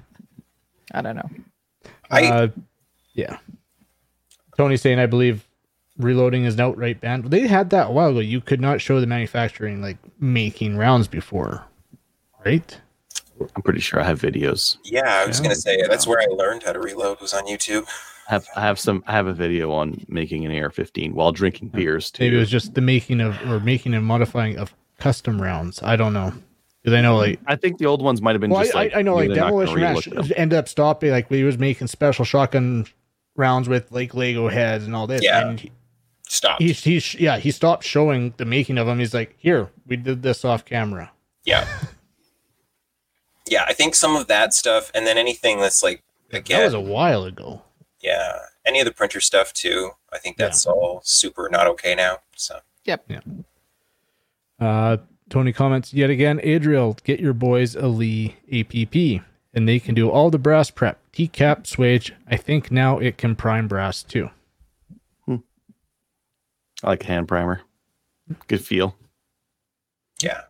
I don't know. I uh, yeah. Tony's saying, I believe reloading is an outright ban. They had that a while ago. You could not show the manufacturing, like making rounds before, right? I'm pretty sure I have videos. yeah, I was Yeah. going to say that's where I learned how to reload was on YouTube. I have I have some I have a video on making an A R fifteen while drinking beers too. Maybe it was just the making of, or making and modifying of custom rounds. I don't know. Because I know, like, I think the old ones might have been well, just I, like I know, like, they're not gonna Demolition Ranch relook them. ended up stopping, like, he was making special shotgun rounds with, like, Lego heads and all this. Yeah. And he, Stop. he, he, yeah, he stopped showing the making of them. He's like, here, we did this off camera. Yeah. Yeah, I think some of that stuff, and then anything that's like, again, That was a while ago. yeah, any of the printer stuff too. I think that's all super not okay now. So Yep. Uh, Tony comments, yet again, Adriel, get your boys a Lee A P P, and they can do all the brass prep, T-cap, swage. I think now it can prime brass too. I like hand primer. Good feel. yeah,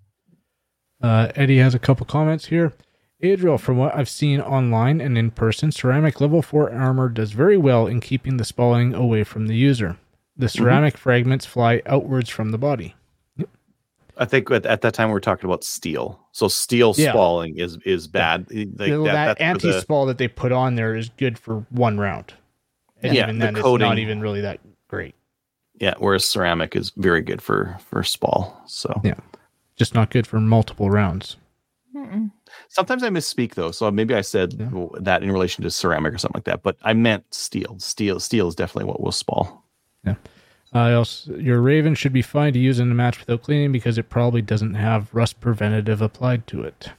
Uh, Eddie has a couple comments here. Adriel, from what I've seen online and in person, ceramic level four armor does very well in keeping the spalling away from the user. The ceramic fragments fly outwards from the body. I think at, at that time we were talking about steel. So steel Yeah. spalling is is bad. Like that that, that that's for the- anti-spall that they put on there is good for one round. And Yeah, even the then, it's coating. not even really that great. yeah, whereas ceramic is very good for for spall. So Yeah. Just not good for multiple rounds. Mm-mm. sometimes I misspeak though. So maybe I said Yeah. that in relation to ceramic or something like that. But I meant steel. Steel. Steel is definitely what will spall. Uh, also, your Raven should be fine to use in a match without cleaning because it probably doesn't have rust preventative applied to it.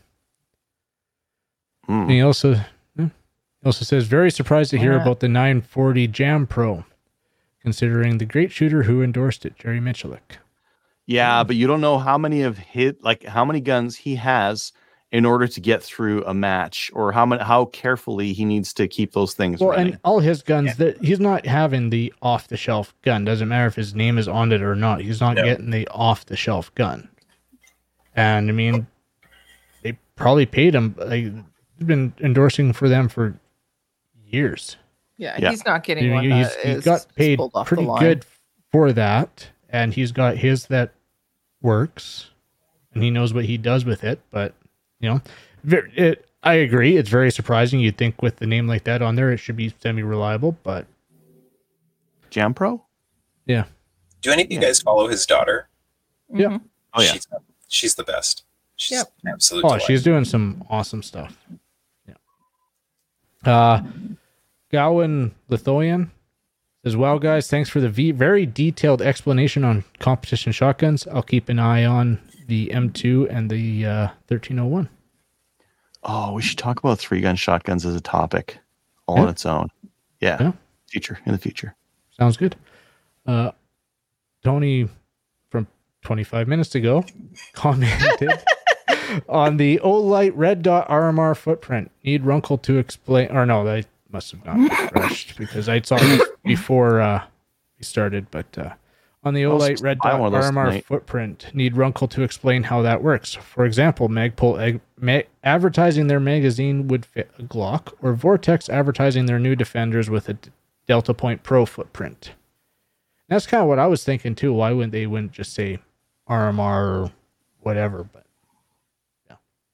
Mm. And he also yeah, he also says, very surprised to hear Yeah. about the nine forty Jam Pro, considering the great shooter who endorsed it, Jerry Michalik. Yeah, but you don't know how many of hit like how many guns he has in order to get through a match, or how many how carefully he needs to keep those things Well, running. and all his guns, that he's not having the off-the-shelf gun. Doesn't matter if his name is on it or not. He's not No. getting the off-the-shelf gun. And I mean, they probably paid him. Like, he's been endorsing for them for years. Yeah, Yeah. he's not getting You know, one he's, that he is got paid pulled off pretty the line. good for that, and he's got his that works, and he knows what he does with it. But you know, ver- it, I agree. It's very surprising. You'd think with the name like that on there, it should be semi-reliable, but Jam Pro? yeah, do any of you Yeah. guys follow his daughter? Yeah. Mhm. Oh yeah. She's, she's the best. She's Yep. an absolute. oh, delight. she's doing some awesome stuff. Yeah. Uh, Gowan Lithuanian says, "Well, guys, thanks for the v- very detailed explanation on competition shotguns. I'll keep an eye on the M two and the uh, thirteen oh one." Oh, we should talk about three gun shotguns as a topic all on Yeah. its own. Yeah. Yeah. Future in the future. Sounds good. Uh, Tony from twenty-five minutes ago commented on the Olight red dot R M R footprint. Need Runkle to explain, or no, I must have not refreshed because I saw this before uh, we started. But uh, on the I'll Olight red buy dot one of those R M R tonight. footprint, need Runkle to explain how that works. For example, Magpul ag- ma- advertising their magazine would fit a Glock, or Vortex advertising their new Defenders with a D- Delta Point Pro footprint. That's kind of what I was thinking too. Why wouldn't they wouldn't just say R M R or whatever? But yeah,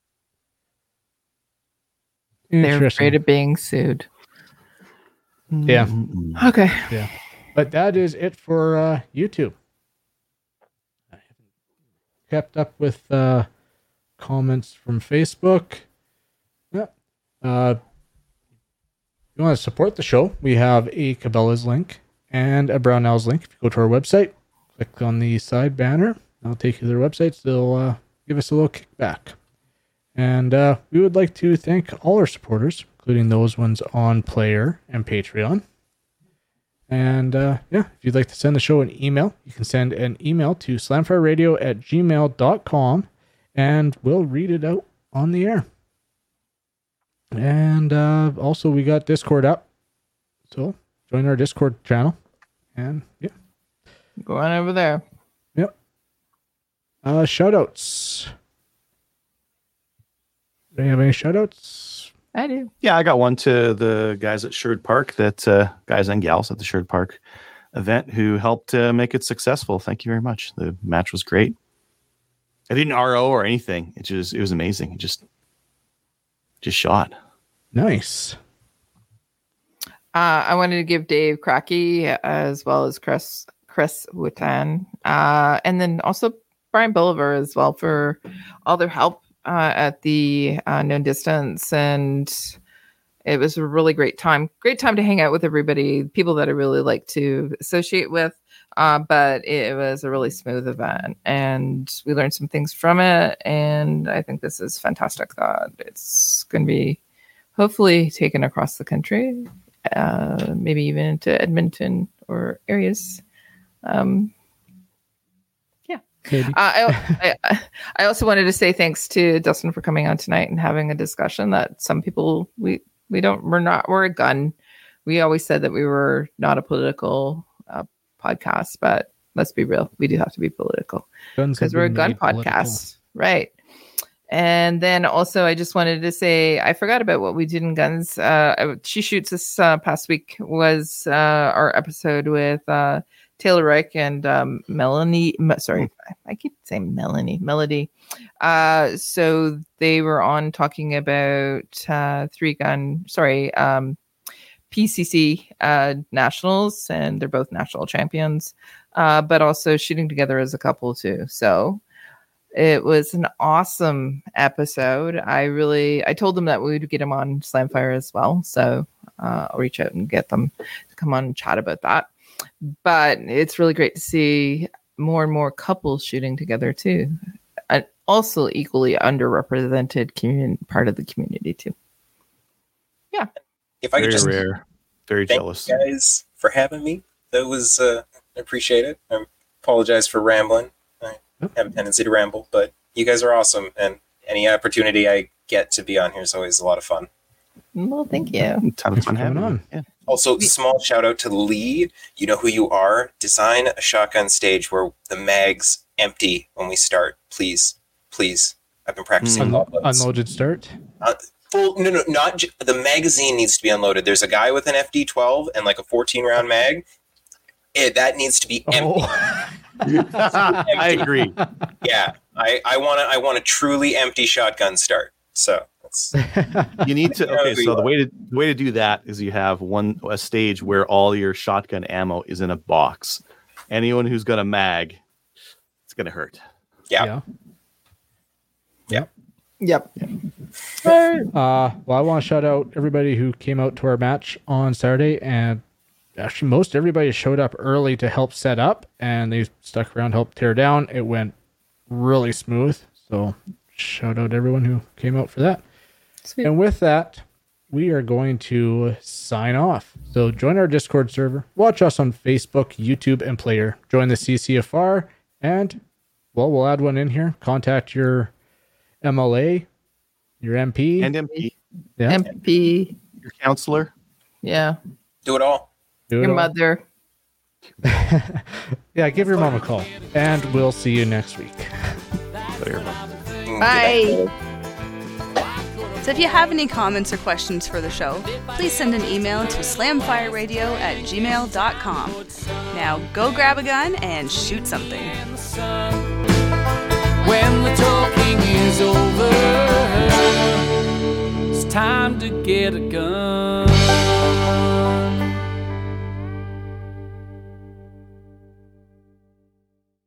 They're interesting. afraid of being sued. Yeah, Okay. yeah. But that is it for uh, YouTube. I haven't kept up with uh, comments from Facebook. Yeah. Uh, if you want to support the show, we have a Cabela's link and a Brownells link. If you go to our website, click on the side banner, that'll take you to their websites. They'll uh, give us a little kickback. And uh, we would like to thank all our supporters, including those ones on Player and Patreon. And uh, yeah, if you'd like to send the show an email, you can send an email to slamfireradio at gmail dot com, and we'll read it out on the air. And uh, also, we got Discord up, so join our Discord channel. And yeah, Go on over there. yep. Uh, shout outs. Do you have any shout outs? I do. Yeah, I got one to the guys at Sherwood Park, that uh, guys and gals at the Sherwood Park event who helped uh, make it successful. Thank you very much. The match was great. I didn't R O or anything. It just it was amazing. It just just shot. Nice. Uh, I wanted to give Dave Cracky as well as Chris Chris Wooten, uh, and then also Brian Bolivar as well for all their help uh, at the uh, known distance. And it was a really great time. Great time to hang out with everybody, people that I really like to associate with. Uh, but it was a really smooth event, and we learned some things from it. And I think this is fantastic that it's going to be hopefully taken across the country. Uh, maybe even into Edmonton or areas. Um, yeah. Uh, I, I I also wanted to say thanks to Dustin for coming on tonight and having a discussion that some people we we don't we're not we're a gun. We always said that we were not a political uh, podcast, but let's be real, we do have to be political because we're a gun podcast, right? And then also, I just wanted to say, I forgot about what we did in guns. Uh, She Shoots this uh, past week was uh, our episode with uh, Taylor Reich and um, Melanie. M- sorry, I keep saying Melanie, Melody. Uh, so they were on talking about uh, three gun, sorry, um, P C C uh, nationals, and they're both national champions, uh, but also shooting together as a couple too. So it was an awesome episode. I really, I told them that we would get them on Slamfire as well. So uh, I'll reach out and get them to come on and chat about that. But it's really great to see more and more couples shooting together too. And also equally underrepresented community, part of the community too. Yeah. If I Very could just rare. Very thank jealous. you guys for having me. That was, uh, I appreciate it. I apologize for rambling. I have a tendency to ramble, but you guys are awesome, and any opportunity I get to be on here is always a lot of fun. Well, thank you. A ton of fun coming having on. on. Yeah. Also, small shout out to Lee. You know who you are. Design a shotgun stage where the mag's empty when we start. Please, please. I've been practicing. Un- all those. unloaded start. Uh, full, no, no, not j- the magazine needs to be unloaded. There's a guy with an F D twelve and like a fourteen round mag. It, that needs to be empty. Oh. I agree. Yeah, I, I want to. I want a truly empty shotgun start. So that's You need to. Yeah, Okay, we so the are. way to the way to do that is you have one a stage where all your shotgun ammo is in a box. Anyone who's got a mag, it's gonna hurt. yeah. Yeah. Yep. Uh, well, I want to shout out everybody who came out to our match on Saturday, and actually most everybody showed up early to help set up, and they stuck around, helped tear down. It went really smooth. So shout out everyone who came out for that. Sweet. And with that, we are going to sign off. So join our Discord server, watch us on Facebook, YouTube, and Player. Join the C C F R, and well, we'll add one in here. Contact your M L A, your M P, And M P, yeah, M P. your counselor. Yeah. Do it all. do it Your all. mother. Yeah, give your mom a call, and we'll see you next week. So you're- Mm, Bye. So if you have any comments or questions for the show, please send an email to slamfireradio at gmail dot com. Now go grab a gun and shoot something. When the talking is over, it's time to get a gun.